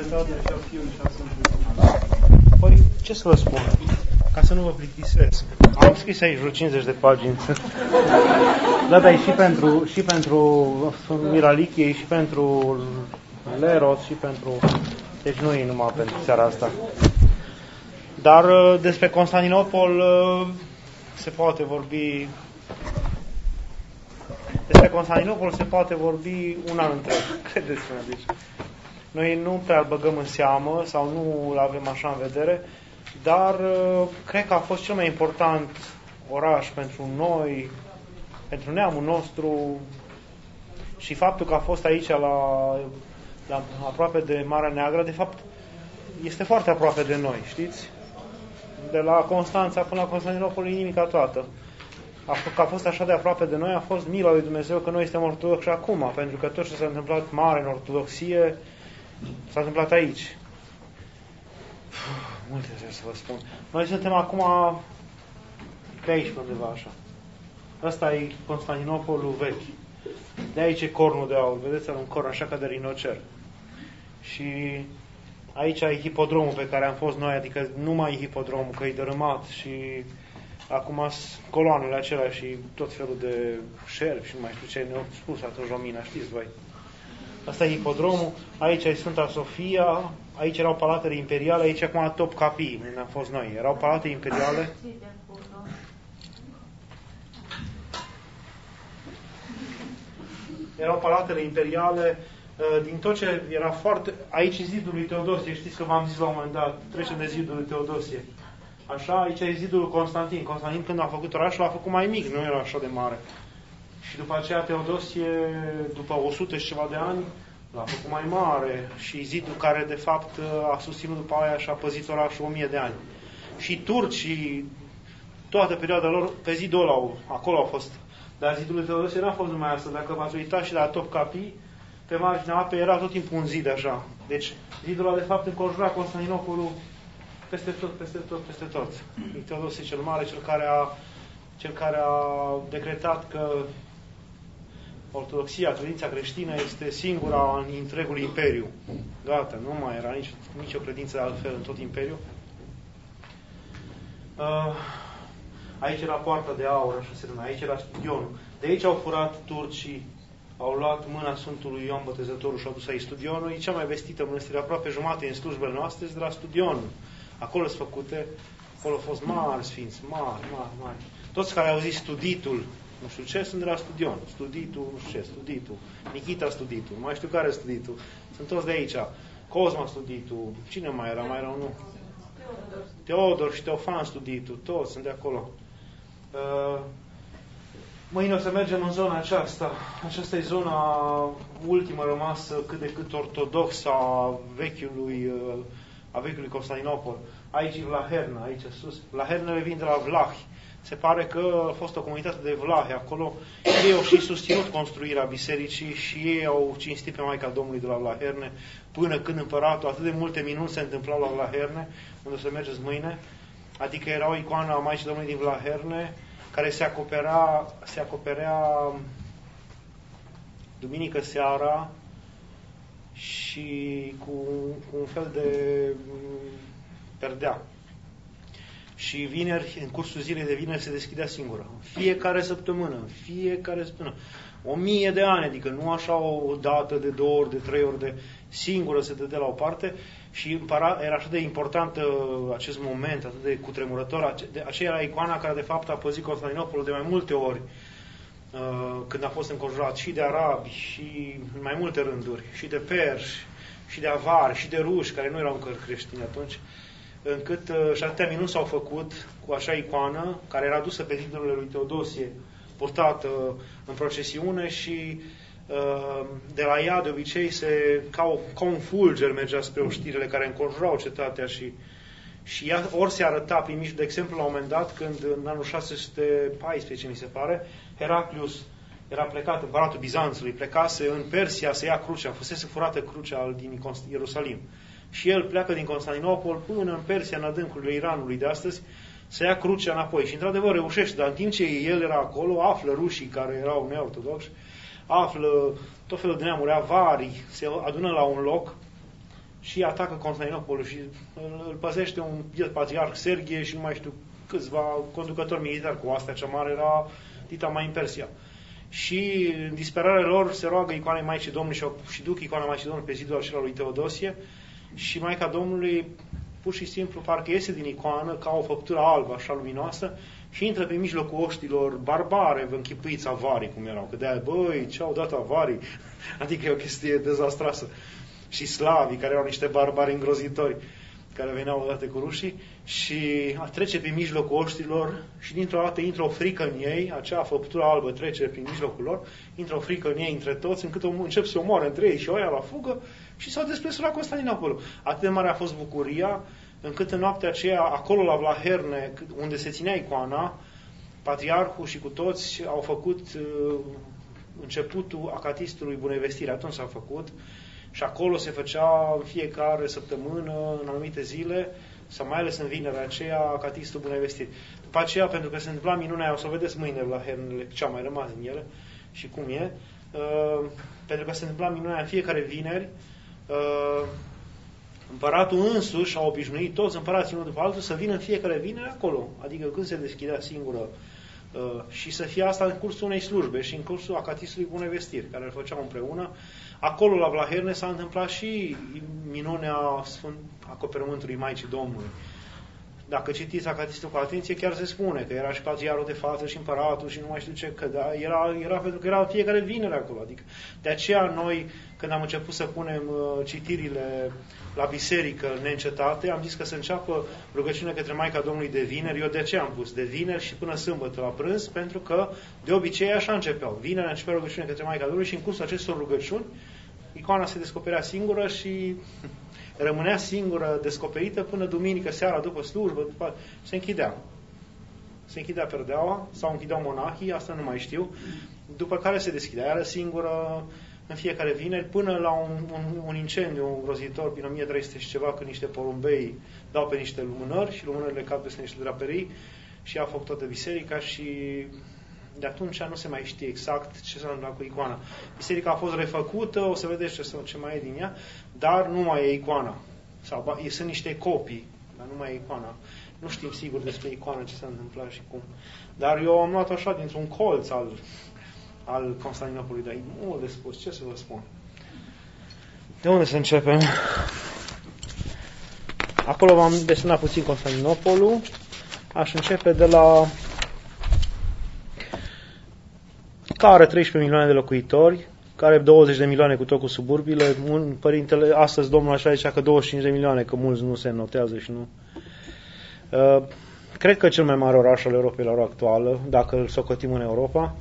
Păi, ce să vă spun? Ca să nu vă plictisesc. Am scris aici vreo 50 de pagini. Da, dar și pentru Miralichie, și pentru Leros, și pentru... Deci nu e numai pentru seara asta. Dar despre Constantinopol se poate vorbi... Despre Constantinopol se poate vorbi un an întreg. Credeți-mă, deci. Noi nu prea îl băgăm în seamă sau nu îl avem așa în vedere, dar cred că a fost cel mai important oraș pentru noi, pentru neamul nostru, și faptul că a fost aici la aproape de Marea Neagră, de fapt este foarte aproape de noi, știți? De la Constanța până la Constantinopol e nimica toată. Că a fost așa de aproape de noi, a fost mila lui Dumnezeu că noi suntem ortodoxi acum, pentru că tot ce s-a întâmplat mare în ortodoxie s-a întâmplat aici. Multe trebuie să vă spun. Noi suntem acum pe aici, undeva așa. Ăsta e Constantinopolul vechi. De aici e cornul de aur. Vedeți, are un corn așa ca de rinocer. Și aici e hipodromul pe care am fost noi, adică nu mai e hipodromul, că e dărâmat și acum sunt coloanele acelea și tot felul de șerpi și nu mai știu ce ne-au spus atunci Romina, știți voi. Asta e hipodromul, aici e Sfânta Sofia, aici erau palatele imperiale, aici acum Topkapi, unde am fost noi. Erau palate imperiale. Erau palatele imperiale, din tot ce era foarte... Aici e zidul lui Teodosie, știți că v-am zis la un moment dat, trecem de zidul lui Teodosie. Așa, aici e zidul lui Constantin. Constantin, când a făcut orașul, l-a făcut mai mic, nu era așa de mare. Și după aceea Teodosie, după 100 și ceva de ani, l-a făcut mai mare. Și zidul care, de fapt, a susținut după aia și a păzit orașul 1000 de ani. Și turcii, toată perioada lor, pe zidul ăla, acolo au fost. Dar zidul lui Teodosie n-a fost numai asta. Dacă v-ați uitat și la Topkapi, pe marginea apei era tot timpul un zid așa. Deci zidul ăla, de fapt, înconjura Constantinopolul peste tot. E Teodosie cel Mare, cel care a decretat că ortodoxia, credința creștină, este singura în întregul imperiu. Gata, nu mai era nicio credință de altfel în tot imperiul. Aici era poarta de aur, așa se numea, aici era studionul. De aici au furat turcii, au luat mâna Sfântului Ioan Botezătorul și au dus aici studionul. E cea mai vestită mănăstire, aproape jumate în slujbele noastre, de la studionul. Acolo sunt făcute, acolo au fost mari sfinți, mari. Toți care au zis studitul, nu știu ce, sunt de la studion. Studitul, nu știu ce, studitul. Nikita studitul, nu mai știu care studitul. Sunt toți de aici. Cosma studitul. Cine mai era? Mai era unul? Teodor și Teofan studitul. Toți sunt de acolo. Mâine o să mergem în zona aceasta. Aceasta e zona ultimă rămasă cât de cât ortodoxă a vechiului Constantinopol. Aici e Vlaherna, aici sus. Vlahernele vin de la Vlahi. Se pare că a fost o comunitate de Vlahi acolo. Ei au și susținut construirea bisericii și ei au cinstit pe Maica Domnului de la Vlaherne, până când împăratul, atât de multe minuni se întâmplau la Vlaherne, unde o să mergeți mâine. Adică era o icoană a Maicii Domnului din Vlaherne, care se acoperea duminică seara și cu un fel de perdea. Și vineri, în cursul zilei de vineri, se deschidea singură. Fiecare săptămână. 1000 de ani, adică nu așa o dată de 2 ori, de 3 ori, de singură se dădea la o parte. Și era așa de important acest moment, atât de cutremurător. Aceea era icoana care de fapt a păzit Constantinopolul de mai multe ori, când a fost înconjurat și de arabi, și în mai multe rânduri, și de perși, și de avari, și de ruși, care nu erau încă creștini atunci, încât și atâtea minuni s-au făcut cu așa icoană, care era dusă pe zidurile lui Teodosie, purtată în procesiune și de la ea de obicei ca un fulger mergea spre oștirile care înconjurau cetatea și ea ori se arăta prin mijloc. De exemplu, la un moment dat, când în anul 614, mi se pare, Heraclius era plecat, împăratul Bizanțului, plecase în Persia să ia crucea, fusese furată crucea din Ierusalim. Și el pleacă din Constantinopol până în Persia, în adâncurile Iranului de astăzi, să ia crucea înapoi. Și într-adevăr reușește, dar în timp ce el era acolo, află rușii care erau neortodoxi, află tot felul de neamuri, avari, se adună la un loc și atacă Constantinopolul și îl păzește un biet patriarh Serghie și nu mai știu câțiva conducători militari, cu astea cea mare era dita mai în Persia. Și în disperarea lor se roagă icoanei Maicii Domnului și duc icoana Maicii Domnului pe zidul acela lui Teodosie și Maica Domnului pur și simplu parcă iese din icoană ca o făptură albă, așa luminoasă, și intră pe mijlocul oștilor barbare, vă închipuiți, avarii cum erau, că de-aia, băi, ce-au dat avarii? Adică e o chestie dezastroasă. Și slavii, care erau niște barbari îngrozitori, care veneau odată cu rușii, și trece prin mijlocul oștilor și dintr-o dată intră o frică în ei, acea făptură albă trece prin mijlocul lor, intră o frică în ei între toți, încât încep să omoare între ei și oia la fugă și s-au despresurat Constantinopolul. Atât de mare a fost bucuria, încât în noaptea aceea, acolo la Vlaherne, unde se ținea icoana, patriarhul și cu toți au făcut începutul acatistului Bunevestire. Atunci s-a făcut și acolo se făcea în fiecare săptămână, în anumite zile, sau mai ales în vinerea aceea, acatistul Bunevestire. După aceea, pentru că se întâmpla minunea, o să o vedeți mâine la hernele, ce a mai rămas din ele și cum e, pentru că se întâmpla minunea în fiecare vineri, împăratul însuși a obișnuit toți împărații unul după altul să vină în fiecare vineri acolo, adică când se deschidea singură, și să fie asta în cursul unei slujbe și în cursul acatistului Bunevestire, care îl făceau împreună. Acolo la Vlaherne s-a întâmplat și minunea acoperământului Maicii Domnului. Dacă citiți acatistul cu atenție, chiar se spune că era și patriarhul de față și împăratul și nu mai știu ce, că da, era pentru că era fiecare vinere acolo. Adică, de aceea noi, când am început să punem citirile la biserică neîncetate, am zis că să înceapă rugăciunea către Maica Domnului de vineri. Eu de ce am pus? De vineri și până sâmbătă la prânz, pentru că de obicei așa începeau. Vineri începea rugăciunea către Maica Domnului și în cursul acestor rugăciuni, icoana se descoperea singură și rămânea singură descoperită până duminică seara după slujbă, după se închidea. Se închidea perdeaua sau închideau monahii, asta nu mai știu, după care se deschidea iară singură în fiecare vineri, până la un incendiu îngrozitor prin 1300 și ceva, când niște porumbei dau pe niște lumânări și lumânările cad peste niște draperii și a făcut toată biserica și de atunci nu se mai știe exact ce s-a întâmplat cu icoana. Biserica a fost refăcută, o să vedeți ce mai e din ea, dar nu mai e icoana. Sau sunt niște copii, dar nu mai e icoana. Nu știm sigur despre icoana ce s-a întâmplat și cum. Dar eu am luat așa dintr-un colț al Constantinopolului, dar e mult de spus. Ce să vă spun? De unde să începem? Acolo v-am desenat puțin Constantinopolul. Aș începe de la care are 13 milioane de locuitori, care are 20 de milioane cu tot cu suburbiile. Părintele, astăzi domnul așa zicea că 25 de milioane, că mulți nu se notează și nu. Cred că cel mai mare oraș al Europei la ora actuală, dacă îl socotim în Europa.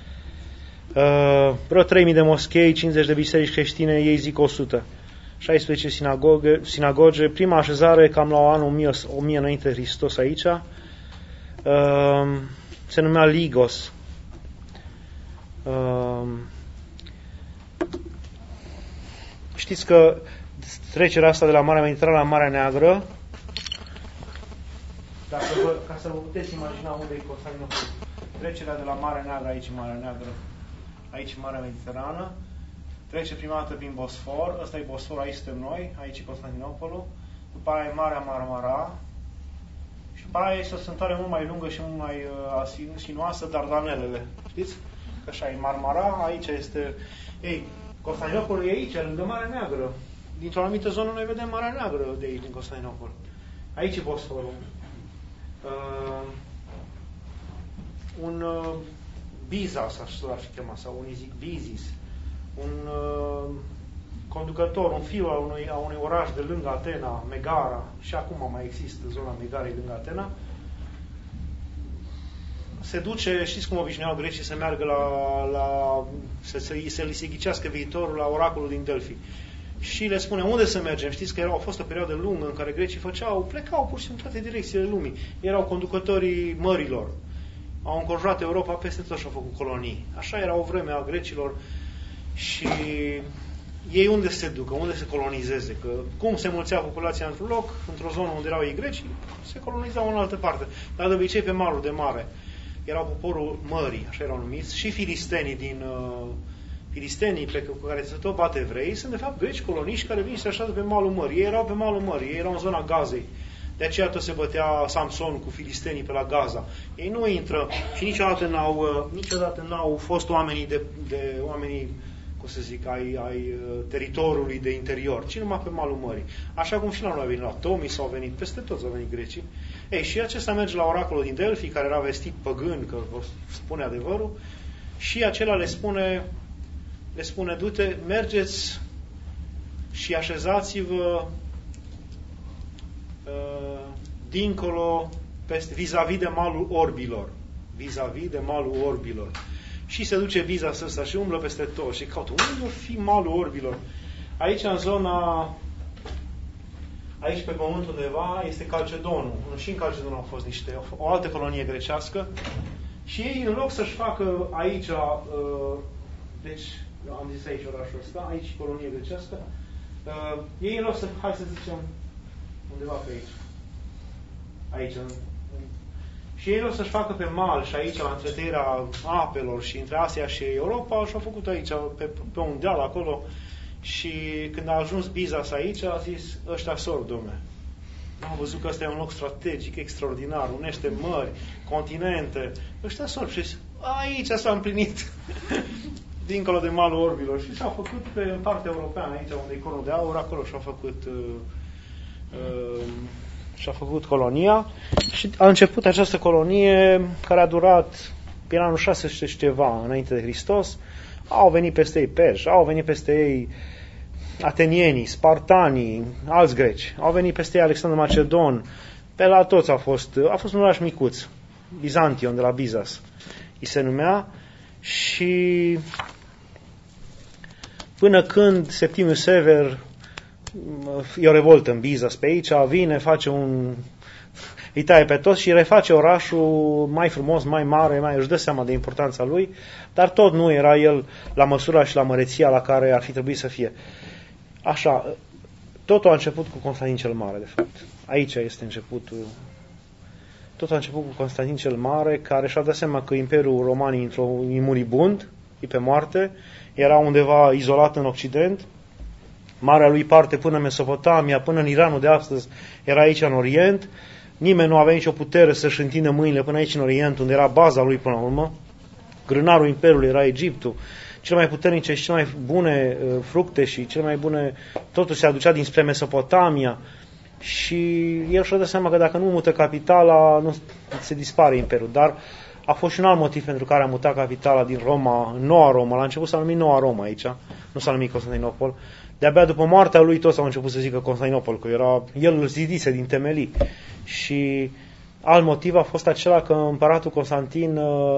Vreo 3000 de moschei, 50 de biserici creștine, ei zic 100. 16 sinagoge, prima așezare cam la anul 1000 înainte de Hristos aici. Se numea Ligos. Știți că trecerea asta de la Marea Mediterană la Marea Neagră, ca să vă puteți imagina unde e Constantinopol, trecerea de la Marea Neagră, aici Marea Neagră, aici Marea Mediterană, trece prima dată prin Bosfor, ăsta e Bosfor, aici suntem noi, aici e Constantinopolul, după aia e Marea Marmara, și după aia este o sântare mult mai lungă și mult mai sinuoasă, Dardanelele, știți? Că așa e Marmara, aici este... Ei, Constantinopolul e aici, lângă Marea Neagră. Dintr-o anumită zonă noi vedem Marea Neagră de aici, din Constantinopol. Aici e Bosforul. Un Bizas, așa l-ar fi chemat, sau unii zic Bizis. Un conducător, un fiu a unui oraș de lângă Atena, Megara, și acum mai există zona Megarei lângă Atena, se duce, știți cum obișnuiau grecii să meargă să li se ghicească viitorul la oracolul din Delphi. Și le spune unde să mergem. Știți că a fost o perioadă lungă în care grecii plecau pur și simplu în toate direcțiile lumii. Erau conducătorii mărilor. Au înconjurat Europa peste tot și au făcut colonii. Așa era o vreme a grecilor și ei unde se ducă, unde se colonizeze. Că cum se mulțea populația într-un loc, într-o zonă unde erau ei greci, se colonizau în altă parte. Dar de obicei pe malul de mare. Erau poporul mării, așa erau numiți, și filistenii filistenii cu care se tot bate evrei sunt de fapt greci coloniști care vin și se așează pe malul mării. Ei erau pe malul mării, ei erau în zona Gazei. De aceea tot se bătea Samson cu filistenii pe la Gaza. Ei nu intră și niciodată n-au fost oamenii oamenii, cum să zic, ai teritoriului de interior, ci numai pe malul mării. Așa cum și la noi au venit la Tomi, s-au venit, peste toți au venit grecii. Ei, și acesta merge la oracolul din Delphi, care era vestit păgân, că vă spune adevărul, și acela le spune, du-te, mergeți și așezați-vă dincolo, vis-a-vis de malul orbilor. Vis-a-vis de malul orbilor. Și se duce viza ăsta și umblă peste tot și caută. Unde ar fi malul orbilor? Aici, în zona, aici pe pământ undeva, este Calcedonul. Și în Calcedon au fost o altă colonie grecească. Și ei, în loc să-și facă aici, deci, am zis aici orașul ăsta, aici colonie grecească, ei, în loc să, hai să zicem, undeva pe aici, și ei o să-și facă pe mal și aici, la întretăirea apelor și între Asia și Europa, și-au făcut aici, pe un deal acolo, și când a ajuns Bizas aici, a zis, ăștia sor, dom'le. Am văzut că ăsta e un loc strategic, extraordinar, unește mări, continente, ăștia sor. Și aici s-a împlinit, dincolo de malul orbilor. Și s-au făcut pe partea europeană, aici unde e conul de aur, acolo și-a făcut colonia și a început această colonie care a durat prin anul 600 și ceva înainte de Hristos. Au venit peste ei perși, au venit peste ei atenienii, spartanii, alți greci, au venit peste ei Alexandru Macedon, pe la toți a fost un oraș micuț, Bizantion, de la Bizas îi se numea, și până când Septimius Sever e o revoltă în Bizas pe aici, vine, îi taie pe toți și reface orașul mai frumos, mai mare, își dă seama de importanța lui, dar tot nu era el la măsura și la măreția la care ar fi trebuit să fie. Așa, totul a început cu Constantin cel Mare, de fapt. Aici este începutul. Totul a început cu Constantin cel Mare, care și-a dat seama că Imperiul Roman e muribund, e pe moarte, era undeva izolat în Occident. Marea lui parte până în Mesopotamia, până în Iranul de astăzi, era aici în Orient. Nimeni nu avea nicio putere să-și întindă mâinile până aici în Orient, unde era baza lui până la urmă. Grânarul Imperiului era Egiptul. Cele mai puternice și cele mai bune fructe și cele mai bune, totul se aducea dinspre Mesopotamia. Și el și-a dat seama că dacă nu mută capitala, nu se dispare Imperiul. Dar a fost și un alt motiv pentru care a mutat capitala din Roma, Noua Roma. La început s-a numit Noua Roma aici, nu s-a numit Constantinopol. De-abia după moartea lui toți au început să zică Constantinopol, că el îl zidise din temelii. Și alt motiv a fost acela că împăratul Constantin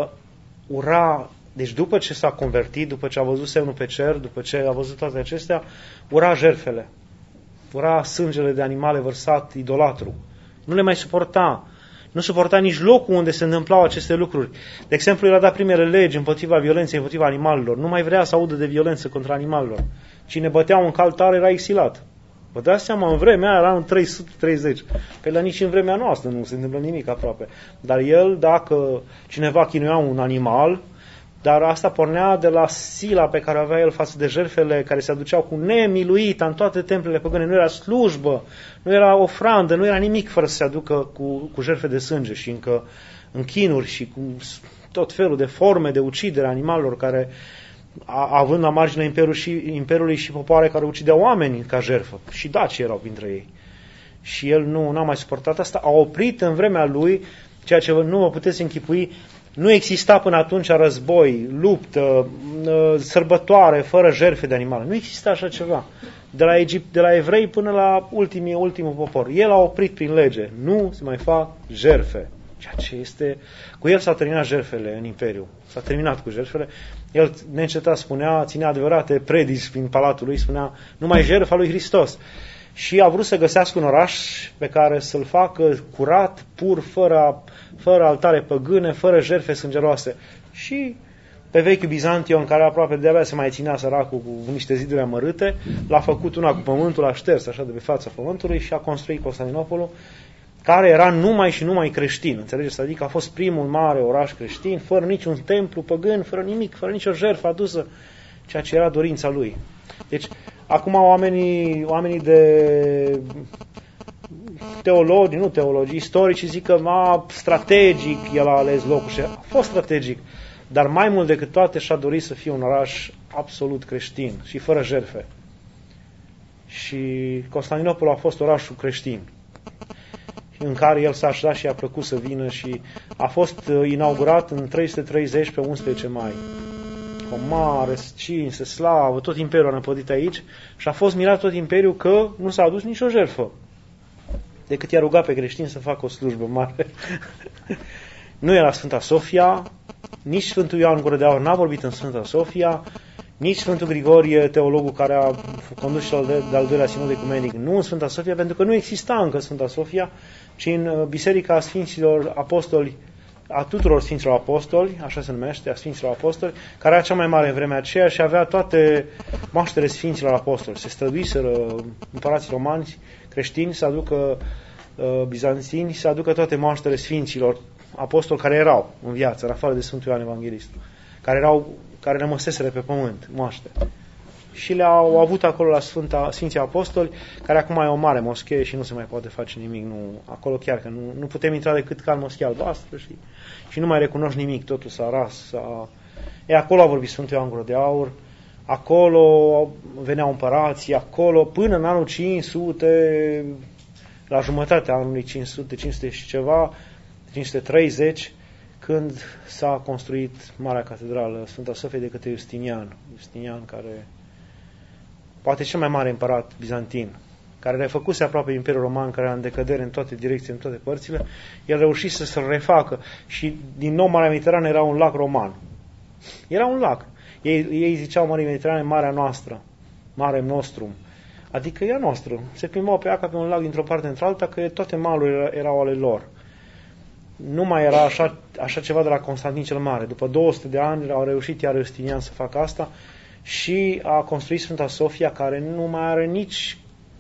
ura, deci după ce s-a convertit, după ce a văzut semnul pe cer, după ce a văzut toate acestea, ura jertfele, ura sângele de animale vărsat idolatru. Nu le mai suporta. Nu suporta nici locul unde se întâmplau aceste lucruri. De exemplu, el a dat primele legi împotriva violenței, împotriva animalelor. Nu mai vrea să audă de violență contra animalelor. Cine bătea un cal tare era exilat. Vă dați seama, în vremea aia era în 330. Pe la nici în vremea noastră nu se întâmplă nimic aproape. Dar el, dacă cineva chinuia un animal, dar asta pornea de la sila pe care avea el față de jertfele care se aduceau cu nemiluita în toate templele păgâne. Nu era slujbă, nu era ofrandă, nu era nimic fără să se aducă cu jertfe de sânge și încă în chinuri și cu tot felul de forme de ucidere a animalelor care, având la marginea Imperiului și popoare care ucideau oameni ca jertfă. Și daci erau printre ei. Și el nu a mai suportat asta. A oprit în vremea lui ceea ce nu vă puteți închipui. Nu exista până atunci război, luptă, sărbătoare, fără jertfe de animale. Nu exista așa ceva. De la evrei până la ultimul popor. El a oprit prin lege. Nu se mai fac jertfe. Ceea ce este... Cu el s-au terminat jertfele în Imperiu. S-a terminat cu jertfele. El neîncetat spunea, ținea adevărate predici prin palatul lui, spunea numai jertfa lui Hristos. Și a vrut să găsească un oraș pe care să-l facă curat, pur, fără altare păgâne, fără jertfe sângeroase. Și pe vechiul Bizantion, care aproape de-abia se mai ținea săracul cu niște ziduri amărâte, l-a făcut una cu pământul, l-a șters așa de pe fața pământului și a construit Constantinopolul, care era numai și numai creștin. Înțelegeți? Adică a fost primul mare oraș creștin, fără niciun templu păgân, fără nimic, fără nicio jertfă adusă. ceea ce era dorința lui. Deci, acum oamenii de teologi, nu teologi, istorici zic că strategic el a ales locul și a fost strategic, dar mai mult decât toate și-a dorit să fie un oraș absolut creștin și fără jertfe. Și Constantinopol a fost orașul creștin, în care el s-a așezat și a plăcut să vină și a fost inaugurat în 330 pe 11 mai. O mare cinste, slavă, tot imperiul a năpădit aici și a fost mirat tot imperiul că nu s-a adus nicio jertfă, decât i-a rugat pe creștini să facă o slujbă mare. Nu era Sfânta Sofia, nici Sfântul Ioan Gură de Aur n-a vorbit în Sfânta Sofia, nici Sfântul Grigorie, teologul care a condus cel de-al doilea sinod ecumenic, nu în Sfânta Sofia, pentru că nu exista încă Sfânta Sofia, ci în Biserica Sfinților Apostoli, a tuturor Sfinților Apostoli, așa se numește, a Sfinților Apostoli, care era cea mai mare în vremea aceea și avea toate moaștele Sfinților Apostoli. Se străduiseră împărații romani, creștini, să aducă bizantini, să aducă toate moaștele Sfinților Apostoli care erau în viață, în afară de Sfântul Ioan Evanghelist, care rămăseseră pe pământ, moaște. Și le-au avut acolo la Sfinții Apostoli, care acum e o mare moschee și nu se mai poate face nimic. Acolo chiar că nu putem intra decât ca în moschea albastră și nu mai recunoști nimic, totul s-a ras. Acolo a vorbit Sfântul Ioan Gură de Aur, acolo veneau împărații, acolo până în anul 500, la jumătatea anului 500 și ceva, 530, când s-a construit Marea Catedrală Sfânta Sofie de către Justinian. Justinian, care poate cel mai mare împărat bizantin, care refăcuse aproape Imperiul Roman, care era în decădere în toate direcțiile, în toate părțile, el reușise să-l refacă și din nou Marea Mediterană era un lac roman. Era un lac. Ei ziceau Marea Mediterană, Marea noastră, Mare Nostrum. Adică e a noastră. Se plimbau pe ea ca pe un lac dintr-o parte într-alta, că toate malurile erau ale lor. Nu mai era așa ceva de la Constantin cel Mare. După 200 de ani au reușit iar Justinian să facă asta și a construit Sfânta Sofia, care nu mai are nici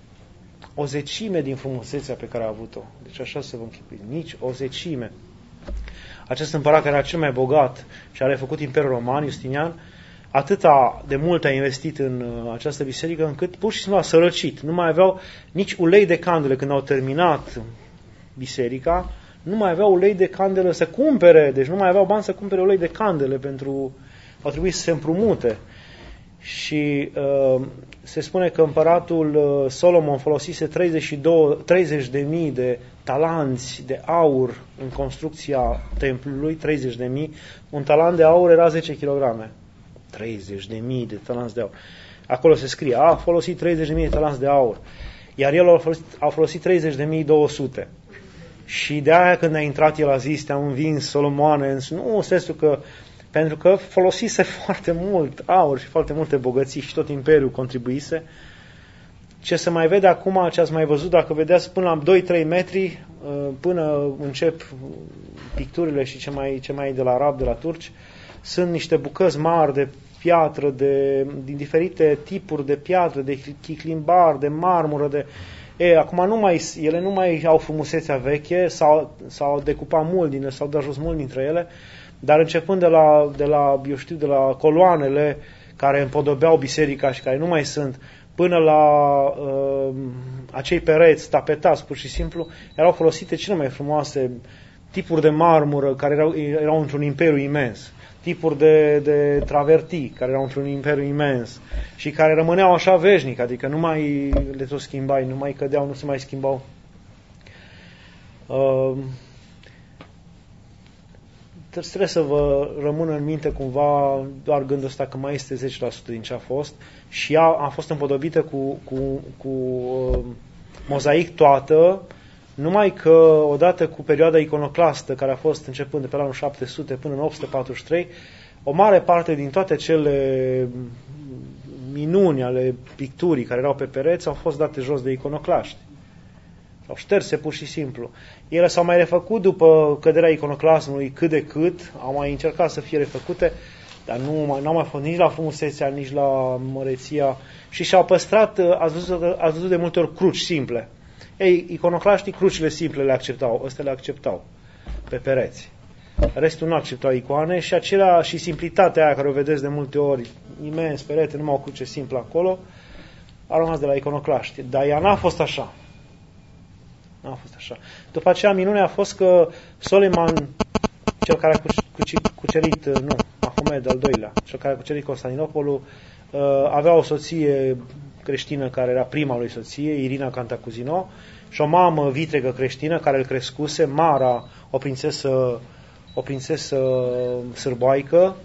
o zecime din frumusețea pe care a avut-o. Deci așa se vă închipui. Nici o zecime. Acest împărat care era cel mai bogat și a refăcut Imperiul Roman, Justinian, atâta de mult a investit în această biserică, încât pur și simplu a sărăcit. Nu mai aveau nici ulei de candele când au terminat biserica, nu mai aveau ulei de candelă să cumpere, deci nu mai aveau bani să cumpere ulei de candele au trebuit să se împrumute. Și se spune că împăratul Solomon folosise 30.000 de talanți de aur în construcția templului, 30.000. Un talant de aur era 10 kg. 30.000 de talanți de aur. Acolo se scrie, a folosit 30.000 de talanți de aur, iar el a folosit 30.200. Și de aia când a intrat el a zis, te-am învins, Solomoane, nu în sensul că, pentru că folosise foarte mult aur și foarte multe bogății și tot imperiul contribuise. Ce se mai vede acum, ce ați mai văzut, dacă vedeați până la 2-3 metri, până încep picturile și ce mai e de la arabi, de la turci, sunt niște bucăți mari de piatră, din diferite tipuri de piatră, de chiclimbar, de marmură, acum ele nu mai au frumusețea veche, s-au decupat mult din ele, s-au dat jos mult dintre ele, dar începând de la coloanele care împodobeau biserica și care nu mai sunt, până la acei pereți tapetați, pur și simplu, erau folosite cele mai frumoase tipuri de marmură care erau într-un imperiu imens, tipuri de travertii care erau într-un imperiu imens și care rămâneau așa veșnic, adică nu mai le tot schimbai, nu mai cădeau, nu se mai schimbau. Trebuie să vă rămână în minte cumva doar gândul ăsta că mai este 10% din ce a fost și ea a fost împodobită cu mozaic toată, numai că odată cu perioada iconoclastă care a fost începând de pe la anul 700 până în 843, o mare parte din toate cele minuni ale picturii care erau pe pereți au fost date jos de iconoclaști. Sau șterse pur și simplu. Ele s-au mai refăcut după căderea iconoclasmului cât de cât, au mai încercat să fie refăcute, dar n-au mai fost nici la frumusețea, nici la măreția și și-au păstrat, ați văzut de multe ori cruci simple. Ei, iconoclaștii crucile simple le acceptau, ăstea le acceptau pe pereți. Restul nu acceptau icoane și acelea și simplitatea aia care o vedeți de multe ori, imens, perete, numai o cruce simplă acolo, a rămas de la iconoclaști. Dar ea n-a fost așa. N-a fost așa. După aceea, minunea a fost că Soleiman, cel care a cucerit, Mahomed al doilea, cel care a cucerit Constantinopolul, avea o soție creștină care era prima lui soție, Irina Cantacuzino, și o mamă vitregă creștină care îl crescuse, Mara, o prințesă sârboaică,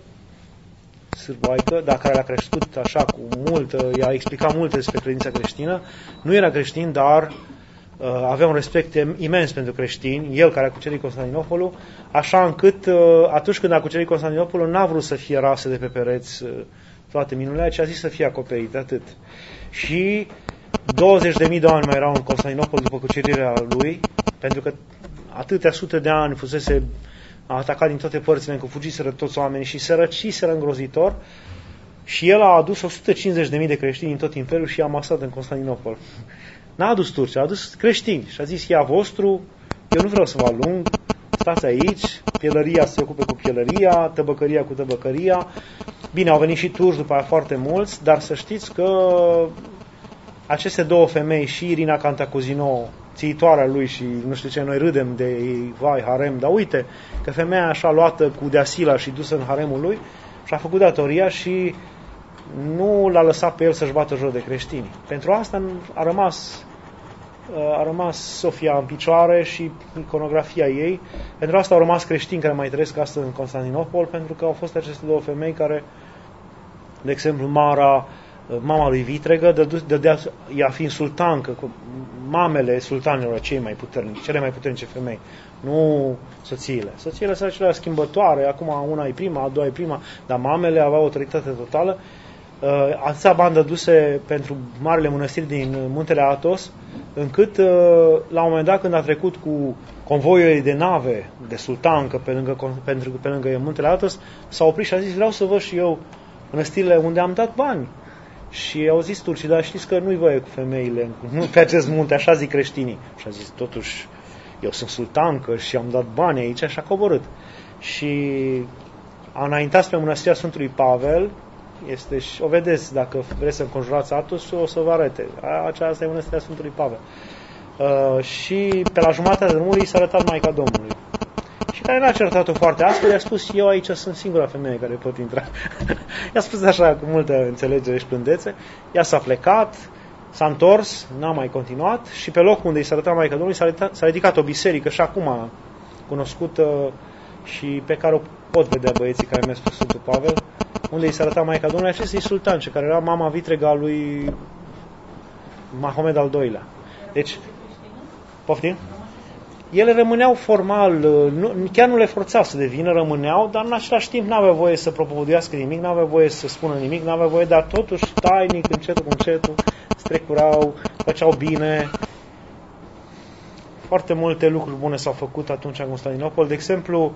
dar care l-a crescut așa cu multă, i-a explicat multe despre credința creștină. Nu era creștin, dar avea un respect imens pentru creștini, el care a cucerit Constantinopolul, așa încât atunci când a cucerit Constantinopolul n-a vrut să fie rase de pe pereți toate minunile, ci a zis să fie acoperite, atât. Și 20.000 de oameni mai erau în Constantinopol după cucerirea lui, pentru că atâtea sute de ani fusese atacat din toate părțile, încă fugiseră toți oamenii și se răciseră îngrozitor, și el a adus 150.000 de creștini în tot imperiul și i-a amasat în Constantinopol. N-a adus turci, a adus creștini și a zis, e a vostru, eu nu vreau să vă alung, stați aici, pielăria se ocupe cu pielăria, tăbăcăria cu tăbăcăria. Bine, au venit și turci după aia foarte mulți, dar să știți că aceste două femei, și Irina Cantacuzino, țiitoarea lui, și nu știu ce, noi râdem de ei, vai, harem, dar uite, că femeia așa luată cu deasila și dusă în haremul lui și-a făcut datoria și nu l-a lăsat pe el să-și bată joc de creștini. Pentru asta a rămas Sofia în picioare și iconografia ei. Pentru asta au rămas creștini care mai trăiesc astăzi în Constantinopol, pentru că au fost aceste două femei care, de exemplu, Mara, mama lui Vitregă, ea fiind sultancă, mamele sultanilor cei mai puternici, cele mai puternice femei, nu soțiile. Soțiile sunt acelea schimbătoare, acum una e prima, a doua e prima, dar mamele aveau autoritate totală. Atâția bani dăduse pentru marile mănăstiri din muntele Athos, încât la un moment dat, când a trecut cu convoiul de nave de sultancă pe lângă muntele Athos, s-a oprit și a zis, vreau să văd și eu mănăstirile unde am dat bani. Și au zis turcii, dar știți că nu-i voie cu femeile pe acest munte, așa zic creștinii. Și a zis, totuși, eu sunt sultancă și am dat bani aici, și a coborât. Și a înaintat spre mănăstirea Sfântului Pavel, o vedeți, dacă vreți să înconjurați Athos, o să vă arate. Aceasta e mănăstirea Sfântului Pavel. Și pe la jumătatea drumului s-a arătat Maica Domnului. Și care n-a certat-o foarte aspru, i-a spus, eu aici sunt singura femeie care pot intra. I-a spus așa, cu multă înțelegere și plândețe. Ea s-a plecat, s-a întors, n-a mai continuat și pe locul unde i s-a arătat Maica Domnului s-a ridicat o biserică și acum cunoscută și pe care o pot vedea băieții care mi-a spus Sfântul Pavel, unde i s-a arătat Maica Domnului, acestei sultance, care era mama vitregă a lui Mahomed al doilea. Deci, poftim? Ele rămâneau formal, chiar nu le forța să devină, rămâneau, dar în același timp n-avea voie să propovăduiască nimic, n-avea voie să spună nimic, n-avea voie, dar totuși tainic, încetul cu încetul, strecurau, făceau bine. Foarte multe lucruri bune s-au făcut atunci în Constantinopol. De exemplu,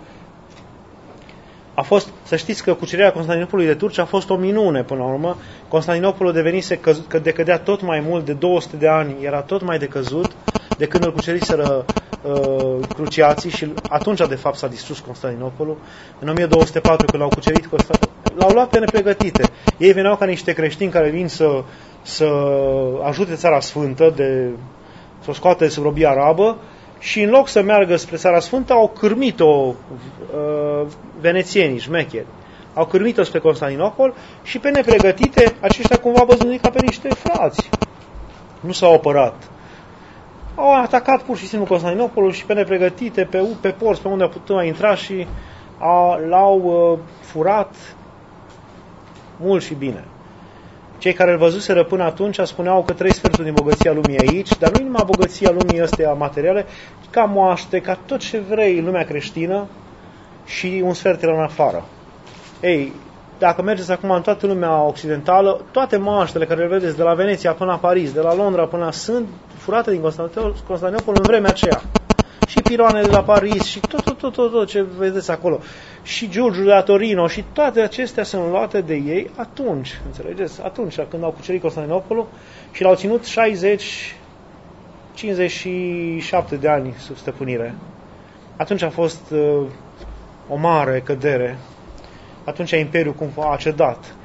să știți că cucerirea Constantinopolului de turci a fost o minune până la urmă. Constantinopolul devenise că decădea tot mai mult, de 200 de ani era tot mai decăzut, de când îl cuceriseră cruciații, și atunci de fapt s-a distrus Constantinopolul. În 1204, când l-au cucerit, l-au luat pe nepregătite. Ei veneau ca niște creștini care vin să ajute Țara Sfântă să o scoată de sub robia arabă, și în loc să meargă spre Țara Sfântă, au cârmit-o venețienii, șmecheri. Au cârmit-o spre Constantinopol și pe nepregătite, aceștia cumva văzut ca pe niște frați. Nu s-au apărat. Au atacat pur și simplu Constantinopolul și pe nepregătite, pe porți, pe unde au putut mai intra, și l-au furat mult și bine. Cei care îl văzuseră până atunci spuneau că 3/4 din bogăția lumii e aici, dar nu numai bogăția lumii astea materiale, ca moaște, ca tot ce vrei în lumea creștină, și un sfert era în afară. Ei, dacă mergeți acum în toată lumea occidentală, toate moaștele care le vedeți de la Veneția până la Paris, de la Londra până la sunt furate din Constantinopol în vremea aceea. Și piroanele de la Paris și tot ce vedeți acolo. Și Giulgiul de la Torino și toate acestea sunt luate de ei atunci, înțelegeți? Atunci, când au cucerit Constantinopolul și l-au ținut 57 de ani sub stăpânire. Atunci a fost o mare cădere, atunci Imperiul cumva a cedat.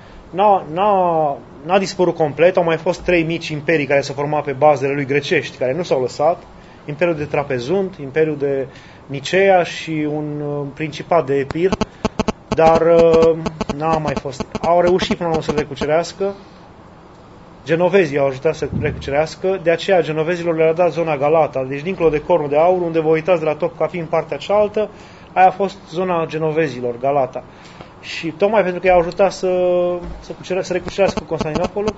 N-a dispărut complet, au mai fost 3 mici imperii care se formau pe bazele lui grecești, care nu s-au lăsat, Imperiul de Trapezunt, Imperiul de Nicea și un principat de Epir, dar n-a mai fost. Au reușit până la urmă să recucerească, genovezii au ajutat să recucerească, de aceea genovezilor le-a dat zona Galata, deci dincolo de Cornul de Aur, unde vă uitați de la Topkapi în partea cealaltă, aia a fost zona genovezilor, Galata. Și tocmai pentru că i-au ajutat să recucerească Constantinopolul,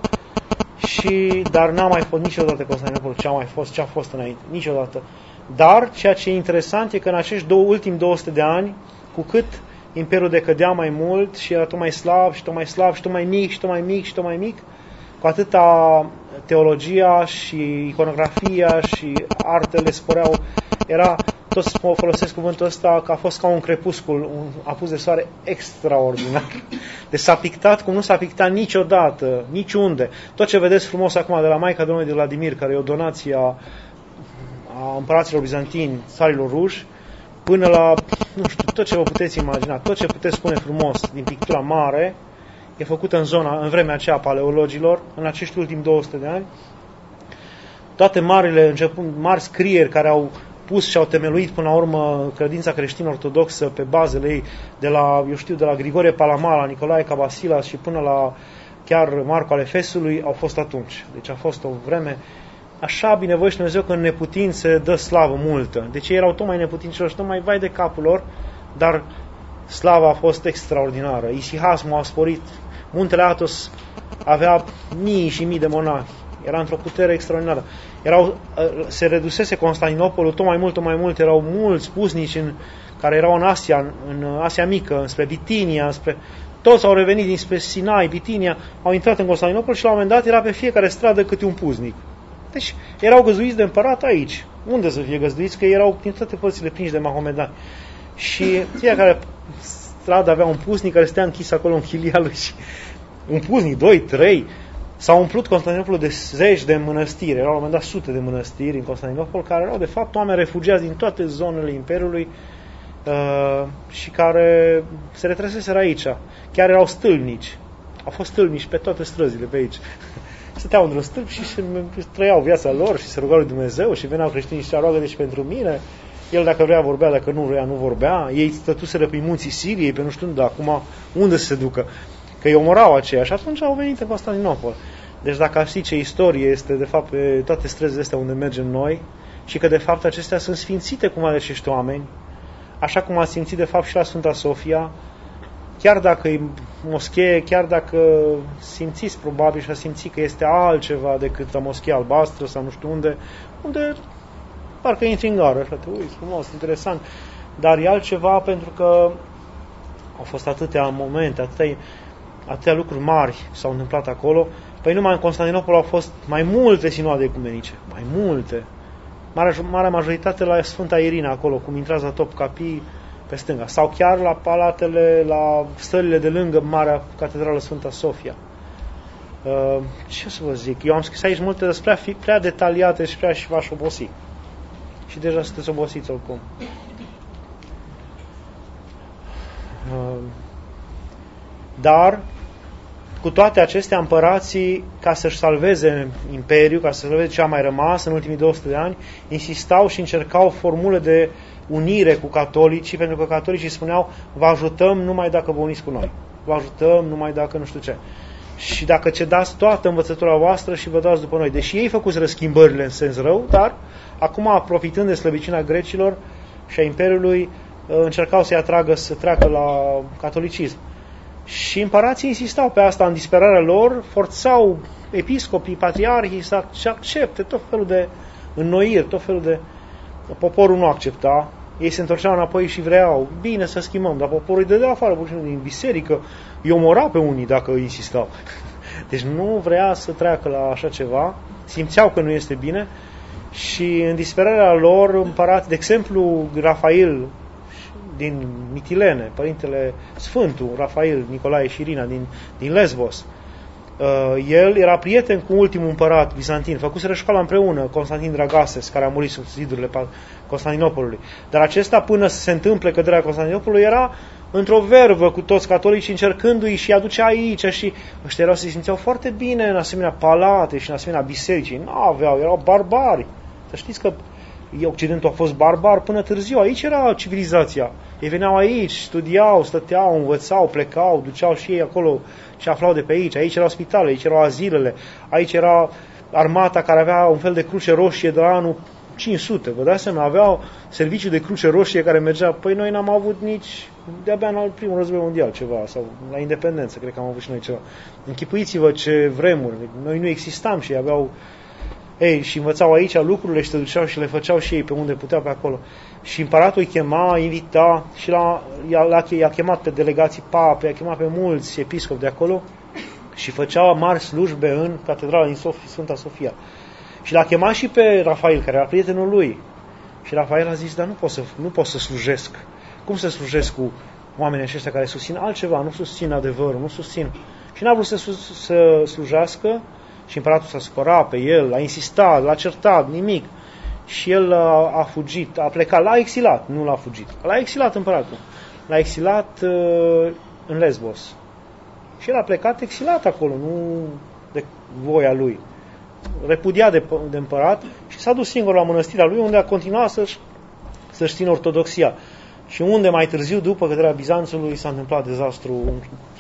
dar n-a mai fost niciodată Constantinopolul ce a fost înainte, niciodată. Dar ceea ce e interesant e că în acești ultimi 200 de ani, cu cât Imperiul decădea mai mult și era tot mai slab și tot mai slab și tot mai mic și tot mai mic și tot mai mic, cu atâta teologia și iconografia și artele sporeau, toți folosesc cuvântul ăsta, că a fost ca un crepuscul, un apus de soare extraordinar. Deci s-a pictat cum nu s-a pictat niciodată, niciunde. Tot ce vedeți frumos acum de la Maica Domnului de Vladimir, care e o donație a împăraților bizantini, țarilor ruși, până la, nu știu, tot ce vă puteți imagina, tot ce puteți spune frumos din pictura mare, e făcută în vremea aceea a paleologilor, în acești ultimi 200 de ani. Toate mari scrieri care au pus și au temeluit până la urmă credința creștin-ortodoxă pe bazele ei, de la Grigorie Palama, la Nicolae Cabasilas și până la chiar Marco al Efesului, au fost atunci. Deci a fost o vreme așa binevoiește Dumnezeu că în neputințe dă slavă multă. Deci ei erau tot mai neputincioși, tot mai vai de capul lor, dar slava a fost extraordinară. Isihasmul a sporit, muntele Athos avea mii și mii de monahi. Era într-o putere extraordinară. Se redusese Constantinopolul tot mai mult, erau mulți pusnici care erau în Asia Mică, spre Bitinia, toți au revenit dinspre Sinai, Bitinia, au intrat în Constantinopol și la un moment dat era pe fiecare stradă câte un puznic. Deci erau găzduiți de împărat aici. Unde să fie găzduiți? Că erau din toate părțile prinși de mahomedani. Și fiecare stradă avea un puznic care stătea închis acolo în chilia lui. Un puznic, 2, 3. S-au umplut Constantinopolul de zeci de mănăstiri. Erau la un moment dat sute de mănăstiri în Constantinopol, care erau de fapt oameni refugiați din toate zonele Imperiului și care se retrăseseră aici. Chiar erau stâlnici. Au fost stâlnici pe toate străzile pe aici. Stăteau într-un stâlp și trăiau viața lor și se rugau lui Dumnezeu și veneau creștinii și se roagă deci pentru mine. El dacă vrea vorbea, dacă nu vrea nu vorbea. Ei stătuseră pe munții Siriei, pe nu știu de acum unde se ducă. Că îi omorau aceia și atunci au venit în Constantinopol. Deci dacă știi ce istorie este de fapt pe toate străzile astea unde mergem noi și că de fapt acestea sunt sfințite cum ale acești oameni, așa cum a simțit de fapt și la Sfânta Sofia, chiar dacă e moschee, chiar dacă simțiți probabil și a simțit că este altceva decât la moschea albastră sau nu știu unde parcă intri în gară, frate, uite, frumos, interesant, dar e altceva pentru că au fost atâtea momente, atâtea lucruri mari s-au întâmplat acolo. Păi numai în Constantinopol au fost mai multe sinoade ecumenice, mai multe. Marea majoritate la Sfânta Irina acolo, cum intrați la Topkapi pe stânga, sau chiar la palatele, la stările de lângă Marea Catedrală Sfânta Sofia. Ce să vă zic? Eu am scris aici multe despre prea detaliate și prea și v-aș obosi. Și deja sunteți obosiți oricum. Dar cu toate acestea, împărații, ca să-și salveze imperiul, ca să salveze ce a mai rămas în ultimii 200 de ani, insistau și încercau formule de unire cu catolicii, pentru că catolicii spuneau, vă ajutăm numai dacă vă uniți cu noi. Vă ajutăm numai dacă nu știu ce. Și dacă cedați toată învățătura voastră și vă dați după noi. Deși ei făcuseră schimbările în sens rău, dar acum, profitând de slăbiciunea grecilor și a imperiului, încercau să-i atragă să treacă la catolicism. Și împărații insistau pe asta în disperarea lor, forțau episcopii, patriarhii să accepte tot felul de înnoiri, tot felul de... Poporul nu accepta, ei se întorceau înapoi și vreau, bine să schimbăm, dar poporul îi dădea afară din biserică, îi omora pe unii dacă insistau. Deci nu vrea să treacă la așa ceva, simțeau că nu este bine și în disperarea lor împărați, de exemplu, Rafael din Mitilene, părintele Sfântul Rafael Nicolae și Irina din Lesbos, El era prieten cu ultimul împărat bizantin, făcuseră școala împreună, Constantin Dragases, care a murit sub zidurile Constantinopolului. Dar acesta, până să se întâmple căderea Constantinopolului, era într-o vervă cu toți catolicii, încercându-i și aducea aici și ăștia se simțeau foarte bine în asemenea palate și în asemenea biserici. Nu aveau, erau barbari. Să știți că Occidentul a fost barbar până târziu. Aici era civilizația. Ei veneau aici, studiau, stăteau, învățau, plecau, duceau și ei acolo și aflau de pe aici. Aici erau spitale, aici erau azilele, aici era armata care avea un fel de cruce roșie de la anul 500. Vă dați seama, aveau serviciu de cruce roșie care mergea. Păi noi n-am avut nici de-abia în al primul război mondial ceva, sau la independență, cred că am avut și noi ceva. Închipuiți-vă ce vremuri. Noi nu existam și aveau. Ei, și învățau aici lucrurile și se duceau și le făceau și ei pe unde puteau pe acolo. Și împăratul îi chema, invita și i-a chemat pe delegații pape, i-a chemat pe mulți episcopi de acolo și făcea mari slujbe în catedrala din Sfânta Sofia. Și l-a chemat și pe Rafael, care era prietenul lui. Și Rafael a zis, dar nu pot să slujesc. Cum să slujesc cu oamenii aceștia care susțin altceva, nu susțin adevărul, nu susțin. Și n-a vrut să slujească. Și împăratul s-a supărat pe el, l-a insistat, l-a certat, nimic. Și el a fugit, a plecat, l-a exilat, nu l-a fugit. L-a exilat împăratul. L-a exilat în Lesbos. Și el a plecat exilat acolo, nu de voia lui. Repudiat de împărat și s-a dus singur la mănăstirea lui, unde a continuat să-și țină ortodoxia. Și unde mai târziu, după căderea Bizanțului, s-a întâmplat dezastru în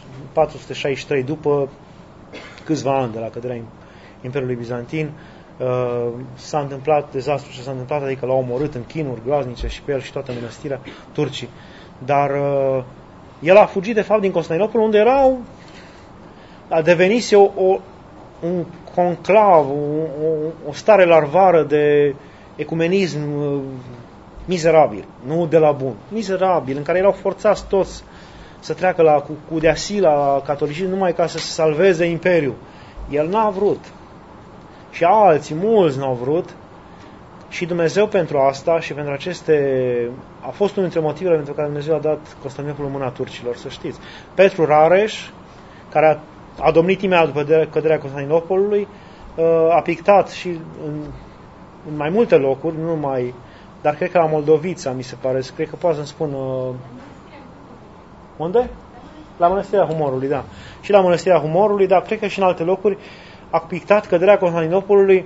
463, după câțiva ani de la căderea Imperiului Bizantin, s-a întâmplat dezastru ce s-a întâmplat, adică l-au omorât în chinuri groaznice și pe el și toată mănăstirea, turcii. Dar el a fugit de fapt din Constantinopol, unde a devenise un conclav, o stare larvară de ecumenism mizerabil, nu de la bun, mizerabil, în care erau forțați toți să treacă cu deasii la catolicism numai ca să se salveze imperiul. El n-a vrut. Și alții, mulți n-au vrut. Și Dumnezeu pentru asta și pentru a fost unul dintre motivele pentru care Dumnezeu a dat Constantinopolul în mâna turcilor, să știți. Petru Rareș, care a domnit imediat după căderea Constantinopolului, a pictat și în mai multe locuri, nu numai, dar cred că la Moldovița, mi se pare, cred că poate să-mi spun. Unde? La Mănăstirea Humorului, da. Și la Mănăstirea Humorului, dar cred că și în alte locuri a pictat căderea Constantinopolului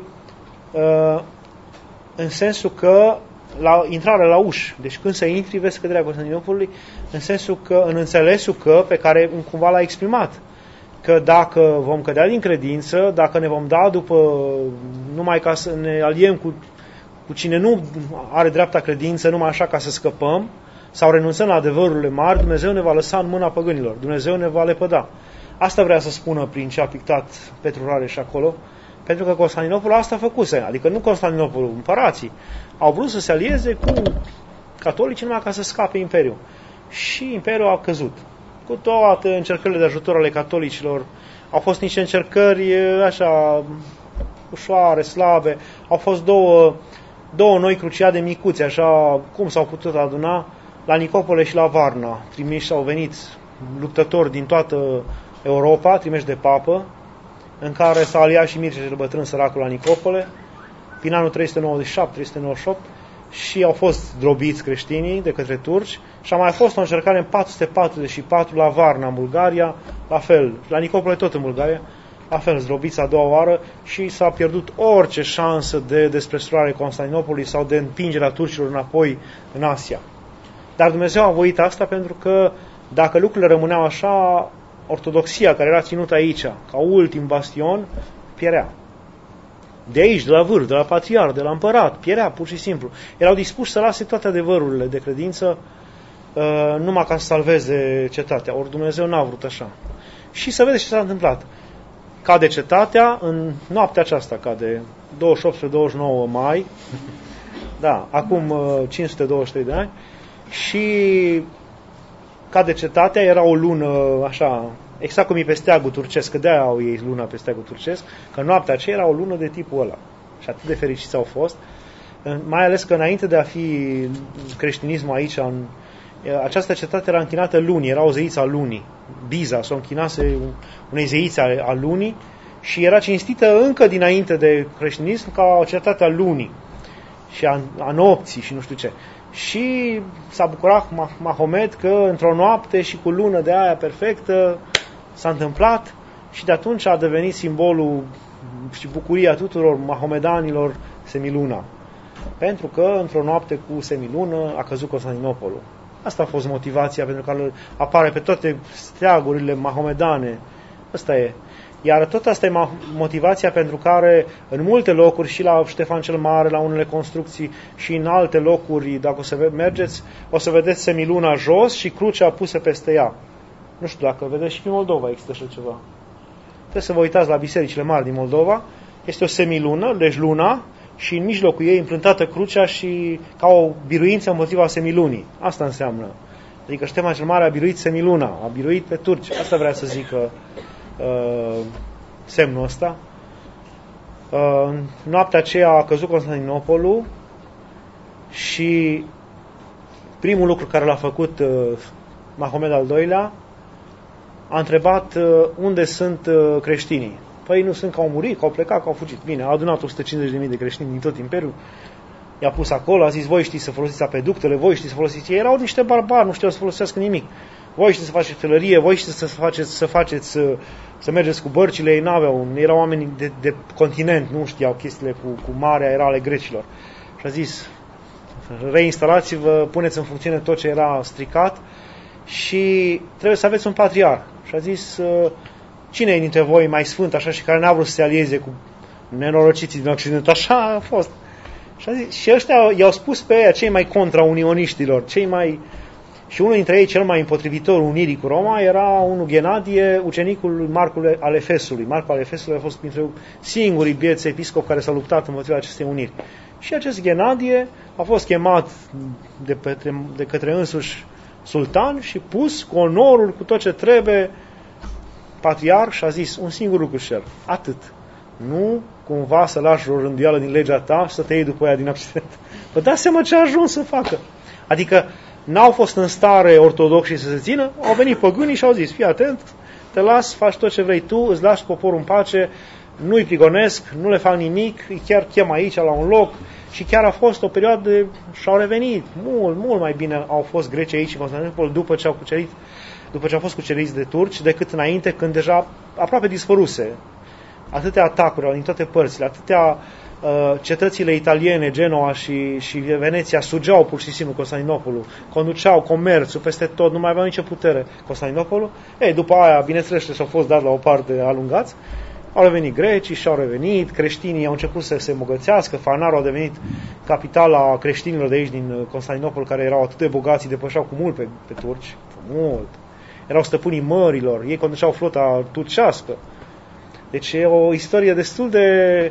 în sensul că la intrarea la uși, deci când se intri, vezi căderea Constantinopolului, în înțelesul că, pe care cumva l-a exprimat, că dacă vom cădea din credință, dacă ne vom da numai ca să ne aliem cu cine nu are dreapta credință, numai așa ca să scăpăm, sau renunțăm la adevărurile mari, Dumnezeu ne va lăsa în mâna păgânilor. Dumnezeu ne va lepăda. Asta vrea să spună prin ce a pictat Petru Rareș acolo, pentru că Constantinopolul asta făcuse. Adică nu Constantinopolul, împărații au vrut să se alieze cu catolicii numai ca să scape imperiul. Și imperiul a căzut. Cu toate încercările de ajutor ale catolicilor, au fost niște încercări așa ușoare, slabe. Au fost două noi cruciade micuțe, așa cum s-au putut aduna, la Nicopole și la Varna. Trimiși au venit luptători din toată Europa, trimiși de papă, în care s-a aliat și Mircea cel Bătrân, săracul, la Nicopole, prin anul 397-398, și au fost drobiți creștinii de către turci. Și a mai fost o încercare în 444 la Varna, în Bulgaria, la fel, la Nicopole tot în Bulgaria, la fel, zdrobiți a doua oară, și s-a pierdut orice șansă de despresurare Constantinopolului sau de împingerea turcilor înapoi în Asia. Dar Dumnezeu a voit asta pentru că dacă lucrurile rămâneau așa, ortodoxia care era ținută aici, ca ultim bastion, pierea. De aici, de la vârf, de la patriarh, de la împărat, pierea pur și simplu. Erau dispuși să lase toate adevărurile de credință numai ca să salveze cetatea. Ori Dumnezeu n-a vrut așa. Și să vedeți ce s-a întâmplat. Cade cetatea în noaptea aceasta, cade 28-29 mai, da, acum 523 de ani, și cade cetatea, era o lună așa, exact cum e pe steagul turcesc, că de-aia au ei luna pe steagul turcesc, că noaptea aceea era o lună de tipul ăla. Și atât de fericiți au fost, mai ales că înainte de a fi creștinismul aici Această cetate era închinată lunii, era o zeiță a lunii. Biza s-o închinase unei zeițe a lunii și era cinstită încă dinainte de creștinism ca o cetate a lunii și a nopții și nu știu ce. Și s-a bucurat Mahomet că într-o noapte și cu lună de aia perfectă s-a întâmplat și de atunci a devenit simbolul și bucuria tuturor mahomedanilor semiluna. Pentru că într-o noapte cu semilună a căzut Constantinopolul. Asta a fost motivația pentru care apare pe toate steagurile mahomedane. Asta e. Iar tot asta e motivația pentru care în multe locuri, și la Ștefan cel Mare, la unele construcții și în alte locuri, dacă o să mergeți, o să vedeți semiluna jos și crucea pusă peste ea. Nu știu dacă vedeți, și în Moldova există așa ceva. Trebuie să vă uitați la bisericile mari din Moldova. Este o semilună, deci luna, și în mijlocul ei implantată crucea și ca o biruință împotriva semilunii. Asta înseamnă. Adică Ștefan cel Mare a biruit semiluna, a biruit pe turci. Asta vrea să zică semnul ăsta. Noaptea aceea a căzut Constantinopolul și primul lucru care l-a făcut Mahomet al II-lea a întrebat unde sunt creștinii. Păi nu sunt, că au murit, că au plecat, că au fugit. Bine, a adunat 150.000 de creștini din tot imperiul, i-a pus acolo, a zis, voi știți să folosiți apeductele, voi știți să folosiți... Ei erau niște barbari, nu știau să folosească nimic. Voi știți să faceți felărie, voi știți să mergeți cu bărcile, ei n-aveau, erau oameni de continent, nu știau chestiile cu marea, era ale grecilor. Și a zis, reinstalați-vă, puneți în funcțiune tot ce era stricat și trebuie să aveți un patriarh. Și a zis, cine e dintre voi mai sfânt așa și care n-a vrut să se alieze cu nenorociții din Occident? Așa a fost. Și ăștia i-au spus pe ei, cei mai contra unioniștilor, și unul dintre ei, cel mai împotrivitor unirii cu Roma, era unul Ghenadie, ucenicul Marcul al Efesului. Marcul al Efesului a fost printre singurii bieți episcopi care s-au luptat împotriva acestei uniri. Și acest Ghenadie a fost chemat de către însuși sultan și pus cu onorul, cu tot ce trebuie, patriarh, și a zis un singur lucru și el, atât. Nu cumva să lași o rânduială din legea ta și să te iei după ea din Occident. Vă dați seama ce a ajuns să facă. Adică n-au fost în stare ortodoxii să se țină, au venit păgânii și au zis, fii atent, te las, faci tot ce vrei tu, îți lași poporul în pace, nu-i prigonesc, nu le fac nimic, îi chiar chem aici la un loc. Și chiar a fost o perioadă și-au revenit. Mult mai bine au fost grecii aici în Constantinopol după ce au fost cuceriți de turci, decât înainte, când deja aproape dispăruse. Atâtea atacuri din toate părțile, atâtea cetățile italiene, Genoa și Veneția sugeau pur și simplu Constantinopolul, conduceau comerțul peste tot, nu mai aveau nicio putere Constantinopolul. După aia, bineînțeles, și-au fost dat la o parte alungați, au revenit grecii și-au revenit, creștinii au început să se îmbogățească, Fanarul a devenit capitala creștinilor de aici din Constantinopol, care erau atât de bogați, depășeau cu mult pe turci, mult. Erau stăpânii mărilor, ei conduceau flota turcească. Deci e o istorie destul de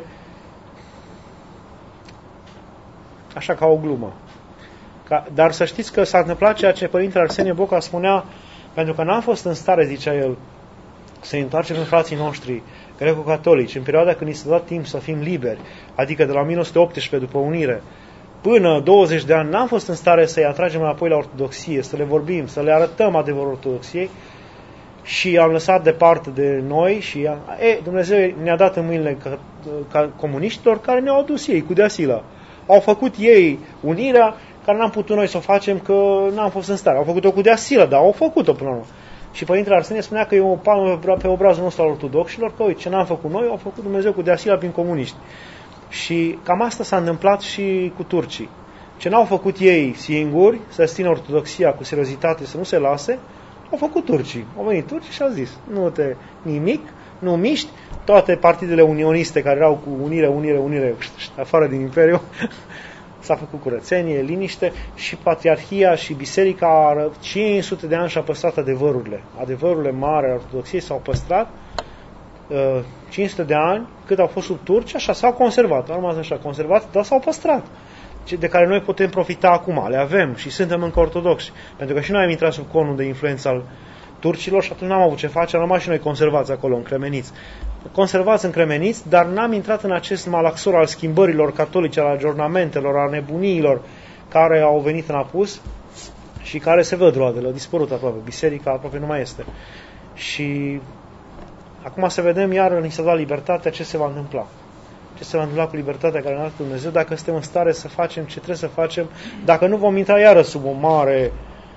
așa ca o glumă. Dar să știți că s-a întâmplat ceea ce Părintele Arsenie Boca spunea, pentru că n-am fost în stare, zicea el, să-i întoarcem în frații noștri greco-catolici, în perioada când ni s-a dat timp să fim liberi, adică de la 1918 după unire, până 20 de ani, n-am fost în stare să-i atragem înapoi la ortodoxie, să le vorbim, să le arătăm adevărul ortodoxiei, și am lăsat departe de noi și Dumnezeu ne-a dat în mâinile ca comuniștilor, care ne-au adus ei cu deasila. Au făcut ei unirea care n-am putut noi să o facem, că n-am fost în stare. Au făcut-o cu deasilă, dar au făcut-o până la urmă. Și Părintele Arsenie spunea că e o palmă pe obrazul nostru al ortodoxilor, că uite, ce n-am făcut noi, au făcut Dumnezeu cu deasila prin comuniști. Și cam asta s-a întâmplat și cu turcii. Ce n-au făcut ei singuri, să țină ortodoxia cu seriozitate, să nu se lase, au făcut turcii. Au venit turcii și au zis, nimic, nu miști, toate partidele unioniste care erau cu unire, afară din imperiu, s-a făcut curățenie, liniște, și patriarhia și biserica 500 de ani și-a păstrat adevărurile. Adevărurile mari ale ortodoxiei s-au păstrat 500 de ani, cât au fost sub turci, așa s-au conservat, au rămas așa conservat, dar s-au păstrat. De care noi putem profita acum, le avem și suntem încă ortodoxi. Pentru că și noi am intrat sub conul de influență al turcilor și atunci n-am avut ce face, am rămas și noi conservați acolo, încremeniți. Conservați, încremeniți, dar n-am intrat în acest malaxor al schimbărilor catolice, al ajornamentelor, al nebuniilor care au venit în apus și care se văd roadele, au dispărut aproape, biserica aproape nu mai este. Și acum să vedem iar în Iisus libertatea ce se va întâmpla. Ce se va întâmpla cu libertatea care ne-a dat Dumnezeu, dacă suntem în stare să facem ce trebuie să facem, dacă nu vom intra iară sub o mare,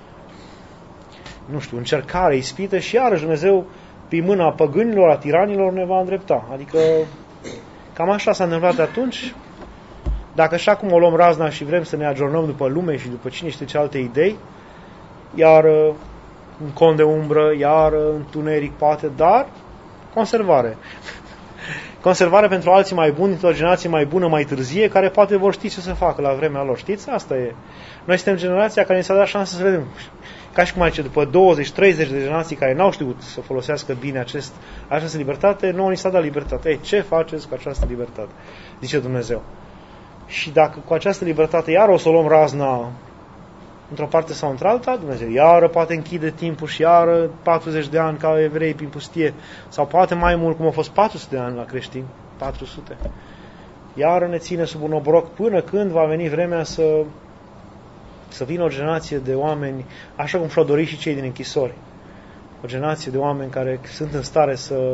încercare, ispită și iarăși Dumnezeu, pe mâna păgânilor, a tiranilor, ne va îndrepta. Adică, cam așa s-a întâmplat atunci. Dacă așa cum o luăm razna și vrem să ne ajornăm după lume și după cine știe ce alte idei, iar un con de umbră, iar întuneric poate, dar conservare. Conservare pentru alții mai buni, într-o generație mai bună, mai târzie, care poate vor ști ce să facă la vremea lor. Știți? Asta e. Noi suntem generația care ne s-a dat șansă să vedem. Ca și cum aici, după 20-30 de generații care n-au știut să folosească bine această libertate, nouă ni s-a dat libertate. Ei, ce faceți cu această libertate? Zice Dumnezeu. Și dacă cu această libertate iar o să o luăm razna într-o parte sau într-alta, Dumnezeu iară poate închide timpul și iară 40 de ani ca evrei prin pustie, sau poate mai mult, cum au fost 400 de ani la creștini, 400. Iară ne ține sub un obroc până când va veni vremea să vină o generație de oameni, așa cum și-au dorit și cei din închisori. O generație de oameni care sunt în stare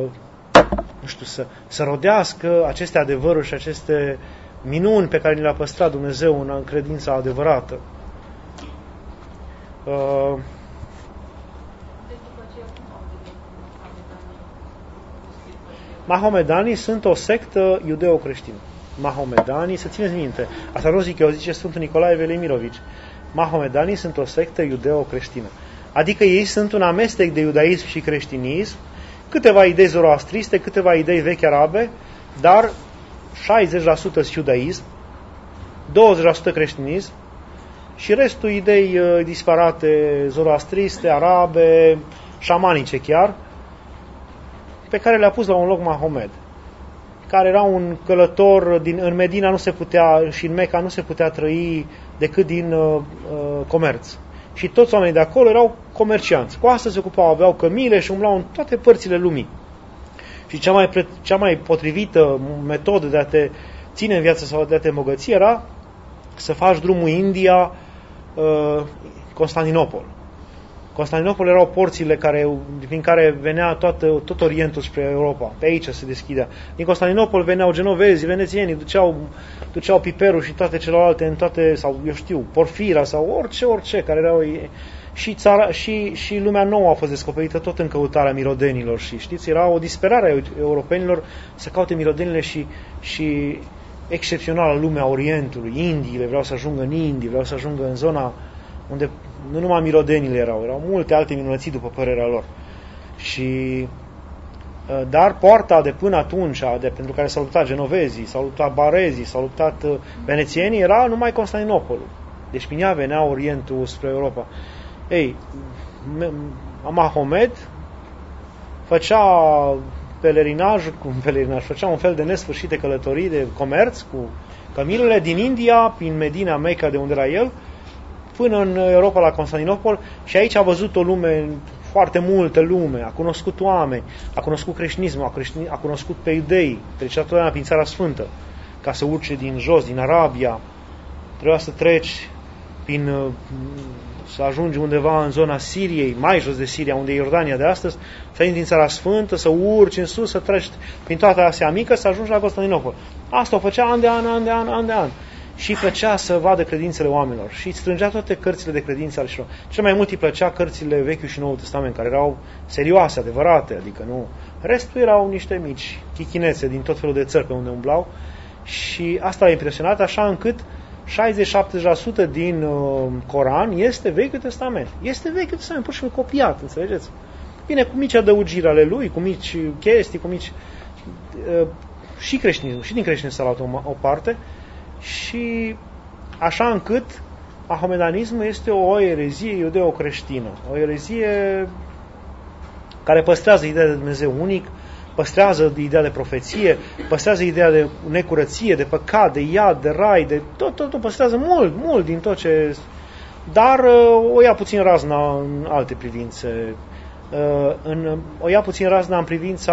să rodească aceste adevăruri și aceste minuni pe care ni le-a păstrat Dumnezeu în credința adevărată. Mahomedanii sunt o sectă iudeo-creștină. Mahomedanii, să țineți minte, asta nu zic eu, zice Sfântul Nicolae Velimirovici. Mahomedanii sunt o sectă iudeo-creștină. Adică ei sunt un amestec de iudaism și creștinism, câteva idei zoroastriste, câteva idei vechi arabe, dar 60% iudaism, 20% creștinism și restul idei disparate zoroastriste, arabe, șamanice chiar, pe care le-a pus la un loc Mahomed, care era un călător în Medina nu se putea și în Meca nu se putea trăi decât din comerț. Și toți oamenii de acolo erau comercianți. Cu asta se ocupau, aveau cămile și umblau în toate părțile lumii. Și cea mai potrivită metodă de a te ține în viață sau de a te îmbogăți era să faci drumul India-Constantinopol. Constantinopol erau porțile prin care venea tot Orientul spre Europa. Pe aici se deschidea. Din Constantinopol veneau genovezii, venețienii, duceau piperul și toate celelalte, sau eu știu, porfira sau orice care erau. Și lumea nouă a fost descoperită tot în căutarea mirodenilor. Și știți, era o disperare a europenilor să caute mirodenile și excepțională lumea Orientului. Indiile, vreau să ajungă în Indii, vreau să ajungă în zona unde nu numai mirodenile erau multe alte minunății după părerea lor. Dar poarta de până atunci, pentru care s-au luptat genovezii, s-au luptat barezii, s-au luptat venețienii, era numai Constantinopolul. Deci prin ea venea Orientul spre Europa. Ei, Mahomed făcea făcea un fel de nesfârșite călătorii de comerț cu cămilele din India, prin Medina, Meca, de unde era el, până în Europa, la Constantinopol, și aici a văzut o lume, foarte multă lume, a cunoscut oameni, a cunoscut creștinismul, a cunoscut pe iudei, trecea totdeauna prin Țara Sfântă, ca să urce din jos, din Arabia, trebuia să treci să ajungi undeva în zona Siriei, mai jos de Siria, unde e Iordania de astăzi, să intri din Țara Sfântă, să urci în sus, să treci prin toată Asia Mică, să ajungi la Constantinopol. Asta o făcea an de an. Și plăcea să vadă credințele oamenilor și strângea toate cărțile de credință ale celor. Cel mai mult îi plăcea cărțile Vechiul și Noul Testament, care erau serioase, adevărate, adică nu. Restul erau niște mici chichinețe din tot felul de țări pe unde umblau și asta a impresionat, așa încât 60-70% din Coran este Vechiul Testament. Este Vechiul Testament, pur și simplu copiat, înțelegeți? Bine, cu mici adăugiri ale lui, cu mici chestii, cu mici... și creștinism, și din creștinism s-a luat o parte. Și așa încât mahomedanismul este o erezie iudeo-creștină, o erezie care păstrează ideea de Dumnezeu unic, păstrează ideea de profeție, păstrează ideea de necurăție, de păcat, de iad, de rai, de tot păstrează mult din tot ce... Dar o ia puțin razna în alte privințe. O ia puțin razna în privința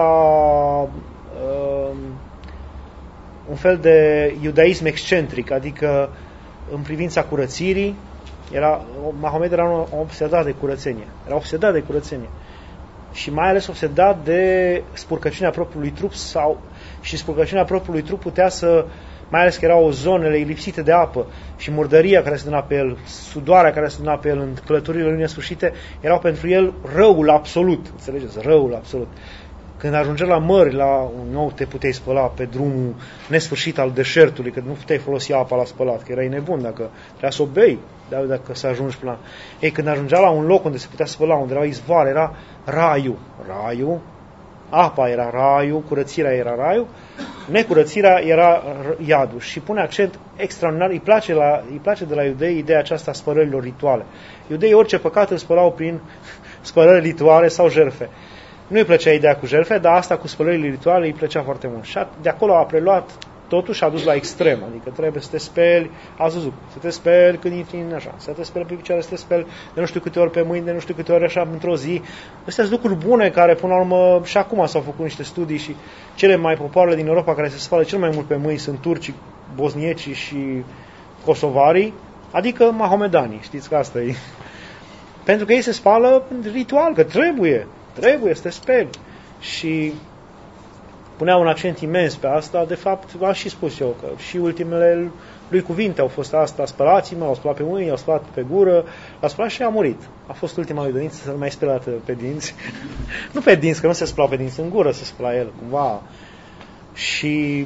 un fel de iudaism excentric, adică în privința curățirii, Mahomet era un obsedat de curățenie. Era obsedat de curățenie. Și mai ales obsedat de spurcăciunea propriului trup și spurcăciunea propriului trup putea să, mai ales că erau zonele lipsite de apă și murdăria care se duna pe el, sudoarea care se duna pe el în călătoriile lui nesfârșite, erau pentru el răul absolut. Înțelegeți? Răul absolut. Când ajungea la mări, nou te puteai spăla pe drumul nesfârșit al deșertului, că nu puteai folosi apa la spălat, că erai nebun dacă trebuia să o bei, dacă să ajungi până la... Ei, când ajungea la un loc unde se putea spăla, unde era izvoare, era raiul. Raiul, apa era raiul, curățirea era raiul, necurățirea era iadul. Și pune accent extraordinar, îi place de la iudei ideea aceasta a spălărilor rituale. Iudeii orice păcat îl spălau prin spălări rituale sau jertfe. Nu îi plăcea ideea cu jertfe, dar asta cu spălările rituale îi plăcea foarte mult. Și de acolo a preluat totul și a dus la extrem. Adică trebuie să te speli, ați văzut, să te speli când intri în așa, să te speli pe picioare, să te speli de nu știu câte ori pe mâini, de nu știu câte ori așa într-o zi. Astea sunt lucruri bune care până la urmă și acum s-au făcut niște studii și cele mai popoarele din Europa care se spală cel mai mult pe mâini sunt turcii, bosniecii și kosovarii, adică mahomedanii. Știți că asta e. Pentru că ei se spală ritual, că trebuie să te speli. Și punea un accent imens pe asta. De fapt, v-am și spus eu că și ultimele lui cuvinte au fost asta: spălați-mă, l-au spălat pe mâini, l-au spălat pe gură, l-a spălat și a murit. A fost ultima lui dorință să-l mai spălată pe dinți. Nu pe dinți, că nu se spăla pe dinți, în gură se spăla el, cumva. Și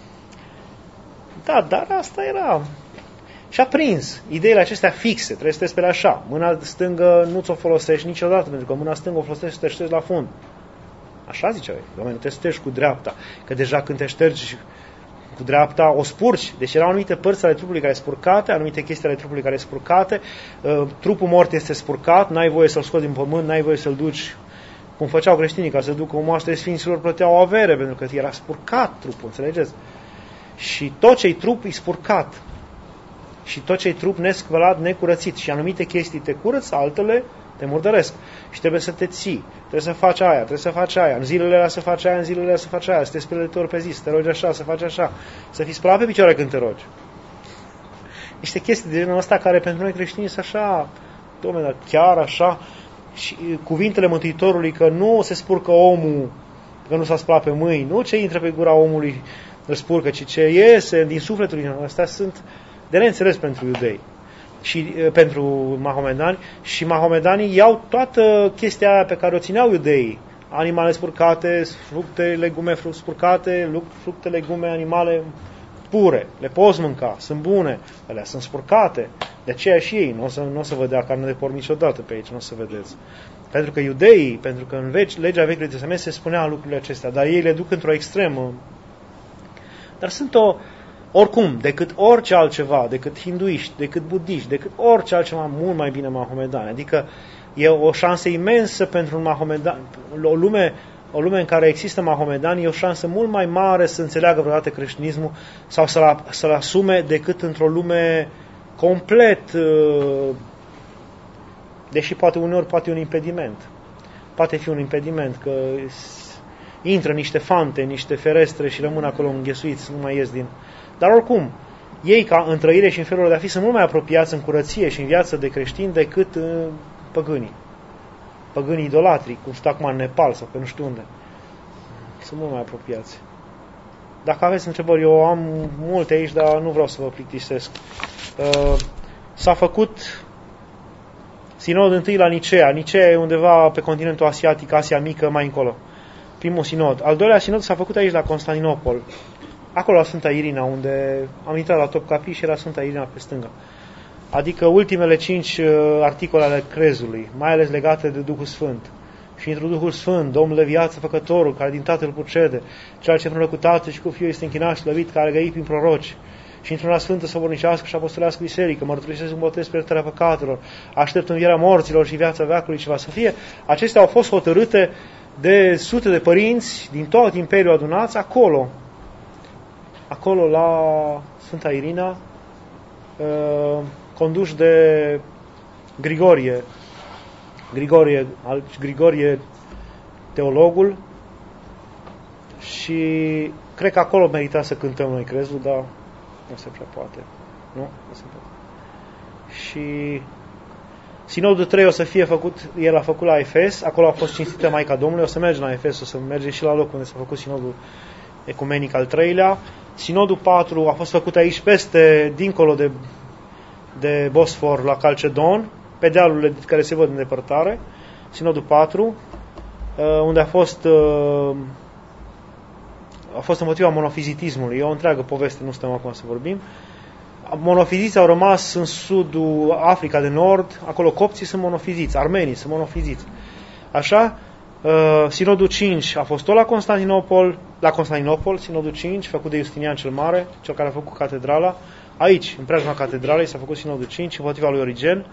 da, dar asta era. Și a prins ideile acestea fixe, trebuie să te speli așa. Mâna stângă nu ți-o folosești niciodată, pentru că mâna stângă o folosești să te ștergi la fund. Așa ziceau ei, Doamne, nu te ștergi cu dreapta, că deja când te ștergi cu dreapta o spurci. Deci erau anumite părți ale trupului care sunt spurcate, anumite chestii ale trupului care sunt spurcate, trupul mort este spurcat, n-ai voie să-l scoți din pământ, n-ai voie să-l duci, cum făceau creștinii, ca să ducă o moaște sfinților, plăteau o avere, pentru că era spurcat trupul, înțelegeți? Și tot ce-i trup e spurcat. Și tot ce-i trup nescvălat, necurățit. Și anumite chestii te curăță, altele te murdăresc. Și trebuie să te ții, trebuie să faci aia, trebuie să faci aia, în zilele alea să faci aia, în zilele alea să faci aia, să te speli de ori pe zi, să te rogi așa, să faci așa, să fii spălat pe picioare când te rogi. Niște chestii de genul ăsta care pentru noi creștini sunt așa, Doamne, dar chiar așa. Și cuvintele Mântuitorului că nu se spurcă omul că nu s-a spălat pe mâini, nu ce intră pe gura omului îl spurcă, ci ce iese din sufletul din ăsta sunt de neînțeles pentru iudei și pentru mahomedani. Și mahomedanii iau toată chestia aia pe care o țineau iudeii, animale spurcate, fructe, legume spurcate, fructe, legume, animale pure, le poți mânca, sunt bune, alea sunt spurcate, de aceea și ei nu o să vă dea carne de porc niciodată pe aici, nu o să vedeți. Pentru că iudeii, pentru că în legea Vechiului Testament se spunea lucrurile acestea, dar ei le duc într-o extremă. Dar sunt oricum, decât orice altceva, decât hinduiști, decât budiști, decât orice altceva, mult mai bine mahomedani. Adică e o șansă imensă pentru un mahomedan, o lume în care există mahomedani, e o șansă mult mai mare să înțeleagă vreodată creștinismul sau să-l asume decât într-o lume complet, deși uneori poate un impediment. Poate fi un impediment, că intră niște fante, niște ferestre și rămân acolo înghesuiți, nu mai ies din... Dar oricum, ei ca în trăire și în felul de a fi sunt mult mai apropiați în curăție și în viață de creștini decât păgânii. Păgânii idolatri, cum sunt acum în Nepal sau pe nu știu unde. Sunt mult mai apropiați. Dacă aveți întrebări, eu am multe aici, dar nu vreau să vă plictisesc. S-a făcut sinodul întâi la Nicea. Nicea e undeva pe continentul asiatic, Asia Mică, mai încolo. Primul sinod. Al doilea sinod s-a făcut aici la Constantinopol. Acolo la Sfânta Irina, unde am intrat la Topkapi și era Sfânta Irina pe stânga. Adică ultimele 5 articole ale crezului, mai ales legate de Duhul Sfânt. Și într Duhul Sfânt, Domnule viață făcătorul, care din Tatăl procede, cel ce împreună cu Tatăl și cu Fiul este închinat și slăvit, care a găit prin proroci. Și într-una sfântă, săvornicească și apostolească biserică, mărturisesc un botez spre iertarea păcatelor, aștept învierea morților și viața veacului ce va să fie. Acestea au fost hotărâte de sute de părinți din tot imperiul adunați acolo la Sfânta Irina, conduși de Grigorie teologul, și cred că acolo merita să cântăm noi crezul, dar nu se prea poate. Nu se poate. Și Sinodul 3 o să fie făcut, el a făcut la Efes, acolo a fost cinstită Maica Domnului, o să mergem la Efes, o să mergem și la locul unde s-a făcut Sinodul Ecumenic al 3-lea. Sinodul 4 a fost făcut aici peste, dincolo de Bosfor, la Calcedon, pe dealurile care se văd în depărtare. Sinodul 4, unde a fost împotriva monofizitismului. E o întreagă poveste, nu stăm acum să vorbim. Monofiziți au rămas în sudul Africa de Nord, acolo copții sunt monofiziți, armenii sunt monofiziți. Așa, Sinodul 5 a fost tot la Constantinopol, Sinodul 5, făcut de Justinian cel Mare, cel care a făcut catedrala. Aici, în preajma catedralei, s-a făcut Sinodul 5, împotriva lui Origen.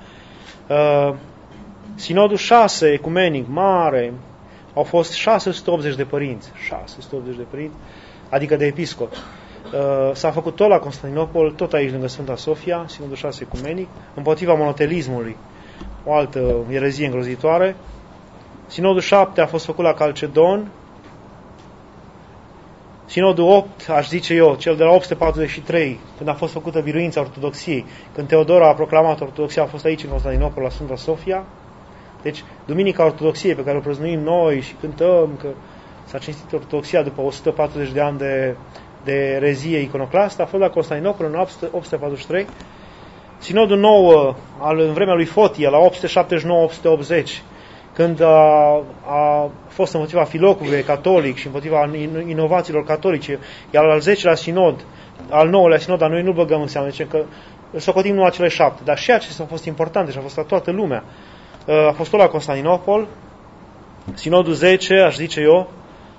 Sinodul 6, ecumenic, mare, au fost 680 de părinți, adică de episcopi. S-a făcut tot la Constantinopol, tot aici lângă Sfânta Sofia, Sinodul 6 ecumenic, împotriva monotelismului, o altă erezie îngrozitoare. Sinodul 7 a fost făcut la Calcedon. Sinodul 8, aș zice eu, cel de la 843, când a fost făcută biruința ortodoxiei, când Teodora a proclamat ortodoxia, a fost aici în Constantinopol, la Sfânta Sofia. Deci, Duminica Ortodoxiei, pe care o prăznuim noi și cântăm că s-a cinstit ortodoxia după 140 de ani de erezie iconoclastă, a fost la Constantinopol în 843. Sinodul 9, în vremea lui Fotie, la 879-880, când a fost împotriva filocului catolic și împotriva inovațiilor catolice, iar al 10-lea sinod, al 9-lea sinod, dar noi nu băgăm în seamă, deci că socotim numai cele 7, dar și acestea au fost importante și a fost la toată lumea. A fost tot la Constantinopol. Sinodul 10, aș zice eu,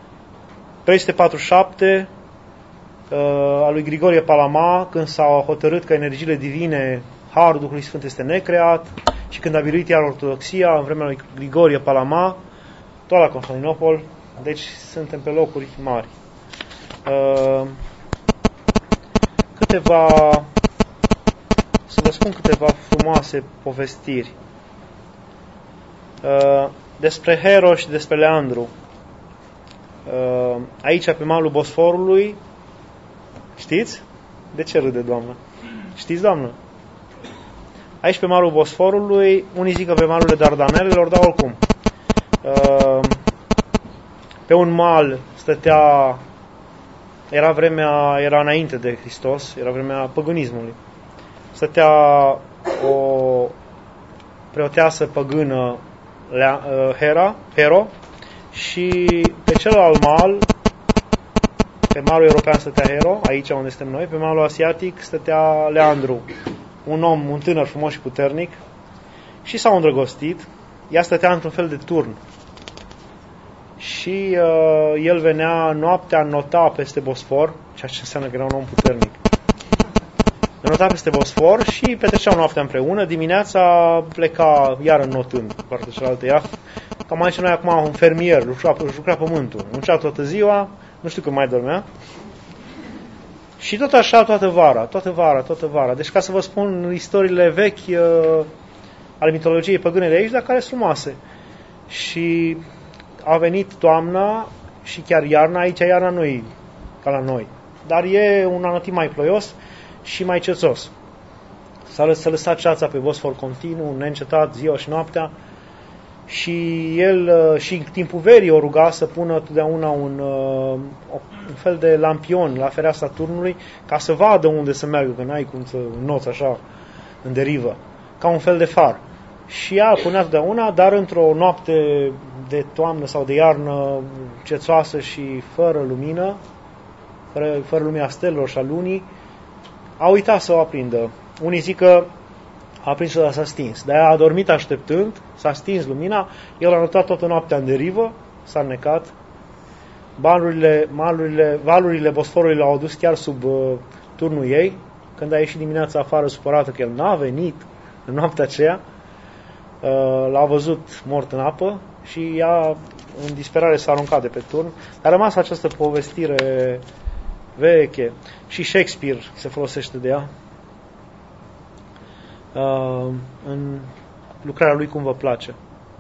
347, al lui Grigorie Palama, când s-a hotărât că energiile divine, Harul Duhului Sfânt este necreat, și când a biruit iar ortodoxia, în vremea lui Grigorie Palama, tot la Constantinopol. Deci suntem pe locuri mari. Să vă spun câteva frumoase povestiri despre Hero și despre Leandru. Aici, pe malul Bosforului, știți? De ce râde, doamnă? Știți, doamnă? Aici, pe malul Bosforului, unii zic că pe malurile Dardanelelor, dar oricum. Pe un mal stătea, era înainte de Hristos, era vremea păgânismului. Stătea o preoteasă păgână, Hero, și pe celălalt mal, pe malul european stătea Hero, aici unde suntem noi, pe malul asiatic stătea Leandru, un tânăr frumos și puternic, și s-au îndrăgostit. Ea stătea într-un fel de turn și el venea noaptea, nota peste Bosfor, ceea ce înseamnă că era un om puternic. Nota peste Bosfor și petreceau noaptea împreună. Dimineața pleca iar înnotând pe partea cealaltă. Era cam aici noi acum un fermier, lucra pământul, muncea toată ziua, nu știu când mai dormea. Și tot așa toată vara. Deci ca să vă spun istoriile vechi ale mitologiei păgâne de aici, dar care sunt frumoase. Și a venit toamna și chiar iarna, aici iarna nu e ca la noi, dar e un anotimp mai ploios și mai cețos. S-a lăsat ceața pe Bosfor continuu, neîncetat, ziua și noaptea, și el și în timpul verii o ruga să pună totdeauna un fel de lampion la fereastra turnului ca să vadă unde să meargă, că n-ai cum să înnoți așa în derivă, ca un fel de far. Și ea punea totdeauna, dar într-o noapte de toamnă sau de iarnă cețoasă și fără lumină, fără lumina stelelor și a lunii, a uitat să o aprindă. Unii zic că a aprins-o, dar s-a stins. De-aia a dormit așteptând, s-a stins lumina, el a notat toată noaptea în derivă, s-a înnecat. Valurile Bosforului l-au adus chiar sub turnul ei. Când a ieșit dimineața afară supărată că el n-a venit în noaptea aceea, l-a văzut mort în apă și ea în disperare s-a aruncat de pe turn. A rămas această povestire veche și Shakespeare se folosește de ea în lucrarea lui Cum vă place.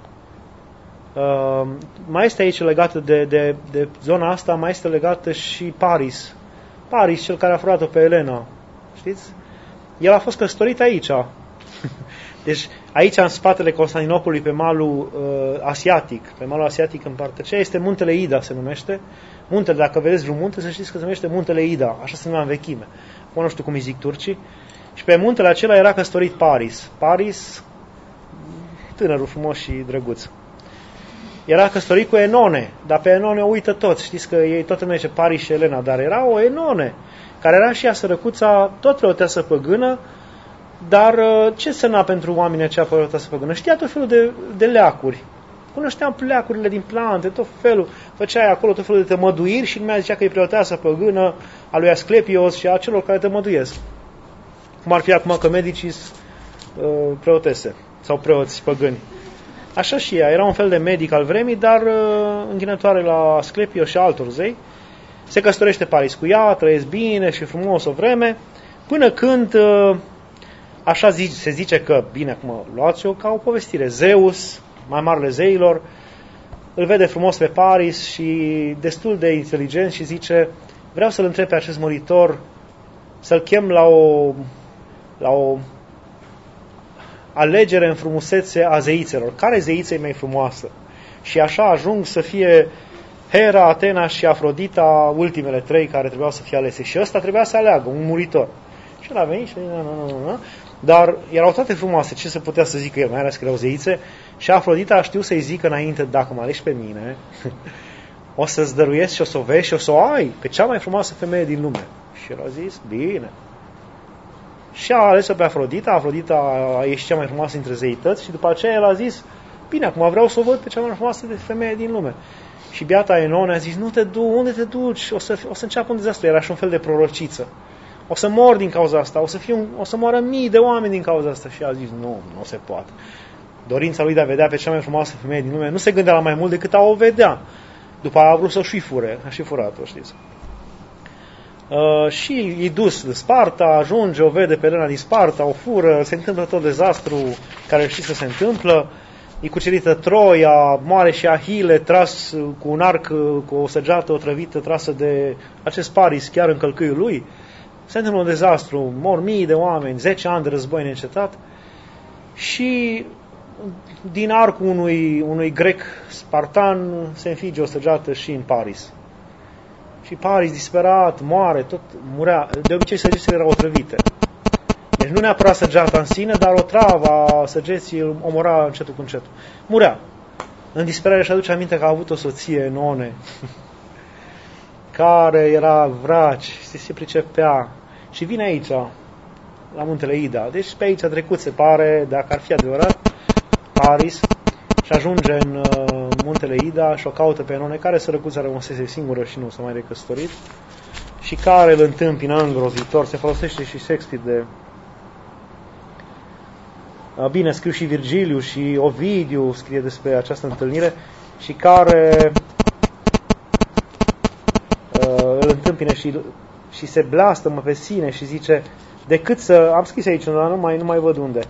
Mai este aici legată de zona asta, mai este legată și Paris, cel care a furat-o pe Elena, știți? El a fost căsătorit aici Deci aici, în spatele Constantinopolului, pe malul asiatic, în partea aceea, este muntele Ida, se numește. Muntele, dacă vedeți vreun munte, să știți că se numește muntele Ida, așa se numea în vechime. Acum nu știu cum îi zic turcii. Și pe muntele acela era căsătorit Paris. Paris, tânărul frumos și drăguț. Era căsătorit cu Enone, dar pe Enone o uită toți. Știți că ei tot numește Paris și Elena, dar era o Enone, care era și ea sărăcuța, tot preoteasă păgână, dar ce însemna pentru oamenii aceia preoteasă păgână? Știa tot felul de leacuri. Cunoșteam leacurile din plante, tot felul. Făcea acolo tot felul de tămăduiri și lumea zicea că e preoteasă păgână a lui Asclepios și a celor care tămăduiesc. Cum ar fi acum că medicii preotese sau preoți păgâni. Așa și ea, era un fel de medic al vremii, dar închinătoare la Asclepios și altor zei. Se căsătorește Paris cu ea, trăiesc bine și frumos o vreme, până când, așa se zice că, bine, acum luați-o ca o povestire, Zeus, mai marele zeilor, îl vede frumos pe Paris și destul de inteligent și zice, vreau să-l întreb pe acest muritor, să-l chem la o alegere în frumusețe a zeițelor. Care zeiță e mai frumoasă? Și așa ajung să fie Hera, Atena și Afrodita, ultimele trei care trebuiau să fie alese. Și ăsta trebuia să aleagă, un muritor. Și el a venit și dar erau toate frumoase, ce se putea să zică el, mai ales că erau zeițe. Și Afrodita a știut să-i zică înainte, dacă mă alegi pe mine, o să-ți dăruiesc și o să o vezi și o să o ai pe cea mai frumoasă femeie din lume. Și el a zis, bine. Și a ales-o pe Afrodita, Afrodita a ieșit cea mai frumoasă dintre zeități și după aceea el a zis, bine, acum vreau să o văd pe cea mai frumoasă femeie din lume. Și beata Enone a zis, nu te duci, unde te duci? O să înceapă un dezastru. Era și un fel de prorociță. O să mor din cauza asta, o să moară mii de oameni din cauza asta. Și a zis, nu se poate. Dorința lui de a vedea pe cea mai frumoasă femeie din lume nu se gândea la mai mult decât a o vedea. După aia a vrut să o și fure, a și furat-o, știți. Și e dus de Sparta, ajunge, o vede pe Elena din Sparta, o fură, se întâmplă tot dezastru care știți să se întâmplă. E cucerită Troia, moare și Ahile, tras cu un arc, cu o săgeată otrăvită, trasă de acest Paris, chiar în călcâiul lui. Se întâmplă un dezastru, mor mii de oameni, 10 ani de război neîncetat. Și din arcul unui grec spartan se înfige o săgeată și în Paris. Și Paris, disperat, moare, tot murea. De obicei săgețile erau otrăvite. Deci nu neapărat săgeata în sine, dar o travă a săgeții îl omora încetul cu încetul. Murea. În disperare își aduce aminte că a avut o soție, Enone, care era vraci, se pricepea. Și vine aici, la muntele Ida. Deci pe aici a trecut, se pare, dacă ar fi adevărat, Paris, și ajunge în muntele Ida și o caută pe Enone, care sărăcuța rămăsese singură și nu s-a mai recăsătorit, și care îl întâmpină îngrozitor. Se folosește și Sextit de... Bine, scriu și Virgiliu și Ovidiu scrie despre această întâlnire, și care îl întâmpină și se blastămă pe sine și zice, decât să... Am scris aici, dar nu mai văd unde.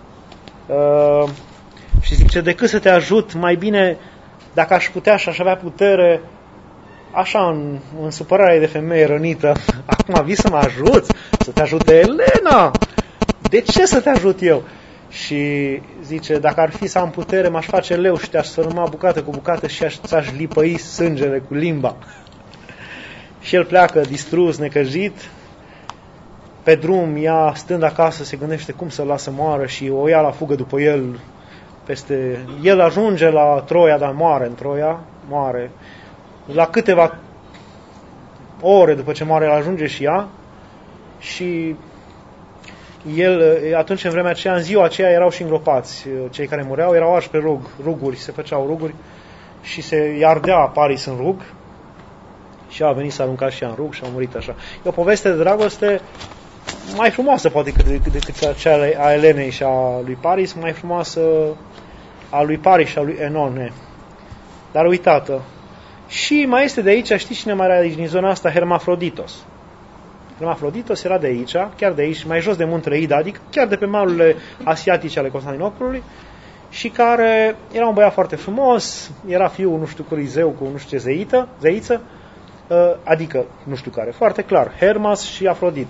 Și zice, decât să te ajut, mai bine, dacă aș putea și aș avea putere, așa, în supărare de femeie rănită, acum vii să mă ajuți, să te ajute Elena. De ce să te ajut eu? Și zice, dacă ar fi să am putere, m-aș face leu și te-aș sărâma bucată cu bucată și ți-aș lipăi sângele cu limba. Și el pleacă distrus, necăjit. Pe drum, ea, stând acasă, se gândește cum să-l lasă moară și o ia la fugă după el. El ajunge la Troia, dar moare în Troia, moare. La câteva ore după ce moare, el ajunge și ea. Și el, atunci, în vremea aceea, în ziua aceea, erau și îngropați. Cei care mureau erau arși pe ruguri, se făceau ruguri și se ardea Paris în rug. Și a venit să arunca și ea în rug și a murit așa. E o poveste de dragoste mai frumoasă, poate, decât cea a Elenei și a lui Paris, mai frumoasă a lui Paris și a lui Enone. Dar uitată. Și mai este de aici, știți cine mai era aici, din zona asta? Hermafroditos. Hermafroditos era de aici, chiar de aici, mai jos de muntele Ida, adică chiar de pe malurile asiatice ale Constantinopolului, și care era un băiat foarte frumos, era fiul nu știu cărui zeu cu nu știu ce zeiță, adică nu știu care, foarte clar, Hermas și Afrodita.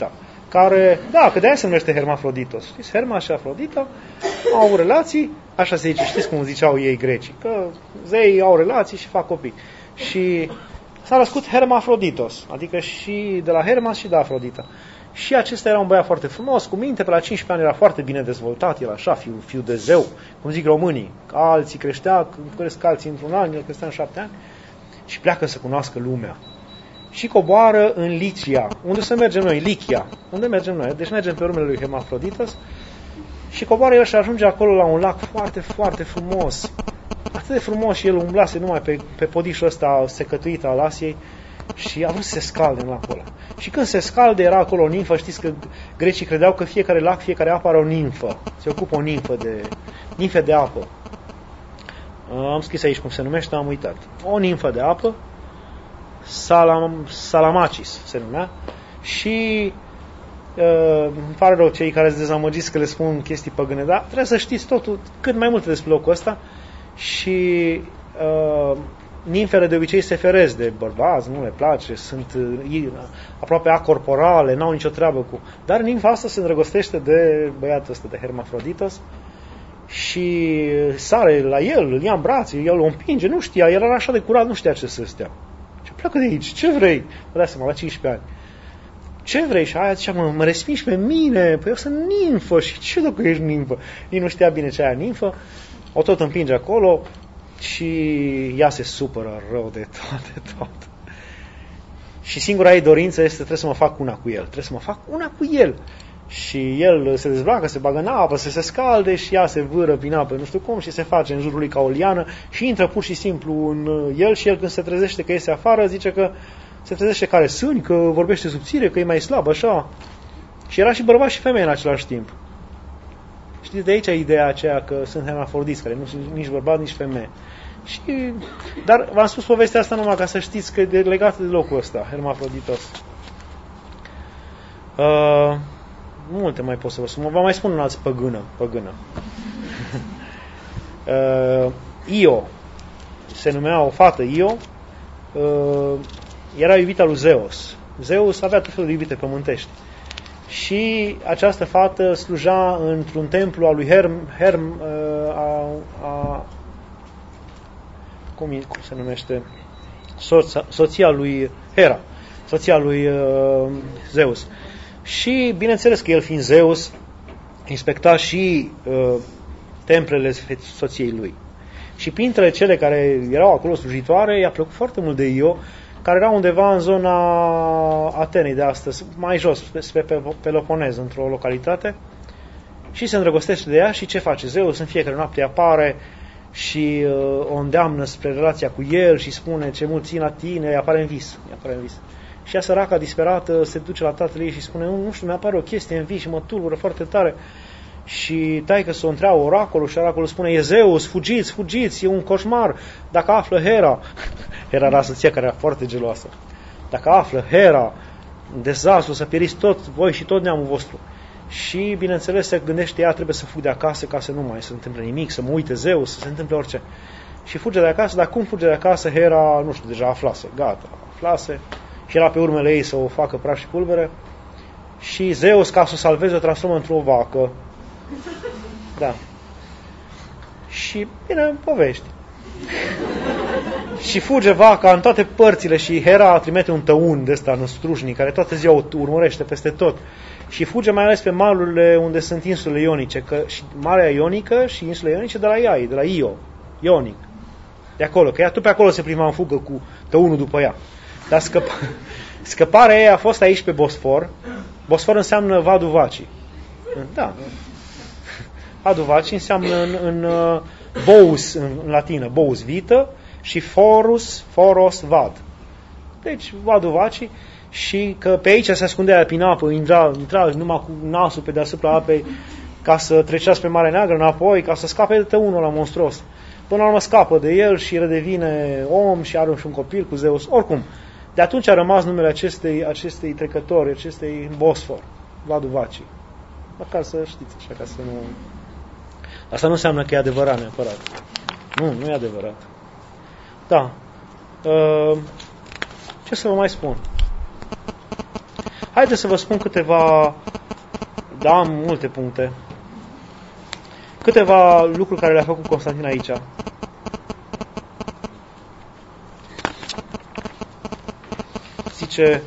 care, da, că de-aia se numește hermafroditos. Știți, Herma și Afrodita au relații, așa se zice, știți cum ziceau ei grecii, că zeii au relații și fac copii. Și s-a născut hermafroditos, adică și de la Hermas și de Afrodita. Și acesta era un băiat foarte frumos, cu minte, pe la 15 ani era foarte bine dezvoltat, el așa, fiu de zeu, cum zic românii, alții creștea, cresc alții într-un an, el creștea în 7 ani, și pleacă să cunoască lumea. Și coboară în Licia, unde să mergem noi, Lichia, unde mergem noi, deci mergem pe urmele lui Hermafroditos, și coboară el și ajunge acolo la un lac foarte, foarte frumos, atât de frumos, și el umblase numai pe podișul ăsta secătuit al Asiei, și a vrut să se scalde în lacul ăla. Și când se scalde, era acolo o nimfă. Știți că grecii credeau că fiecare lac, fiecare apă are o nimfă. Se ocupă o nimfe de apă. Am scris aici cum se numește, am uitat. O nimfă de apă, Salamacis se numea. Și îmi pare rău cei care se dezamăgiți că le spun chestii păgâne, dar trebuie să știți totul, cât mai multe despre locul ăsta. Și nimfele de obicei se feresc de bărbați, nu le place, sunt aproape acorporale, n-au nicio treabă cu... Dar nimfa asta se îndrăgostește de băiatul ăsta, de Hermafroditos, și sare la el, îl ia în brațe, el o împinge, nu știa, el era așa de curat, nu știa ce să stea. Și pleacă de aici, ce vrei? Vă dați seama, la 15 ani. Ce vrei? Și aia zicea, mă respingi pe mine, păi eu sunt nimfă, și ce dacă ești nimfă? Nici nu știa bine ce aia nimfă, o tot împinge acolo, și ea se supără rău de tot. Și singura ei dorință este, trebuie să mă fac una cu el. Trebuie să mă fac una cu el. Și el se dezbracă, se bagă în apă, se scalde și ea se vâră prin apă, nu știu cum, și se face în jurul lui ca o liană și intră pur și simplu în el, și el când se trezește că iese afară, zice că se trezește că are sâni, că vorbește subțire, că e mai slab, așa. Și era și bărbat și femeie în același timp. Știți, de aici ideea aceea că sunt hermafrodiți, care nu sunt nici bărbat, nici femeie. Dar v-am spus povestea asta numai ca să știți că e legată de locul ăsta, Hermafroditos. Multe mai pot să vă spun. Vă mai spun un alt păgână. Io. Se numea o fată Io. Era iubita lui Zeus. Zeus avea tot felul de iubite pământești. Și această fată sluja într-un templu al lui cum se numește? Soția lui Hera, soția lui Zeus. Și bineînțeles că el, fiind Zeus, inspecta și templele soției lui. Și printre cele care erau acolo slujitoare, i-a plăcut foarte mult de Io, care era undeva în zona Atenei de astăzi, mai jos, pe Peloponez, într-o localitate, și se îndrăgostește de ea. Și ce face Zeus? În fiecare noapte apare și o îndeamnă spre relația cu el și spune, ce mult țin la tine, îi apare în vis. Și ea, săraca, disperată, se duce la tatăl ei și spune, nu știu, mi-apare o chestie în vis și mă tulbură foarte tare. Și taică-s o întreabă oracolul și oracolul spune, e Zeus, fugiți, e un coșmar, dacă află Hera. Hera era soția care era foarte geloasă. Dacă află Hera, dezastru, să pieriți tot voi și tot neamul vostru. Și, bineînțeles, se gândește, ea trebuie să fug de acasă ca să nu mai se întâmple nimic, să mă uite Zeus, să se întâmple orice. Și fuge de acasă, dar cum fuge de acasă? Hera, nu știu, deja aflase, gata, aflase, și era pe urmele ei să o facă praf și pulbere. Și Zeus, ca să o salveze, o transformă într-o vacă. Da. Și, bine, povești. Și fuge vaca în toate părțile și Hera trimite un tăun de ăsta năstrușnic, care toată ziua o urmărește peste tot. Și fuge mai ales pe malurile unde sunt insulele Ionice, că și Marea Ionică și insulele Ionice de la ea, de la Ionic. De acolo, că ea tot pe acolo se prima în fugă cu tăunul după ea. Dar scăparea ei a fost aici pe Bosfor. Bosfor înseamnă Vadul Vacii. Da. Vadul Vacii înseamnă în Bous, în latină, Bous, vită, și foros, vad. Deci, Vadul Vacii. Și că pe aici se ascundea prin apă, intra numai cu nasul pe deasupra apei, ca să trecea spre Marea Neagră înapoi, ca să scape de tăunul ăla monstruos. Până la urmă scapă de el și redevine om și are și un copil cu Zeus. Oricum, de atunci a rămas numele acestei trecători, acestei Bosfor, Vadul Vacii. Măcar să știți așa, ca să nu... Asta nu înseamnă că e adevărat neapărat. Nu e adevărat. Da. Ce să vă mai spun? Haideți să vă spun câteva, da, am multe puncte, câteva lucruri care le-a făcut Constantin aici. Zice,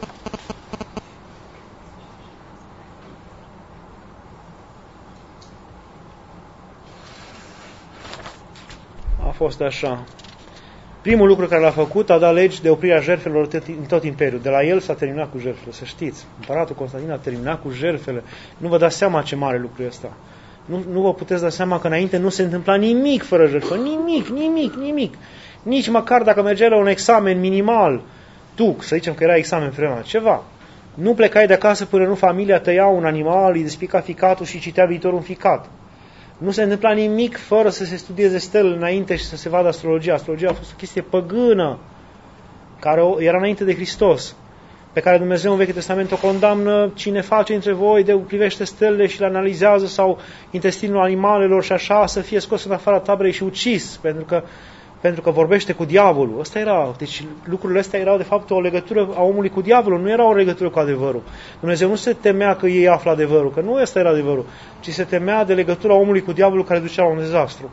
a fost așa. Primul lucru care l-a făcut, a dat legi de oprirea jertfelor în tot imperiul. De la el s-a terminat cu jertfele, să știți. Împăratul Constantin a terminat cu jertfele. Nu vă dați seama ce mare lucru e ăsta. Nu vă puteți da seama că înainte nu se întâmpla nimic fără jertfă. Nimic. Nici măcar dacă mergeai la un examen minimal, tu, să zicem că era examen vremea, ceva. Nu plecai de acasă până nu familia tăia un animal, îi despica ficatul și citea viitorul în ficat. Nu se întâmpla nimic fără să se studieze stelele înainte și să se vadă astrologia. Astrologia a fost o chestie păgână, care era înainte de Hristos, pe care Dumnezeu în Vechiul Testament o condamnă. Cine face între voi privește stelele și le analizează, sau intestinul animalelor și așa, să fie scos în afara taberei și ucis, pentru că vorbește cu diavolul. Asta era. Deci lucrurile astea erau de fapt o legătură a omului cu diavolul, nu era o legătură cu adevărul. Dumnezeu nu se temea că ei află adevărul, că nu ăsta era adevărul, ci se temea de legătura omului cu diavolul care ducea la un dezastru.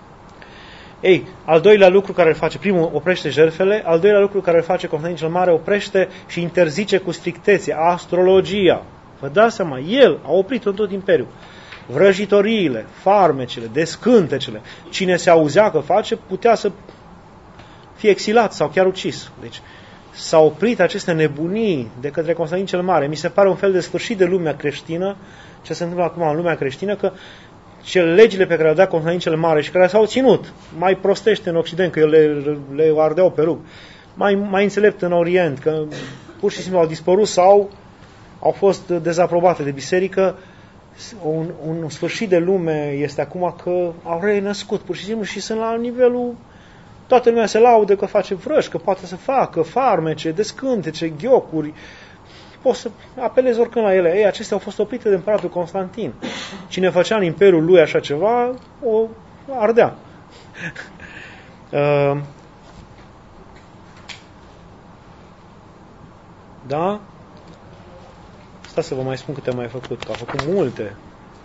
Ei, al doilea lucru care îl face, primul, oprește jertfele, al doilea lucru care îl face Constantin cel Mare, oprește și interzice cu strictețe astrologia. Vă dați seama, el a oprit în tot imperiul. Vrăjitoriile, farmecele, descântecele, cine se auzea că face, putea să fie exilat sau chiar ucis. Deci s-a oprit aceste nebunii de către Constantin cel Mare. Mi se pare un fel de sfârșit de lumea creștină, ce se întâmplă acum în lumea creștină, că legile pe care le-a dat Constantin cel Mare și care s-au ținut mai prostește în Occident, că le ardeau pe rug, mai înțelept în Orient, că pur și simplu au dispărut sau au fost dezaprobate de biserică. Un sfârșit de lume este acum că au renăscut pur și simplu și sunt la nivelul, toată lumea se laudă că face vrăși, că poate să facă farmece, descântece, ghiocuri, poți să apelezi oricând la ele. Ei, acestea au fost oprite de împăratul Constantin. Cine făcea în imperiul lui așa ceva, o ardea. Da? Stați să vă mai spun câte am mai făcut, că a făcut multe.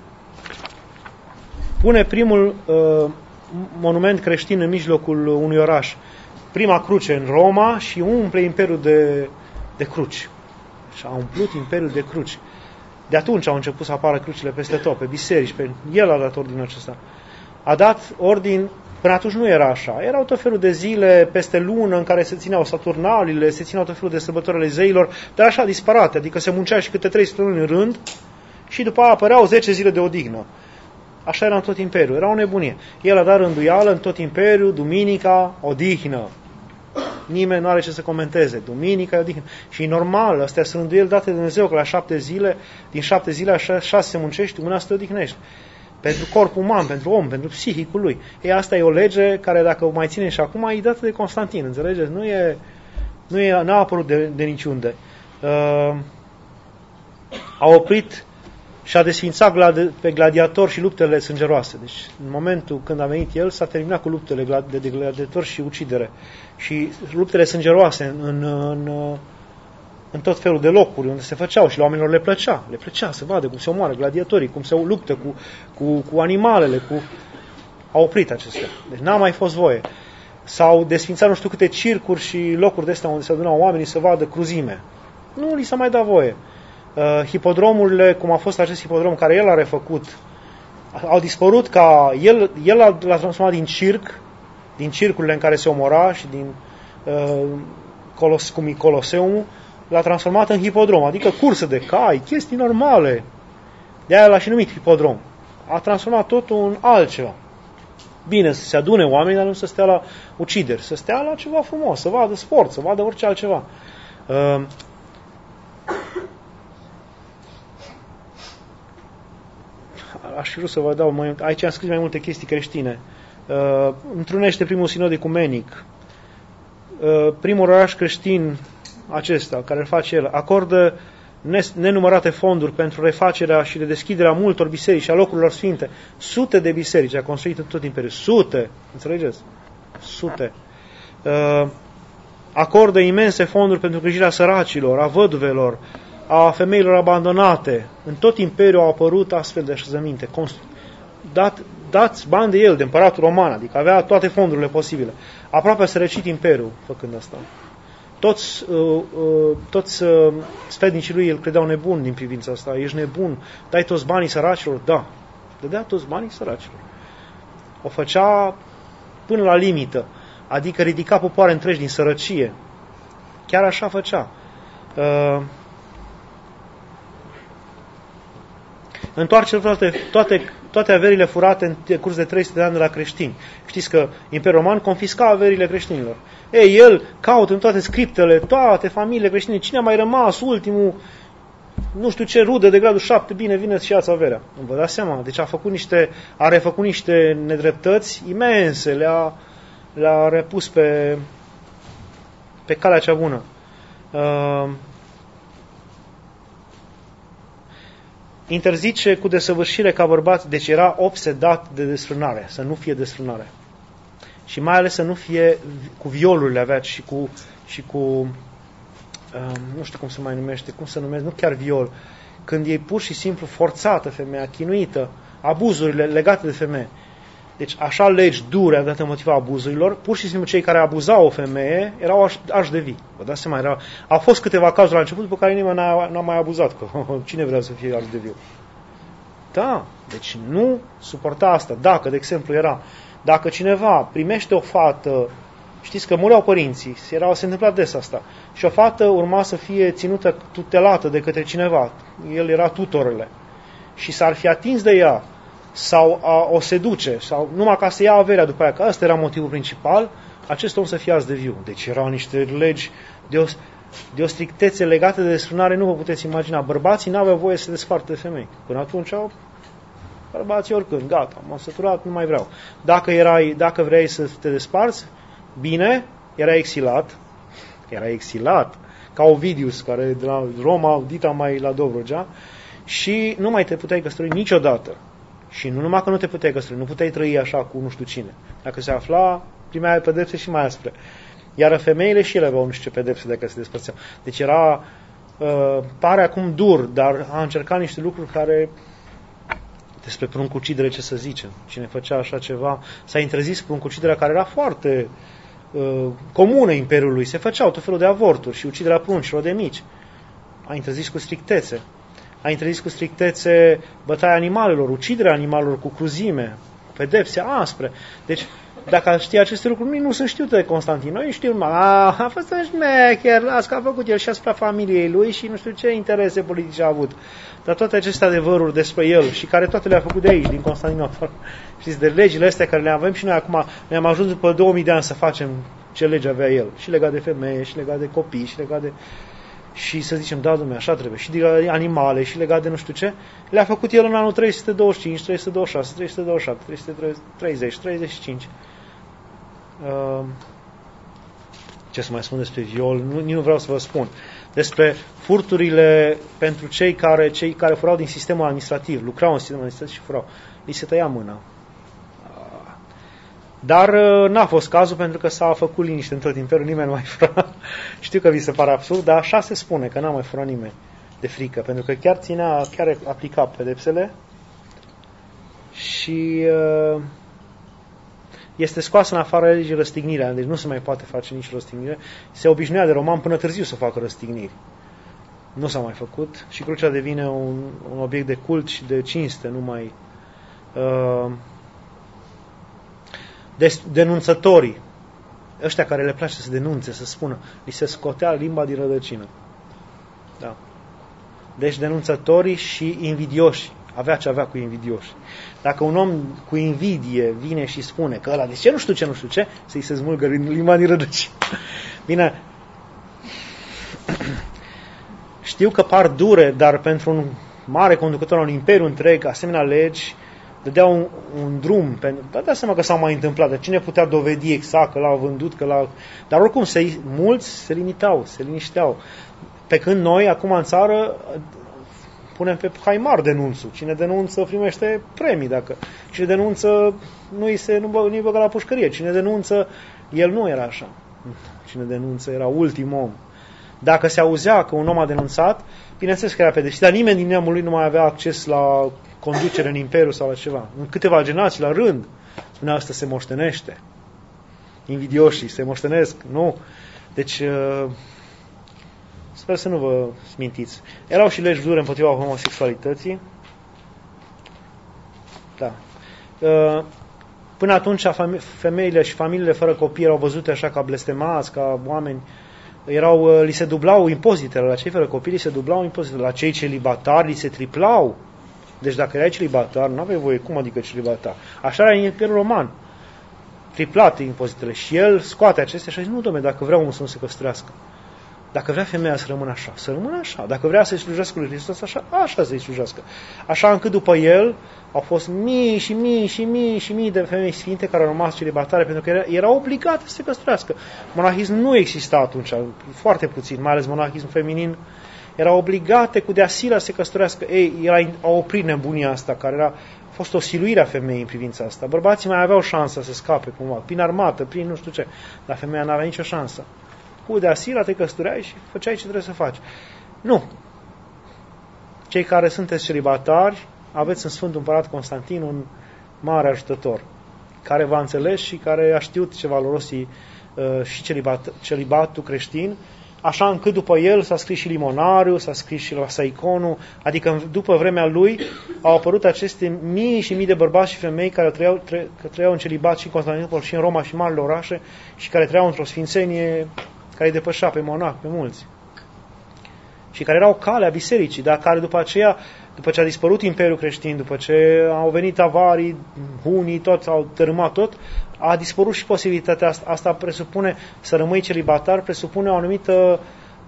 Pune primul monument creștin în mijlocul unui oraș. Prima cruce în Roma și umple imperiul de cruci. Și a umplut imperiul de cruci. De atunci au început să apară crucile peste tot, pe biserici, el a dat ordinul acesta. A dat ordin, până atunci nu era așa. Erau tot felul de zile peste lună în care se țineau saturnalile, se țineau tot felul de sărbători ale zeilor, dar așa disparate, adică se muncea și câte 3 săptămâni în rând și după aia apăreau 10 zile de odihnă. Așa era în tot imperiul, era o nebunie. El a dat rânduială în tot imperiul, duminica, odihnă. Nimeni nu are ce să comenteze. Duminica e odihnă. Și e normal, astea sunt rânduieli date de Dumnezeu, că la 7 zile, din 7 zile, așa 6 se muncești, una să te odihnești. Pentru corpul uman, pentru om, pentru psihicul lui. Ei, asta e o lege care, dacă o mai ține și acum, e dată de Constantin, înțelegeți? N-a apărut de niciunde. A oprit și a desfințat pe gladiatori și luptele sângeroase. Deci, în momentul când a venit el, s-a terminat cu luptele de gladiatori și ucidere. Și luptele sângeroase în tot felul de locuri unde se făceau și la oamenilor le plăcea să vadă cum se omoară gladiatorii, cum se luptă cu animalele, a oprit acestea. Deci n-a mai fost voie. S-au desfințat nu știu câte circuri și locuri de astea unde se adunau oamenii să vadă cruzime. Nu li s-a mai dat voie. Hipodromurile, cum a fost acest hipodrom care el a refăcut, au dispărut ca el l-a transformat din circurile în care se omora și din cum e Coloseumul, l-a transformat în hipodrom, adică cursă de cai, chestii normale. De-aia l-a și numit hipodrom. A transformat totul în altceva. Bine, să se adune oamenii, dar nu să stea la ucideri, să stea la ceva frumos, să vadă sport, să vadă orice altceva. Aș vrea să vă dau aici am scris mai multe chestii creștine. Întrunește primul sinod ecumenic. Primul oraș creștin acesta, care îl face el, acordă nenumărate fonduri pentru refacerea și redeschiderea multor biserici și a locurilor sfinte. Sute de biserici a construit în tot imperiul. Sute! Înțelegeți? Sute. Acordă imense fonduri pentru îngrijirea săracilor, a văduvelor, a femeilor abandonate. În tot imperiul au apărut astfel de așezăminte. Dați bani de el, de împăratul roman, adică avea toate fondurile posibile. Aproape a sărăcit imperiul făcând asta. Toți sfetnicii lui îl credeau nebun din privința asta. Ești nebun, dai toți banii săracilor? Da, dădea toți banii săracilor. O făcea până la limită, adică ridica popoare întregi din sărăcie. Chiar așa făcea. Întoarce toate averile furate în decurs de 300 de ani de la creștini. Știți că Imperiul Roman confisca averile creștinilor. El caută în toate scriptele, toate familiile creștine, cine a mai rămas, ultimul, nu știu ce rudă de gradul 7, bine, vine și ia-ți averea. Vă dați seama? Deci a refăcut niște nedreptăți imense, le-a repus pe calea cea bună. Interzice cu desăvârșire ca bărbați, deci era obsedat de desfrânare, să nu fie desfrânare. Și mai ales să nu fie cu violurile avea și cu nu știu cum se mai numește, cum se numește, nu chiar viol, când e pur și simplu forțată femeia, chinuită, abuzurile legate de femeie. Deci așa legi dure date motiva abuzurilor, pur și simplu cei care abuzau o femeie erau arși de vii. Vă dați seama, au fost câteva cazuri la început pe care nimeni n-a mai abuzat, că cine vrea să fie arși de viu? Da, deci nu suporta asta. Dacă, de exemplu, dacă cineva primește o fată, știți că mureau părinții, se întâmpla des asta, și o fată urma să fie ținută tutelată de către cineva, el era tutorele, și s-ar fi atins de ea, sau o seduce, sau numai ca să ia averea după aia, că ăsta era motivul principal, acest om să fie ars de viu. Deci erau niște legi de o strictețe legate de desfrânare, nu vă puteți imagina. Bărbații n-aveau voie să se despartă de femei. Până atunci bărbații oricând, gata, m-am săturat, nu mai vreau. Dacă vrei să te desparți, bine, era exilat, ca Ovidius, care de la Roma, dita mai la Dobrogea, și nu mai te puteai căsători niciodată. Și nu numai că nu te puteai căsători, nu puteai trăi așa cu nu știu cine. Dacă se afla, primeai pedepse și mai aspre. Iar femeile și ele aveau nu știu ce pedepse dacă se despărțeau. Deci pare acum dur, dar a încercat niște lucruri care, despre pruncucidere ce să zicem, cine făcea așa ceva, s-a interzis pruncuciderea care era foarte comună Imperiului, se făceau tot felul de avorturi și uciderea pruncilor de mici. A interzis cu strictețe. A interzis cu strictețe bătaia animalelor, uciderea animalelor cu cruzime, pedepse aspre. Deci, dacă știi aceste lucruri, nu sunt știute de Constantin. Noi știm, a fost un șmecher, las că a făcut el și asupra familiei lui și nu știu ce interese politice a avut. Dar toate aceste adevăruri despre el și care toate le-a făcut de aici, din Constantinopol. Știți, de legile astea care le avem și noi acum ne-am ajuns după 2000 de ani să facem ce lege avea el. Și legat de femeie, și legat de copii, și legat de... Și să zicem, da, Dumnezeu, așa trebuie. Și de animale, și legat de nu știu ce. Le-a făcut el în anul 325, 326, 327, 330, 35. Ce să mai spun despre viol? Nu vreau să vă spun. Despre furturile pentru cei care furau din sistemul administrativ. Lucrau în sistemul administrativ și furau. Li se tăia mâna. Dar n-a fost cazul pentru că s-a făcut liniște în tot imperiul, nimeni nu mai fura. Știu că vi se pare absurd, dar așa se spune, că n-a mai furat nimeni de frică, pentru că chiar aplica pedepsele și este scoasă în afară legii răstignirea, deci nu se mai poate face nici răstignire. Se obișnuia de roman până târziu să facă răstigniri. Nu s-a mai făcut și crucea devine un obiect de cult și de cinste, nu mai... denunțătorii, ăștia care le place să denunțe, să spună, li se scotea limba din rădăcină. Da. Deci denunțătorii și invidioși, avea ce avea cu invidioși. Dacă un om cu invidie vine și spune că ăla, de ce nu știu ce, să-i se smulgă limba din rădăcină. Bine, știu că par dure, dar pentru un mare conducător al unui imperiu întreg, asemenea legi dădea un drum, dar dați seama că s-a mai întâmplat, dar cine putea dovedi exact că l-au vândut, dar oricum mulți se limitau, se linișteau. Pe când noi, acum în țară, punem pe haimar denunțul. Cine denunță primește premii, cine denunță nu-i băga la pușcărie, cine denunță, el nu era așa. Cine denunță era ultimul om. Dacă se auzea că un om a denunțat, bineînțeles că era pedepsit, dar nimeni din neamul lui nu mai avea acces la conducere în imperiu sau la ceva. În câteva generații la rând, spunea, asta se moștenește. Invidioșii se moștenesc, nu? Deci, sper să nu vă smintiți. Erau și legi dure împotriva homosexualității. Da. Până atunci, femeile și familiile fără copii erau văzute așa ca blestemați, ca oameni. Li se dublau impozitele, la cei fără copii li se dublau impozitele, la cei celibatari li se triplau. Deci dacă erai celibatar, nu aveai voie. Cum adică celibatar? Așa era în Imperiul Roman. Triplate impozitele. Și el scoate acestea și a zis, nu, dom'le, dacă vrea omul să nu se căstrească. Dacă vrea femeia să rămână așa, să rămână așa. Dacă vrea să-i slujească lui Hristos, așa să-i slujească. Așa încât după el au fost mii și mii și mii și mii de femei sfinte care au rămas celibatare pentru că erau obligate să se căstrească. Monahism nu exista atunci, foarte puțin, mai ales monahism feminin. Erau obligate cu deasila să se căsătorească. Ei, au oprit nebunia asta, care a fost o siluire a femeii în privința asta. Bărbații mai aveau șansa să scape cumva, prin armată, prin nu știu ce, dar femeia n-avea nicio șansă. Cu deasila te căsătoreai și făceai ce trebuie să faci. Nu. Cei care sunteți celibatari, aveți în Sfântul Împărat Constantin un mare ajutător, care v-a înțeles și care a știut ce valorosi și celibatul creștin, așa încât după el s-a scris și Limonariu, s-a scris și Saiconul, adică după vremea lui au apărut aceste mii și mii de bărbați și femei care trăiau în celibat și în Constantinopol și în Roma și în marile orașe și care trăiau într-o sfințenie care îi depășea pe monac, pe mulți. Și care erau calea bisericii, dar care după aceea, după ce a dispărut Imperiul Creștin, după ce au venit avarii, hunii, toți au tărâmat tot, a dispărut și posibilitatea asta. Asta presupune să rămâi celibatar, presupune o anumită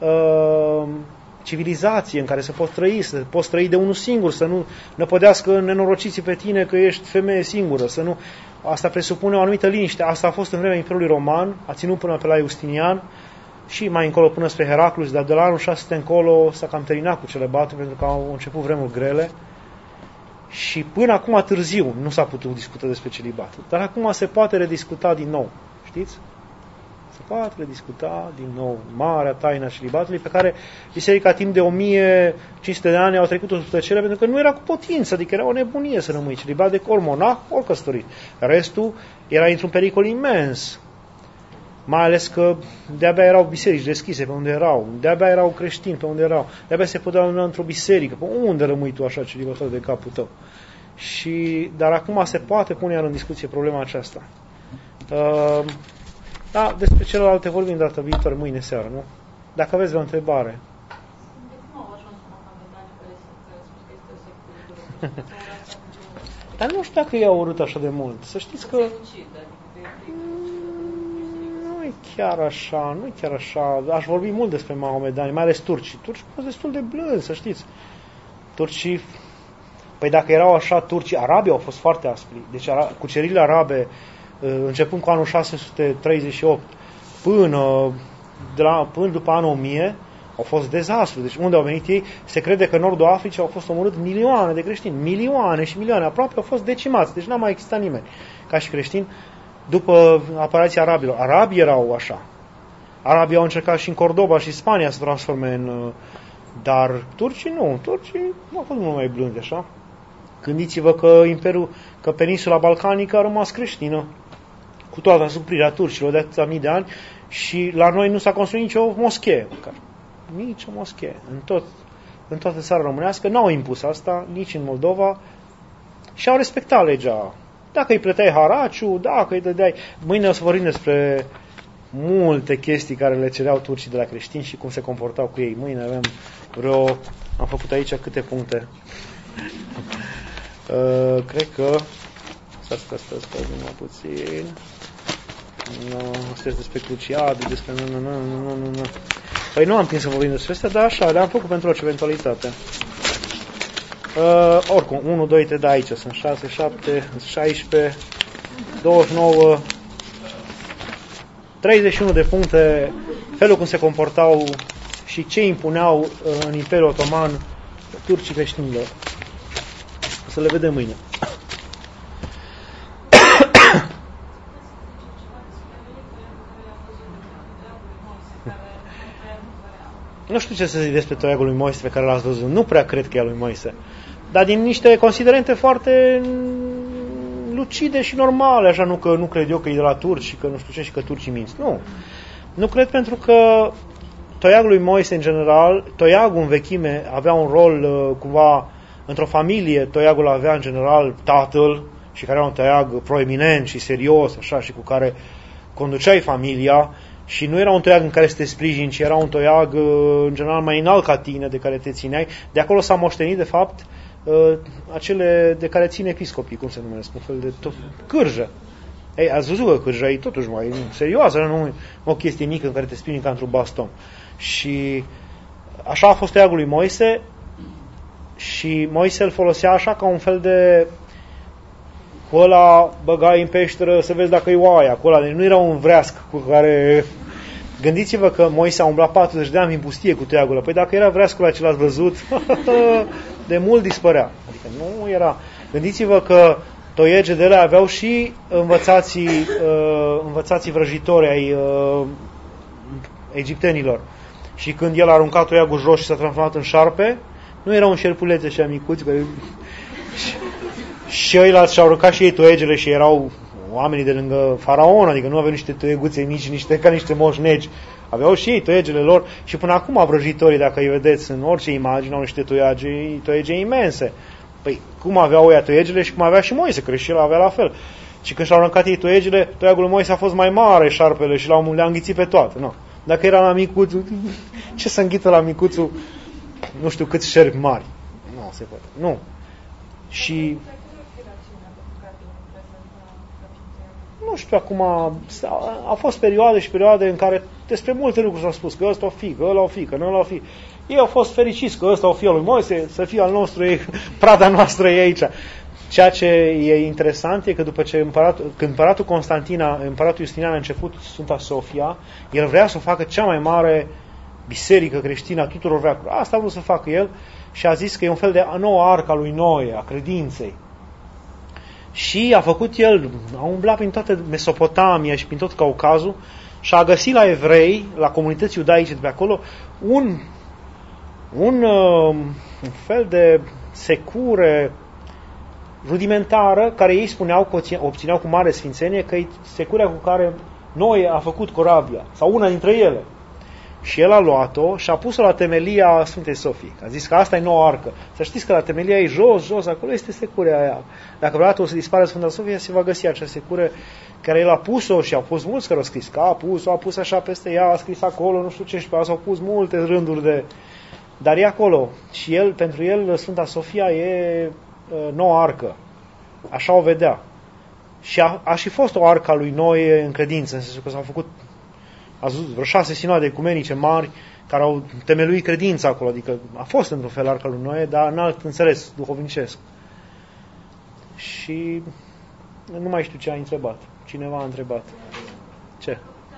civilizație în care să poți trăi de unul singur, să nu năpădească nenorociții pe tine că ești femeie singură, să nu. Asta presupune o anumită liniște. Asta a fost în vremea Imperiului Roman, a ținut până pe la Justinian și mai încolo până spre Heraclius, dar de la anul 600 încolo s-a cam terminat cu celibatul pentru că au început vremuri grele. Și până acum târziu nu s-a putut discuta despre celibat. Dar acum se poate rediscuta din nou. Știți? Se poate rediscuta din nou marea taina celibatului pe care biserica timp de 1500 de ani au trecut-o sub tăcere pentru că nu era cu potință, adică era o nebunie să rămâi celibat de ori monah, ori căsătorit. Restul era într-un pericol imens. Mai ales că de-abia erau biserici deschise pe unde erau, de-abia erau creștini pe unde erau, de-abia se puteau luna într-o biserică. Pe unde rămâi tu așa celibatar de capul tău? Dar acum se poate pune iar în discuție problema aceasta. Da, despre celelalte vorbim data viitoare, mâine seară, nu? Dacă aveți vreo întrebare. Dar nu știu dacă i-au urât așa de mult. Să știți că nu chiar așa. Aș vorbi mult despre mahomedani, mai ales turcii. Turcii au fost destul de blânzi, să știți. Turcii, păi dacă erau așa, turcii, arabii au fost foarte aspri. Deci cuceririle arabe, începând cu anul 638 până după anul 1000, au fost dezastru. Deci unde au venit ei, se crede că în nordul Africii au fost omorât milioane de creștini. Milioane și milioane. Aproape au fost decimați. Deci n-a mai existat nimeni ca și creștini după apariția arabilor. Arabii erau așa. Arabii au încercat și în Cordoba și Spania să transforme în... Dar turcii nu. Turcii nu au fost mult mai blânzi așa. Gândiți-vă că peninsula balcanică a rămas creștină cu toată asuprirea turcilor de atâția mii de ani și la noi nu s-a construit nicio moschee. Nici o moschee. În toată țara românească n-au impus asta, nici în Moldova, și au respectat legea. Dacă îi plăteai haraciu, dacă îi dădeai... Mâine o să vorbim despre multe chestii care le cereau turcii de la creștini și cum se comportau cu ei. Mâine avem am făcut aici câte puncte. Cred că... Stați, numai puțin... Asta este despre Cruciade, despre... Nu. Păi nu am timp să vorbim despre astea, dar așa, le-am făcut pentru orice eventualitate. Oricum, 1, 2, 3, da, aici sunt 6, 7, 16, 29, 31 de puncte, felul cum se comportau și ce impuneau în Imperiul Otoman turcii creștinilor. O să le vedem mâine. Nu știu ce să zic despre toiagul lui Moise pe care l-ați văzut. Nu prea cred că e al lui Moise. Dar din niște considerente foarte lucide și normale, așa, nu cred eu că e de la turci și că nu știu ce și că turcii minți. Nu. Nu cred, pentru că toiagul lui Moise în general, toiagul în vechime avea un rol cumva într-o familie, toiagul avea în general tatăl și care era un toiag proeminent și serios, așa, și cu care conduceai familia. Și nu era un toiag în care să te sprijini, ci era un toiag în general mai înalt ca tine, de care te țineai. De acolo s-a moștenit, de fapt, acele de care țin episcopii, cum se numesc, un fel de cârjă. Ei, ați văzut că cârja e totuși mai serioasă, nu o chestie mică în care te sprijini ca într-un baston. Și așa a fost toiagul lui Moise și Moise îl folosea așa ca un fel de... Cu ăla băgai în peșteră să vezi dacă e oaia, cu ăla. Deci nu era un vreasc cu care... Gândiți-vă că Moise a umblat 40 de ani în pustie cu toiagul ăla. Păi dacă era vreascul ăla ce l-ați văzut, de mult dispărea. Adică nu era... Gândiți-vă că toiege de alea aveau și învățații vrăjitori ai egiptenilor. Și când el a aruncat toiagul jos și s-a transformat în șarpe, nu erau un șerpulețe așa micuți, care... Și ăilalți și-au aruncat și ei toiegele și erau oamenii de lângă faraon, adică nu aveau niște toieguțe mici, ca niște moșnegi. Aveau și ei toiegele lor și până acum vrăjitorii, dacă îi vedeți în orice imagine, au niște toiege imense. Păi cum aveau ăia toiegele și cum avea și Moise, că și el avea la fel. Și când și-au aruncat ei toiegele, toiagul lui Moise a fost mai mare, șarpele, și le-a înghițit pe toate. No. Dacă era la micuțul, ce să înghită la micuțul, nu știu câți șerpi mari. Nu se poate. Nu. Și... Nu știu, acum au fost perioade și perioade în care despre multe lucruri s-au spus, că ăsta o fi, că ăla o fi, că nu ăla o fi. Ei au fost fericiți că ăsta o fi al lui Moise, să fie al nostru, prada noastră e aici. Ceea ce e interesant e că după ce împăratul Justinian a început Sfânta Sofia, el vrea să o facă cea mai mare biserică creștină a tuturor veacurilor. Asta a vrut să facă el și a zis că e un fel de nouă arcă a lui Noe, a credinței. Și a făcut el, a umblat prin toată Mesopotamia și prin tot Caucazul și a găsit la evrei, la comunități iudaice de pe acolo, un fel de secure rudimentară, care ei spuneau că obțineau cu mare sfințenie, că e securea cu care Noe a făcut corabia, sau una dintre ele. Și el a luat-o și a pus-o la temelia Sfintei Sofii. A zis că asta e noua arcă. Să știți că la temelia e jos, acolo este securea aia. Dacă vreodată o să dispară Sfânta Sofie, se va găsi acea secură care el a pus-o și au pus mulți care au scris că a pus așa peste ea, a scris acolo, nu știu ce, și pe s-au pus multe rânduri de... Dar e acolo. Și el, pentru el, Sfânta Sofia e noua arcă. Așa o vedea. Și a și fost o arcă a lui Noe în credință, în sensul că s-au făcut, ați văzut, vreo 6 sinoade ecumenice mari care au temeluit credința acolo, adică a fost într-un fel arca lui Noe, dar în alt înțeles, duhovnicesc. Și nu mai știu ce a întrebat. Cineva a întrebat. Ce?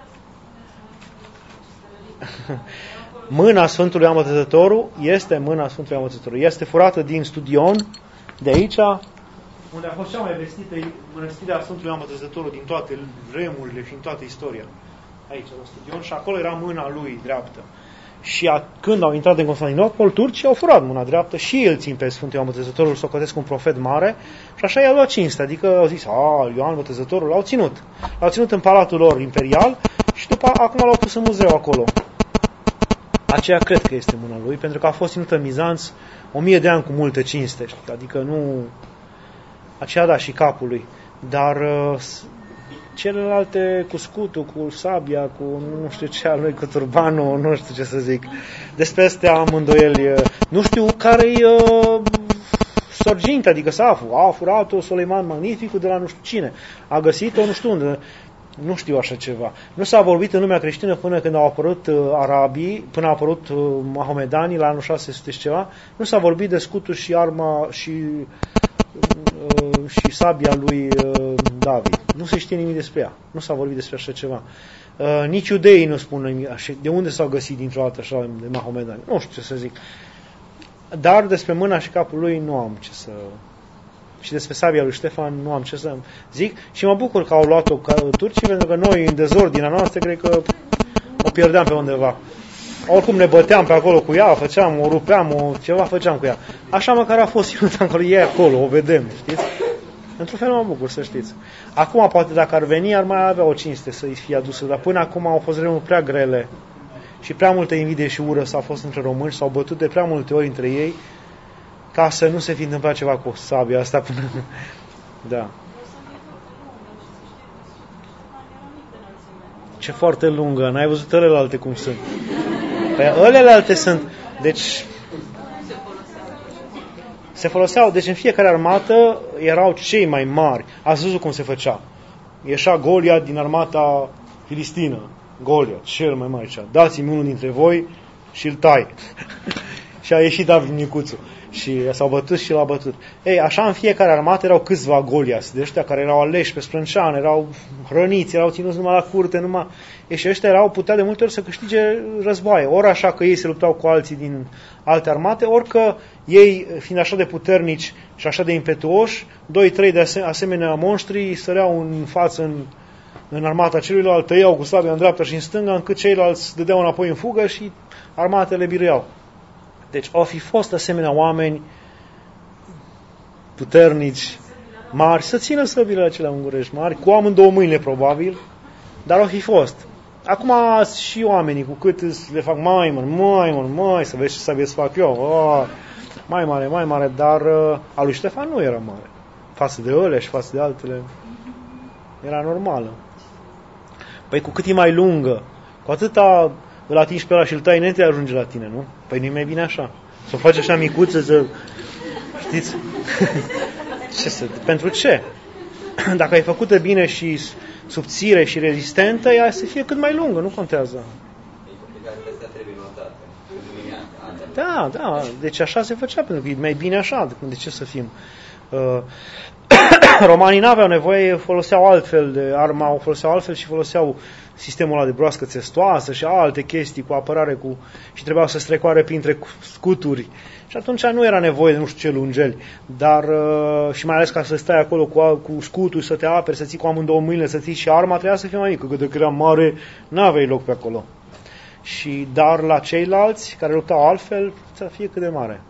Mâna Sfântului Ioan Botezătorul este mâna Sfântului Ioan Botezătorul. Este furată din Studion, de aici, unde a fost cea mai vestită mănăstire a Sfântului Ioan Botezătorul din toate vremurile și în toată istoria. Aici, la Studion, și acolo era mâna lui dreaptă. Și când au intrat în Constantinopol, turcii au furat mâna dreaptă și îl țin pe Sfântul Ioan Botezătorul, s-o cotesc un profet mare, și așa i-au luat cinste, adică au zis, Ioan Botezătorul, l-au ținut. L-au ținut în palatul lor imperial și după acum l-au pus în muzeu acolo. Aceea cred că este mâna lui, pentru că a fost ținută în Bizanț 1000 de ani cu multe cinste, adică nu... Aceea da, și capul lui. Dar celelalte cu scutul, cu sabia, cu nu știu ce al lui, cu turbanul, nu știu ce să zic. Despre astea am îndoieli. Nu știu care-i sorginte, adică a furat-o Soleiman Magnificul de la nu știu cine. A găsit-o nu știu unde. Nu știu așa ceva. Nu s-a vorbit în lumea creștină până când au apărut arabii, până au apărut mahomedanii la anul 600 și ceva. Nu s-a vorbit de scutul și arma și sabia lui David. Nu se știe nimic despre ea. Nu s-a vorbit despre așa ceva. Nici iudeii nu spun nimic. De unde s-au găsit dintr-o dată așa de mahomedani? Nu știu ce să zic. Dar despre mâna și capul lui nu am ce să... Și despre sabia lui Ștefan nu am ce să zic. Și mă bucur că au luat-o turcii, pentru că noi, în dezordinea noastră, cred că o pierdeam pe undeva. oricum ne băteam pe acolo cu ea, o rupeam, ceva făceam cu ea. Așa măcar a fost Ionuț acolo, e acolo, o vedem, știți? Într-un fel mă bucur, să știți. Acum, poate dacă ar veni, ar mai avea o cinste să-i fie adusă, dar până acum au fost vremuri prea grele și prea multă invidie și ură s-a fost între români, s-au bătut de prea multe ori între ei, ca să nu se fi întâmplat ceva cu sabia asta până... Da. Ce foarte lungă, n-ai văzut ălelalte cum sunt. Păi ălelalte sunt, deci... Se foloseau, deci în fiecare armată erau cei mai mari. Ați văzut cum se făcea. Ieșea Goliat din armata filistină. Goliat, cel mai mare. Dați-mi unul dintre voi și îl tai. Și a ieșit David Micuțu. Și s-au bătut și l-a bătut. Ei, așa în fiecare armată erau câțiva Goliați de ăștia care erau aleși pe sprâncean, erau hrăniți, erau ținuți numai la curte, numai... Ei, și ăștia puteau de multe ori să câștige războaie. Ori așa că ei se luptau cu alții din alte armate, ori că ei, fiind așa de puternici și așa de impetuoși, 2-3 de asemenea monștri săreau în față în armata celuilalt, tăiau cu sabia în dreapta și în stânga, încât ceilalți dădeau înapoi în fugă și armatele biruiau. Deci au fi fost asemenea oameni puternici, mari, să țină săbile acelea ungurești mari, cu amândouă mâinile probabil, dar au fi fost. Acum și oamenii, cu cât le fac mai, să vezi ce sabie să fac eu, mai mare, dar a lui Ștefan nu era mare. Față de ălea și față de altele, era normală. Păi cu cât e mai lungă, cu atâta îl atingi pe ăla și îl tai înainte de a ajunge la tine, nu? Păi nu-i mai bine așa. Să o faci așa micuță, să... Știți? Pentru ce? Dacă ai făcută bine și subțire și rezistentă, ea să fie cât mai lungă, nu contează. Da, deci așa se făcea, pentru că e mai bine așa, de ce să fim? Romanii n-aveau nevoie, foloseau altfel de arma, foloseau altfel și foloseau sistemul ăla de broască țestoasă și alte chestii cu apărare și trebuiau să strecoare printre scuturi. Și atunci nu era nevoie de nu știu ce lungeli, dar și mai ales ca să stai acolo cu scuturi, să te aperi, să ții cu amândouă mâinile, să ții și arma, trebuia să fie mai mică, că dacă era mare, n-aveai loc pe acolo. Dar la ceilalți care luptau altfel, să fie cât de mare.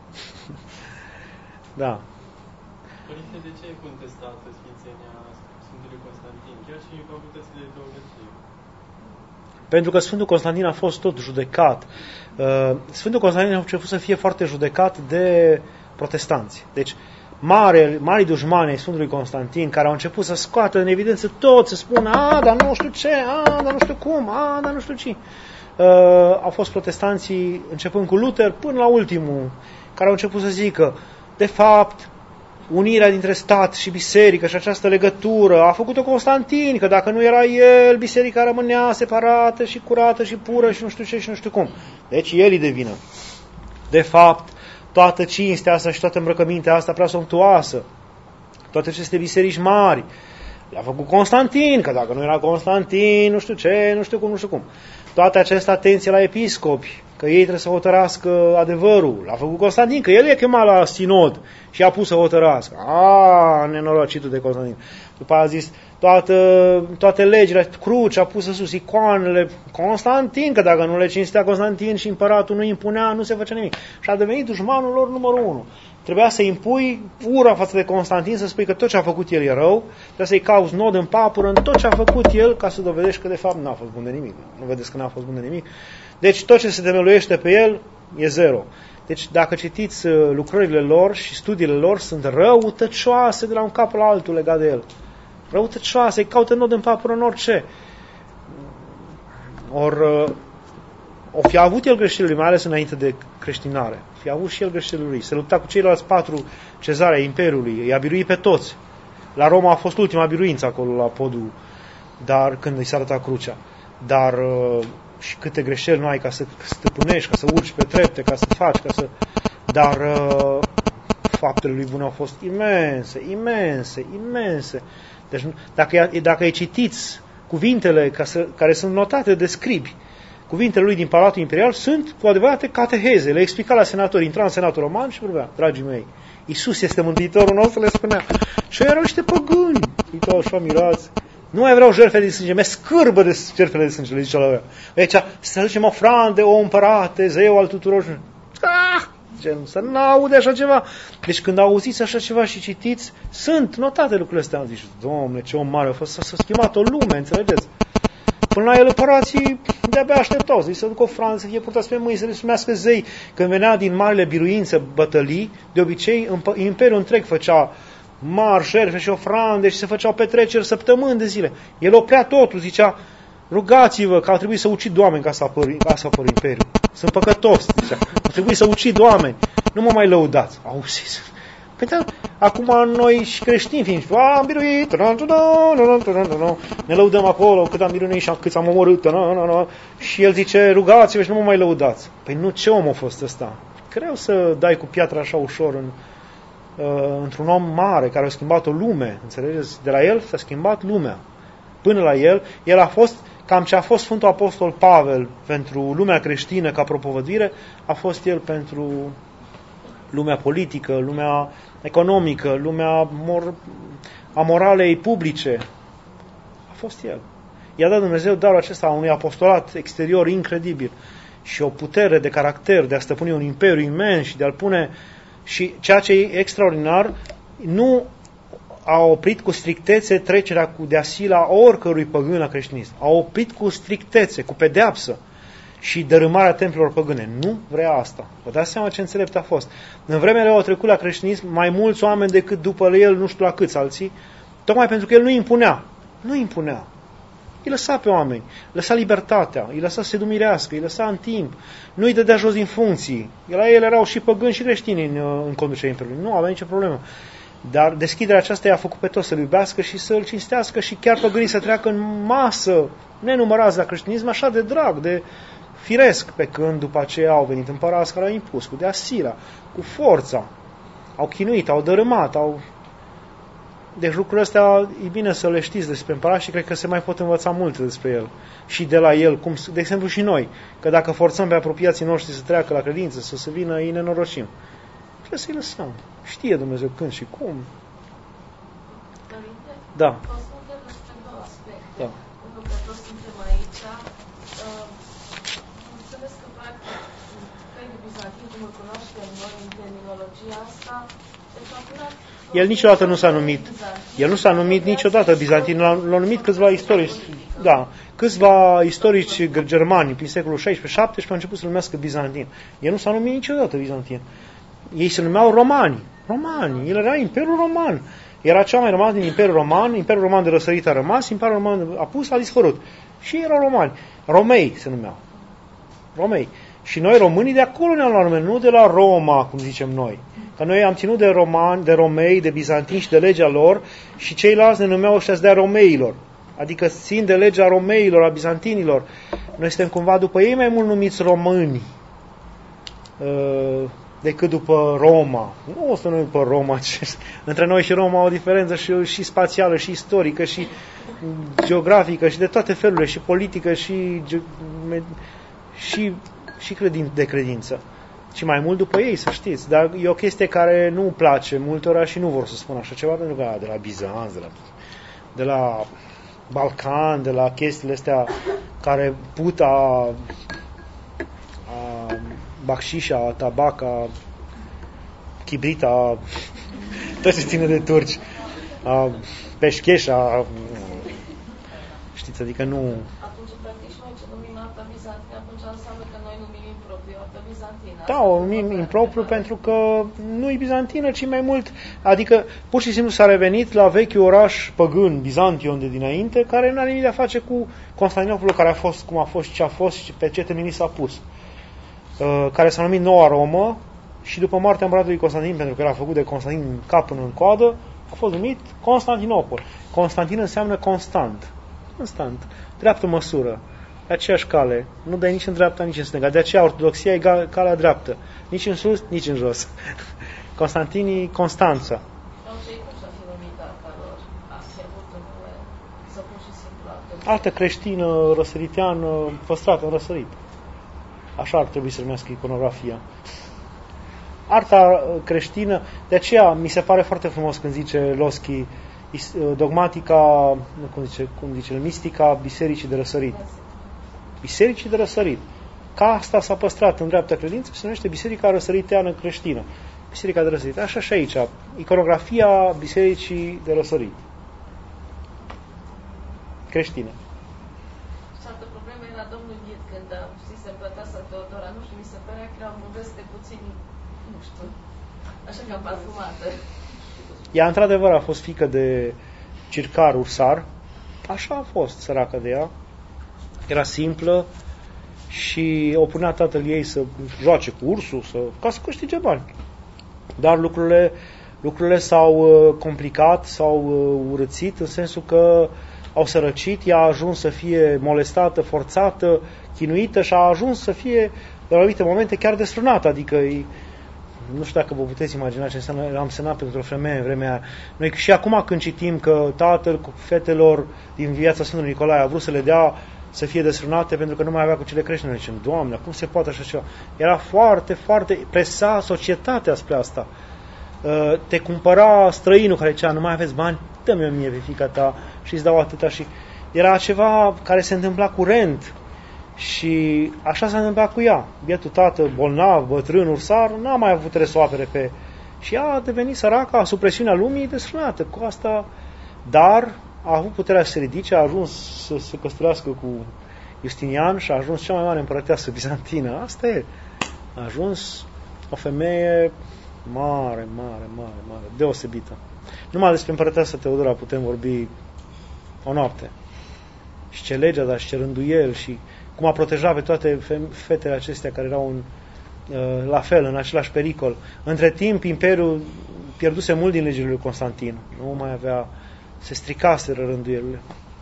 Da. Părinte, de ce e contestată sfințenia Sfântului Constantin, chiar și în facultățile de teologie? Pentru că Sfântul Constantin a fost tot judecat. Sfântul Constantin a început să fie foarte judecat de protestanți. Deci, mari dușmani ai Sfântului Constantin, care au început să scoată în evidență tot, să spună, dar nu știu ce, dar nu știu cum, dar nu știu ce. Au fost protestanții, începând cu Luther, până la ultimul, care au început să zică, de fapt, unirea dintre stat și biserică și această legătură a făcut-o Constantin, că dacă nu era el, biserica rămânea separată și curată și pură și nu știu ce și nu știu cum. Deci el îi de vină. De fapt, toată cinstea asta și toată îmbrăcămintea asta prea somptuoasă, toate aceste biserici mari, le-a făcut Constantin, că dacă nu era Constantin, nu știu ce, nu știu cum, nu știu cum. Toată această atenție la episcopi, că ei trebuie să hotărască adevărul. L-a făcut Constantin, că el i-a chemat la sinod și a pus să hotărască. Nenorocitul de Constantin. După aia a zis, toate legile, crucea pusă sus, icoanele, Constantin, că dacă nu le cinstea Constantin și împăratul nu impunea, nu se făcea nimic. Și a devenit dușmanul lor numărul 1. Trebuia să impui ura față de Constantin, să spui că tot ce a făcut el e rău, trebuie să-i cauți nod în papură în tot ce a făcut el, ca să dovedești că de fapt n-a fost bun de nimic. Nu vedeți că n-a fost bun de nimic? Deci tot ce se temeluiește pe el e zero. Deci dacă citiți lucrările lor și studiile lor, sunt răutăcioase de la un cap la altul legat de el. Răutăcioase, îi caută nod în papură în orice. O fi avut el greșelile, mai ales înainte de creștinare. Fi avut și el greșelile lui. Se lupta cu ceilalți 4 cezari ai Imperiului. I-a biruit pe toți. La Roma a fost ultima biruință acolo la podul, dar când îi s-a arătat crucea. Dar și câte greșeli nu ai ca să stăpânești, ca să urci pe trepte, ca să faci, dar faptele lui bune au fost imense. Deci dacă îi citiți cuvintele care sunt notate de scribi, cuvintele lui din Palatul Imperial sunt cu adevărate cateheze. Le explica la senatori. Intra în senatul roman și vorbea, dragii mei, Iisus este Mântuitorul nostru, le spunea. Și erau niște păgâni. Uitau așa mirați. Nu mai vreau jertfele de sânge, mi-e scârbă de jertfele de sânge, le zice la ăia. Aici, să aducem ofrande, o împărate, zeu al tuturor. Să nu aude așa ceva. Deci când auziți așa ceva și citiți, sunt notate lucrurile astea. Zici, Doamne, ce om mare a fost, s-a schimbat o lume, înțelegeți? Până la el împărații de-abia așteptau, să-i se ducă ofrande, să fie purtați pe mâini, să le sumească zei. Când venea din marile biruințe, bătălii, de obicei imperiul întreg făcea mari șerfe și ofrande și se făceau petreceri săptămâni de zile. El oprea totul, zicea, rugați-vă că ar trebui să ucid oameni ca să apăr imperiul. Sunt păcătos, zicea. Ar trebui să ucid oameni. Nu mă mai lăudați. Auziți? Păi, acum noi și creștini fiind, am biruit, ne lăudăm acolo cât am biruit și cât am omorât, și el zice, rugați-vă și nu mă mai lăudați. Păi nu, ce om a fost ăsta? Greu să dai cu piatra așa ușor într-un om mare care a schimbat o lume, înțelegeți? De la el s-a schimbat lumea. Până la el a fost cam ce a fost Sfântul Apostol Pavel pentru lumea creștină ca propovăduire, a fost el pentru lumea politică, lumea economică, lumea a moralei publice. A fost el. I-a dat Dumnezeu darul acesta unui apostolat exterior incredibil și o putere de caracter de a stăpâni un imperiu imens și de a-l pune. Și ceea ce e extraordinar, nu a oprit cu strictețe trecerea de asila oricărui păgân la creștinism. A oprit cu strictețe, cu pedeapsă și dărâmarea templelor păgâne. Nu vrea asta. Vă dați seama ce înțelept a fost. În vremele au trecut la creștinism mai mulți oameni decât după el, nu știu la câți alții, tocmai pentru că el nu impunea. Nu impunea. Îi lăsa pe oameni, lăsa libertatea, îi lăsa să se dumirească, îi lăsa în timp, nu îi dădea jos din funcții. La el erau și păgâni și creștini în conducerea imperiului. Nu avea nicio problemă. Dar deschiderea aceasta i-a făcut pe toți să-l iubească și să-l cinstească și chiar păgânii să treacă în masă, nenumărați la creștinism, așa de drag, de firesc, pe când după aceea au venit împărați care au impus, cu deasila, cu forța, au chinuit, au dărâmat, Deci lucrurile astea e bine să le știți despre împărat și cred că se mai pot învăța multe despre el. Și de la el, cum, de exemplu și noi, că dacă forțăm pe apropiații noștri să treacă la credință, să se vină, îi nenorocim. Trebuie să-i lăsăm. Știe Dumnezeu când și cum. Părinte? Da. Vă spun despre două aspecte. Da. Pentru că toți suntem aici. Înțeles că, practic, Imperiul Bizantin, cum îl cunoaștem noi în terminologia asta, deci atunci El niciodată nu s-a numit. El nu s-a numit niciodată bizantin. L-au numit câțiva istorici. Da, câțiva istorici germani prin secolul 16-17 au început să numească bizantin. El nu s-a numit niciodată bizantin. Ei se numeau romani. Romani. El era Imperiul Roman. Era cea mai rămas din Imperiul Roman. Imperiul Roman de răsărit a rămas, Imperiul Roman a pus, a dispărut. Și erau romani. Romei se numeau. Romei. Și noi românii de acolo ne-am luat nume, nu de la Roma, cum zicem noi. Că noi am ținut de romani, de romei, de bizantini și de legea lor și ceilalți ne numeau ăștia de romeilor. Adică țin de legea romeilor, a bizantinilor. Noi suntem cumva după ei mai mult numiți români decât după Roma. Nu o să numim după Roma. Între noi și Roma au o diferență și spațială, și istorică, și geografică, și de toate felurile, și politică, și de credință. Și mai mult după ei, să știți. Dar e o chestie care nu place multora și nu vor să spun așa ceva, pentru că de la Bizanț, de la Balcan, de la chestiile astea care puta, bacșișa, tabaca, chibrita, tot ce ține de turci, peșcheșa, știți, adică nu... Atunci, practic, și noi ce numim arta bizantină, atunci înseamnă că noi numim impropriu arta bizantină. Da, o numim impropriu pentru că nu e bizantină, ci mai mult, adică pur și simplu s-a revenit la vechiul oraș păgân, Bizantion de dinainte, care nu are nimic de a face cu Constantinopolul, care a fost cum a fost, ce a fost și pe ce temenic s-a pus. Care s-a numit Noua Romă și după moartea împăratului Constantin, pentru că era făcut de Constantin cap până în coadă, a fost numit Constantinopol. Constantin înseamnă constant. Constant. Dreaptă măsură. Pe aceeași cale. Nu dai nici în dreapta, nici în stânga. De aceea ortodoxia e calea dreaptă. Nici în sus, nici în jos. Constantinii, Constanța. Altă creștină, răsăriteană, păstrată în răsărit. Așa ar trebui să numească iconografia. Arta creștină, de aceea mi se pare foarte frumos când zice Loschi, dogmatica, cum zice, mistica Bisericii de Răsărit. Bisericii de Răsărit. Ca asta s-a păstrat în dreapta credință și se numește Biserica Răsăriteană creștină. Biserica de Răsărit. Așa și aici. Iconografia Bisericii de Răsărit. Creștină. Și altă problemă era domnul Ghid, când a zis să Pătasa Teodora, nu știu, mi se părea că erau modeste puțin, nu știu, așa cam parfumată. Ea, într-adevăr, a fost fiică de circar ursar. Așa a fost, săracă de ea. Era simplă și o punea tatăl ei să joace cu ursul, ca să câștige bani. Dar lucrurile s-au complicat, s-au urățit, în sensul că au sărăcit, ea a ajuns să fie molestată, forțată, chinuită și a ajuns să fie, în anumite momente, chiar desfrânată. Adică, nu știu dacă vă puteți imagina ce înseamnă, am semnat pentru o femeie în vremea aia. Noi și acum când citim că tatăl cu fetelor din viața Sfântului Nicolae a vrut să le dea să fie desfrânate pentru că nu mai avea cu ce le crește, noi zicem, Doamne, cum se poate așa ceva? Era foarte, foarte presa societatea spre asta. Te cumpăra străinul care zicea, nu mai aveți bani? Dă-mi mie pe fiica ta și îți dau atâta. Și era ceva care se întâmpla curent și așa s-a întâmplat cu ea. Bietul tată, bolnav, bătrân, ursar, n-a mai avut să o apere pe... Și ea a devenit săraca, sub presiunea lumii, desfrânată cu asta, dar a avut puterea să se ridice, a ajuns să se căsătorească cu Justinian și a ajuns cea mai mare împărăteasă bizantină. Asta e. A ajuns o femeie mare, deosebită. Numai despre împărăteasa Teodora putem vorbi o noapte. Și ce legea, dar și ce rânduiel și cum a protejat pe toate fetele acestea care erau la fel, în același pericol. Între timp, Imperiul pierduse mult din legile lui Constantin. Nu mai avea... Se stricaseră rânduielile.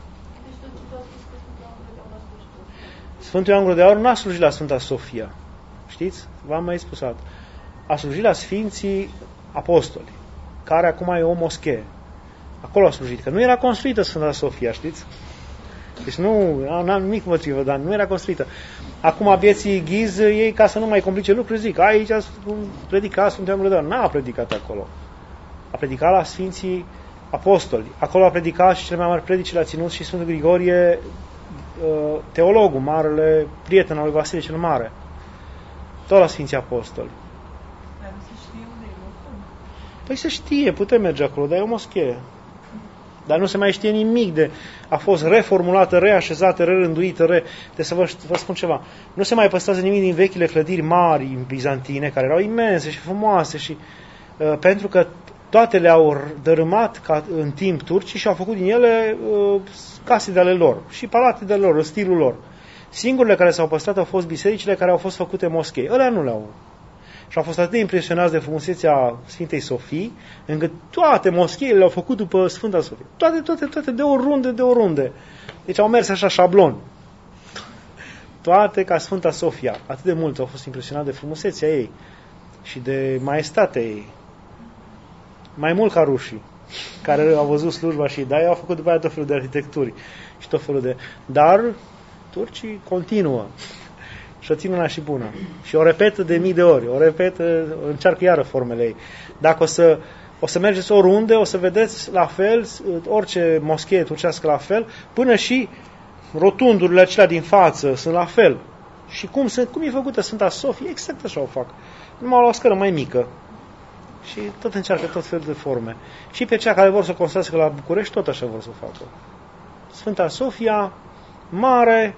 Sfântul Ioan Gură de Aur n-a slujit la Sfânta Sofia. Știți? V-am mai spus atât. A slujit la Sfinții Apostoli, care acum e o moschee. Acolo a slujit, că nu era construită Sfânta Sofia, știți? Deci nu am nimic motiv, dar nu era construită. Acum vieții Ghiz, ei, ca să nu mai complice lucruri, zic, aici a predicat Sfântul Ioan Gură de Aur. N-a predicat acolo. A predicat la Sfinții Apostoli. Acolo a predicat și cele mai mari predici le-a ținut și Sfântul Grigorie, teologul, marele prieten al lui Vasile cel Mare. Tot la Sfinții Apostoli. Dar nu se știe unde e locul? Păi se știe, putem merge acolo, dar e o moschee. Dar nu se mai știe nimic de... A fost reformulată, reașezată, rerânduită, De să vă spun ceva. Nu se mai păstrează nimic din vechile clădiri mari bizantine, care erau imense și frumoase și... pentru că toate le-au dărâmat în timp turcii și au făcut din ele case de ale lor și palate de ale lor, în stilul lor. Singurele care s-au păstrat au fost bisericile care au fost făcute moschei. Ălea nu le-au. Și au fost atât de impresionați de frumusețea Sfintei Sofii, încât toate moscheile le-au făcut după Sfânta Sofie. Toate, de oriunde. Deci au mers așa șablon. Toate ca Sfânta Sofia. Atât de mult au fost impresionați de frumusețea ei și de maestatea ei. Mai mult ca rușii, care au văzut slujba și ei au făcut după aia tot felul de arhitecturi și tot felul de... Dar turcii continuă și o țin una și bună. Și o repetă de mii de ori, încearcă iară formele ei. Dacă o să mergeți oriunde, o să vedeți la fel, orice moschee turcească la fel, până și rotundurile acelea din față sunt la fel. Și cum e făcută Sfânta Sofie, exact așa o fac. Numai la o scară mai mică. Și tot încearcă tot felul de forme. Și pe cea care vor să construiască la București, tot așa vor să facă. Sfânta Sofia, mare,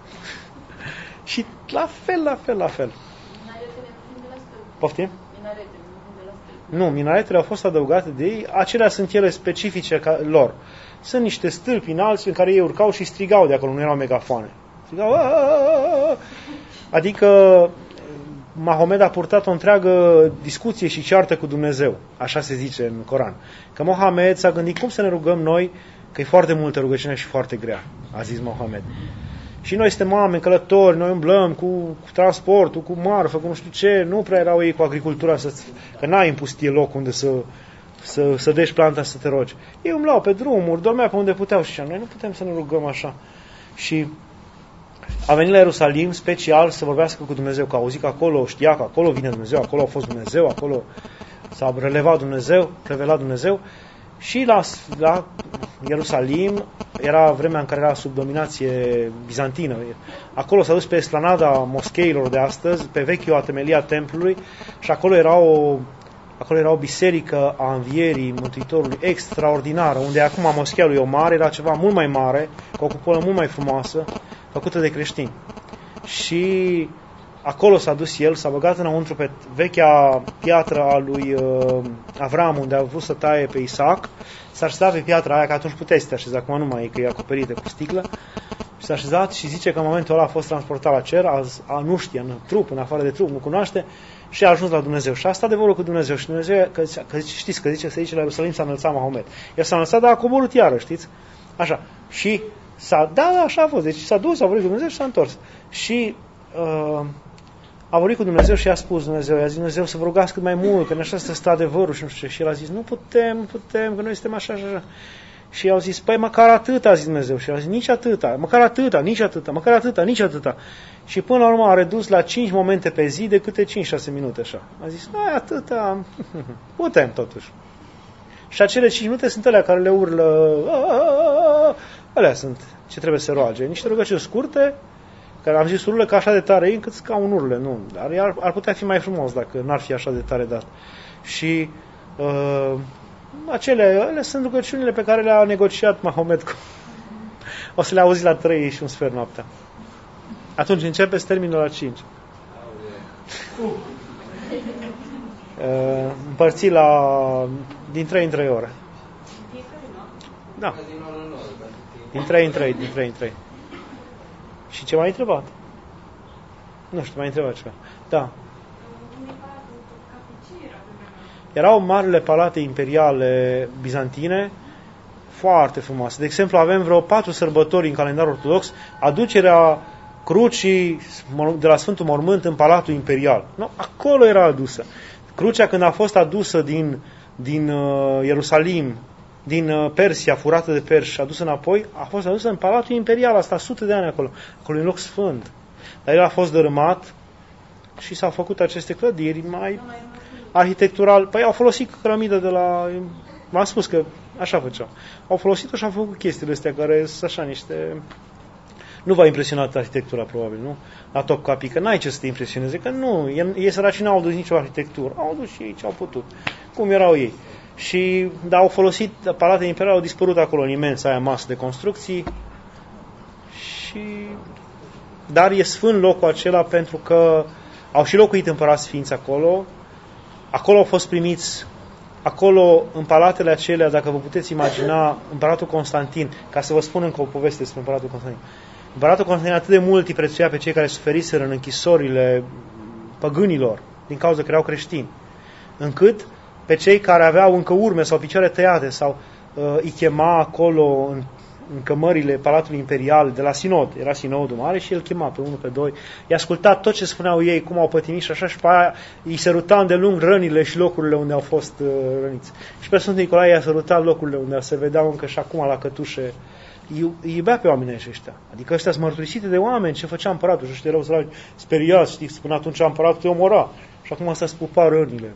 și la fel. Minaretele nu vin de la stâlp. Poftim? Minaretele nu vin de la stâlp. Nu, minaretele au fost adăugate de ei, acelea sunt ele specifice lor. Sunt niște stâlpi înalți în care ei urcau și strigau de acolo, nu erau megafoane. Strigau, aaaa! Adică Mahomed a purtat o întreagă discuție și ceartă cu Dumnezeu, așa se zice în Coran. Că Mohamed s-a gândit cum să ne rugăm noi, că e foarte multă rugăciune și foarte grea, a zis Mohamed. Și noi suntem oameni călători, noi umblăm cu transportul, cu marfă, cu nu știu ce, nu prea erau ei cu agricultura, că n-ai în pustie loc unde să dești planta să te rogi. Ei umblau pe drumuri, dormeau pe unde puteau și noi nu putem să ne rugăm așa. Și a venit la Ierusalim special să vorbească cu Dumnezeu, că a auzit că acolo știa că acolo vine Dumnezeu, acolo a fost Dumnezeu, acolo s-a revelat Dumnezeu Și la Ierusalim era vremea în care era sub dominație bizantină. Acolo s-a dus pe esplanada moscheilor de astăzi, pe vechiul temelia templului, și acolo era o biserică a Învierii Mântuitorului extraordinară, unde acum moschea lui Omar era ceva mult mai mare, cu o cupolă mult mai frumoasă, făcută de creștini. Și acolo s-a dus el, s-a băgat înăuntru pe vechea piatră a lui Avram, unde a vrut să taie pe Isaac, s-a așezat pe piatra aia, că atunci puteai să te așezi, acum nu mai e, că e acoperită cu sticlă, și s-a așezat și zice că în momentul ăla a fost transportat la cer, nu știe, în trup, în afară de trup, nu cunoaște, și a ajuns la Dumnezeu. Și a stat de vorbă cu Dumnezeu. Și Dumnezeu, știți că se zice la Ierusalim s-a înălțat Mahomet. El s-a înălțat, dar a coborât iară, știți? Așa. Și da, așa a fost. Deci s-a dus, a vorbit cu Dumnezeu și s-a întors. Și a vorbit cu Dumnezeu și i-a spus Dumnezeu, i-a zis Dumnezeu să vă rugați cât mai mult, că în așa stă adevărul și nu știu ce. Și el a zis, nu putem, că noi suntem așa. Și i-au zis, păi măcar atâta, a zis Dumnezeu. Și el a zis, nici atâta, măcar atâta, nici atâta. Și până la urmă a redus la 5 momente pe zi de câte 5-6 minute așa. A zis, atâta, putem totuși. Și acele 5 minute sunt alea care le urlă, alea sunt ce trebuie să roage. Niște rugăciuni scurte, care am zis urlă ca așa de tare încât ca un urle, nu. Dar ar putea fi mai frumos dacă n-ar fi așa de tare dat. Și alea sunt rugăciunile pe care le-a negociat Mahomet cu... O să le auzi la 3 și un sfert noaptea. Atunci începeți terminul la 5. Împărțit din 3 în 3 ore. Da. Din 3 în 3. Și ce m-ai întrebat? Nu știu, m-ai întrebat ceva. Da. Erau marile palate imperiale bizantine foarte frumoase. De exemplu, avem vreo 4 sărbători în calendar ortodox, aducerea crucii de la Sfântul Mormânt în Palatul Imperial. No, acolo era adusă. Crucea, când a fost adusă din Ierusalim, din Persia, furată de perși și adusă înapoi, a fost adusă în Palatul Imperial, asta sute de ani acolo. Acolo e un loc sfânt. Dar el a fost dărâmat și s-au făcut aceste clădiri mai arhitectural. Păi au folosit cărămidă de la... M-am spus că așa făceau. Au folosit-o și au făcut chestiile astea care sunt așa niște... Nu v-a impresionat arhitectura, probabil, nu? La Topkapi, că n-ai ce să te impresioneze, că nu, ei săracii n-au dus nicio arhitectură. Au dus și ei ce au putut, cum erau ei. Și, dar au folosit, palatele imperiale au dispărut acolo în imensa aia masă de construcții. Dar e sfânt locul acela pentru că au și locuit împărați sfinți acolo. Acolo au fost primiți, acolo, în palatele acelea, dacă vă puteți imagina, împăratul Constantin, ca să vă spun încă o poveste despre împăratul Constantin. Împăratul Constantin atât de mult îi prețuia pe cei care suferiseră în închisorile păgânilor, din cauza că erau creștini, încât pe cei care aveau încă urme sau picioare tăiate sau îi chema acolo în cămările Palatului Imperial de la Sinod. Era Sinodul mare și el chema pe unul, pe doi. I-a ascultat tot ce spuneau ei, cum au pătimit și așa, și pe aia îi săruta îndelung rănile și locurile unde au fost răniți. Și pe Sfântul Nicolae i-a sărutat locurile unde se vedeau încă și acum la cătușe. Îi iubea pe oamenii ăștia. Adică ăștia sunt mărturisite de oameni ce făcea împăratul. Și ăștia erau săraci, speriați, știți, până atunci împăratul te omora. Și acum asta spupa rănile.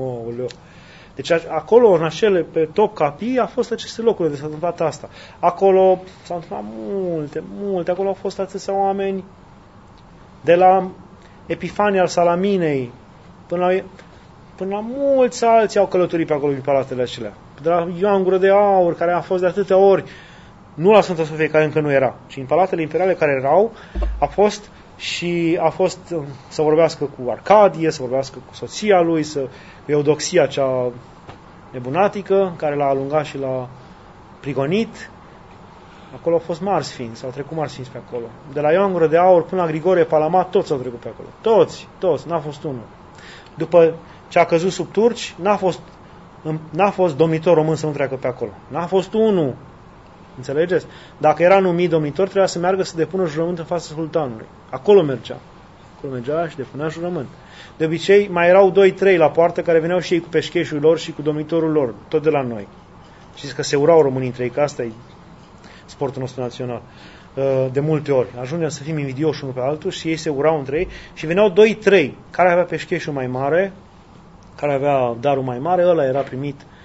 Deci acolo, în acele, pe Topkapi, a fost aceste locuri de s-a întâmplat asta. Acolo s-au întâmplat multe. Acolo au fost atâția oameni de la Epifanie al Salaminei până la mulți alții au călătorit pe acolo în palatele acelea. De la Ioan Gură de Aur, care a fost de atâtea ori, nu la Sfânta Sofie, care încă nu era, ci în palatele imperiale care erau, a fost să vorbească cu Arcadie, să vorbească cu soția lui, Eudoxia cea nebunatică, care l-a alungat și l-a prigonit. Acolo au fost mari sfinți, au trecut mari sfinți pe acolo. De la Ioan Gură de Aur până la Grigorie Palamat, toți au trecut pe acolo. Toți, n-a fost unul. După ce a căzut sub turci, n-a fost domnitor român să nu treacă pe acolo. N-a fost unul. Înțelegeți? Dacă era numit domnitor, trebuia să meargă să depună jurământ în fața sultanului. Acolo mergea și depunea jurământ. De obicei, mai erau 2-3 la poartă care veneau și ei cu peșcheșul lor și cu domnitorul lor, tot de la noi. Știți că se urau românii între ei, că asta e sportul nostru național. De multe ori. Ajungem să fim invidioși unul pe altul și ei se urau între ei și veneau 2-3 care avea peșcheșul mai mare, care avea darul mai mare, ăla era primit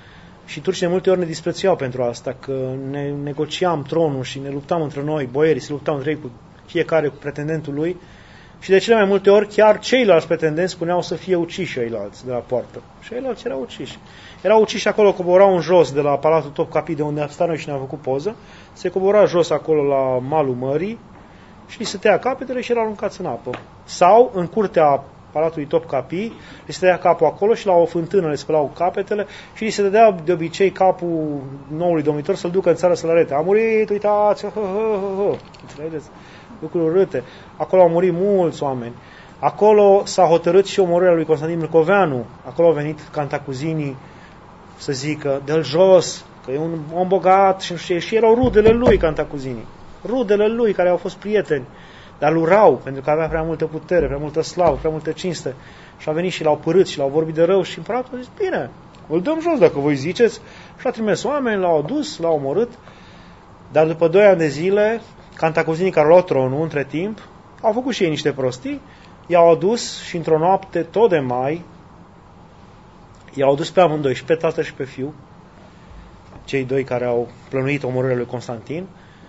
Și turcii de multe ori ne disprețuiau pentru asta, că ne negociam tronul și ne luptam între noi, boierii se luptau între ei, cu fiecare cu pretendentul lui. Și de cele mai multe ori chiar ceilalți pretendenți spuneau să fie uciși ceilalți de la poartă. Și ceilalți erau uciși. Erau uciși acolo, coborau în jos de la Palatul Topkapi, de unde am stat noi și ne-am făcut poză. Se cobora jos acolo la malul mării și li se tăia capetele și erau aruncați în apă. Sau în curtea Palatului Topkapi, li se tăia capul acolo și la o fântână le spălau capetele și li se dădea de obicei capul noului domnitor să-l ducă în țară să-l arete. A murit, uitați, înțelegeți? Lucruri urâte. Acolo au murit mulți oameni. Acolo s-a hotărât și omorârea lui Constantin Brâncoveanu. Acolo au venit cantacuzinii să zică, dă-l jos, că e un om bogat și nu știu ce. Și erau rudele lui cantacuzinii. Rudele lui care au fost prieteni. Dar îl urau, pentru că avea prea multă putere, prea multă slavă, prea multă cinste. Și au venit și l-au părât și l-au vorbit de rău și împăratul a zis, bine, îl dăm jos dacă voi ziceți. Și a trimis oameni, l-au adus, l-au omorât. Dar după 2 ani de zile, cantacuzinii care luau tronul între timp, au făcut și ei niște prostii, i-au adus și într-o noapte tot de mai, i-au adus pe amândoi, și pe tată și pe fiu, cei doi care au plănuit omorârea lui Constantin.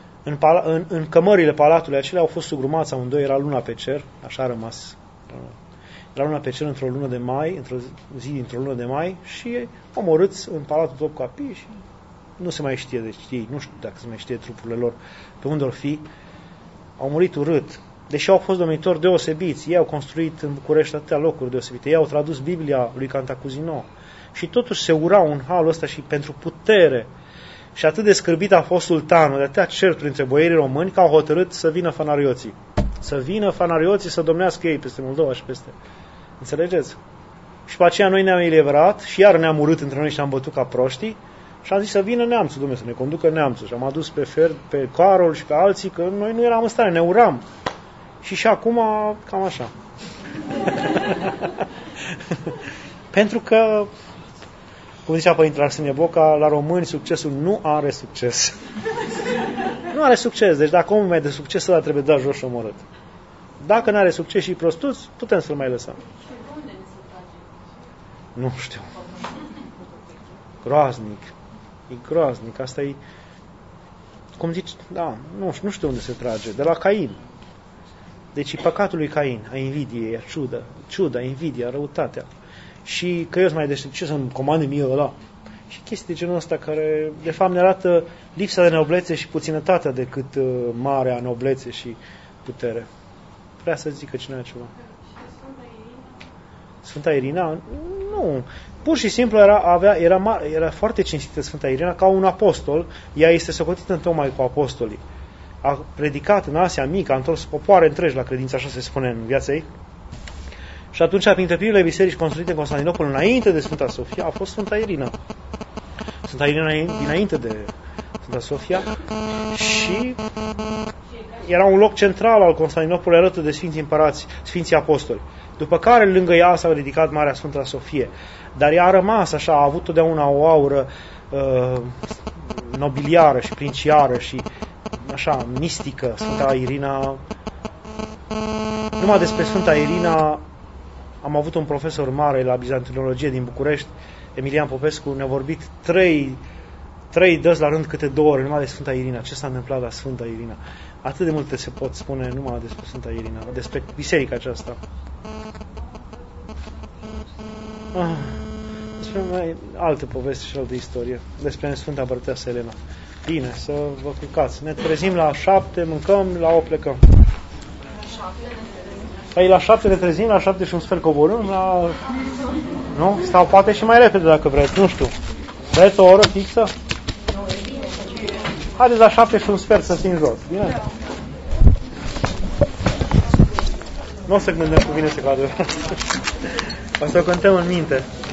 În cămările palatului acelea au fost sugrumați amândoi, era luna pe cer, așa a rămas. Era luna pe cer într-o lună de mai, într-o zi dintr-o lună de mai și omorâți în Palatul Topkapi și nu se mai știe, deci ei, nu știu dacă se mai știe trupurile lor, pe unde or fi, au murit urât. Deși au fost domnitori deosebiți, ei au construit în București atâtea locuri deosebite, ei au tradus Biblia lui Cantacuzino și totuși se urau în halul ăsta și pentru putere. Și atât de scârbit a fost sultanul, de atâtea certuri între boierii români, că au hotărât să vină fanarioții. Să vină fanarioții să domnească ei peste Moldova și peste... Înțelegeți? Și pe aceea noi ne-am eliberat și iar ne-am urât între noi și ne-am bătut ca proștii și am zis să vină neamțul, Dumnezeu, să ne conducă neamțul. Și am adus pe Carol și pe alții, că noi nu eram în stare, ne uram. Și acum, cam așa. Pentru că, cum zicea Părintele Arsenie Boca, la români succesul nu are succes. Nu are succes, deci dacă omul mai de succes, ăla trebuie dat jos și omorât. Dacă nu are succes și prostuț, putem să-l mai lăsăm. Nu știu. Groaznic. E groaznic. Asta e, cum zici, da, nu știu unde se trage. De la Cain. Deci e păcatul lui Cain, a invidiei, a ciuda, invidia, răutatea. Și că eu sunt mai deștept, ce să-mi comande mie ăla? Și chestii de genul ăsta care, de fapt, ne arată lipsa de noblețe și puținătatea decât marea noblețe și putere. Vrea să zică cineva ceva. Sfânta Irina? Nu. Pur și simplu era foarte cinstită Sfânta Irina ca un apostol. Ea este socotită întocmai cu apostolii. A predicat în Asia Mică, a întors popoare întregi la credință, așa se spune în viața ei. Și atunci, printre primele biserici construite în Constantinopol, înainte de Sfânta Sofia, a fost Sfânta Irina. Sfânta Irina dinainte de Sfânta Sofia și era un loc central al Constantinopolului alături de Sfinții Împărați, Sfinții Apostoli. După care, lângă ea s-a ridicat Marea Sfânta Sofie. Dar ea a rămas așa, a avut totdeauna o aură nobiliară și princiară și așa, mistică. Sfânta Irina... Numai despre Sfânta Irina am avut un profesor mare la bizantinologie din București, Emilian Popescu, ne-a vorbit trei dăți la rând câte 2 ore numai de Sfânta Irina. Ce s-a întâmplat la Sfânta Irina? Atât de multe se pot spune numai despre Sfânta Irina, despre biserica aceasta. Despre mai alte povesti și alte istorie, despre Sfânta Împărăteasă Elena. Bine, să vă culcați. Ne trezim la 7, mâncăm, la 8 plecăm. Păi la 7 ne trezim, la 7 și un sfert coborâm, la... Nu? Sau poate și mai repede dacă vreți, nu știu. Vreți o oră fixă? Haideți la 7 și un sfert să fim jos. Bine? Nu o să gândim cu bine să cadă. O să o cântăm în minte.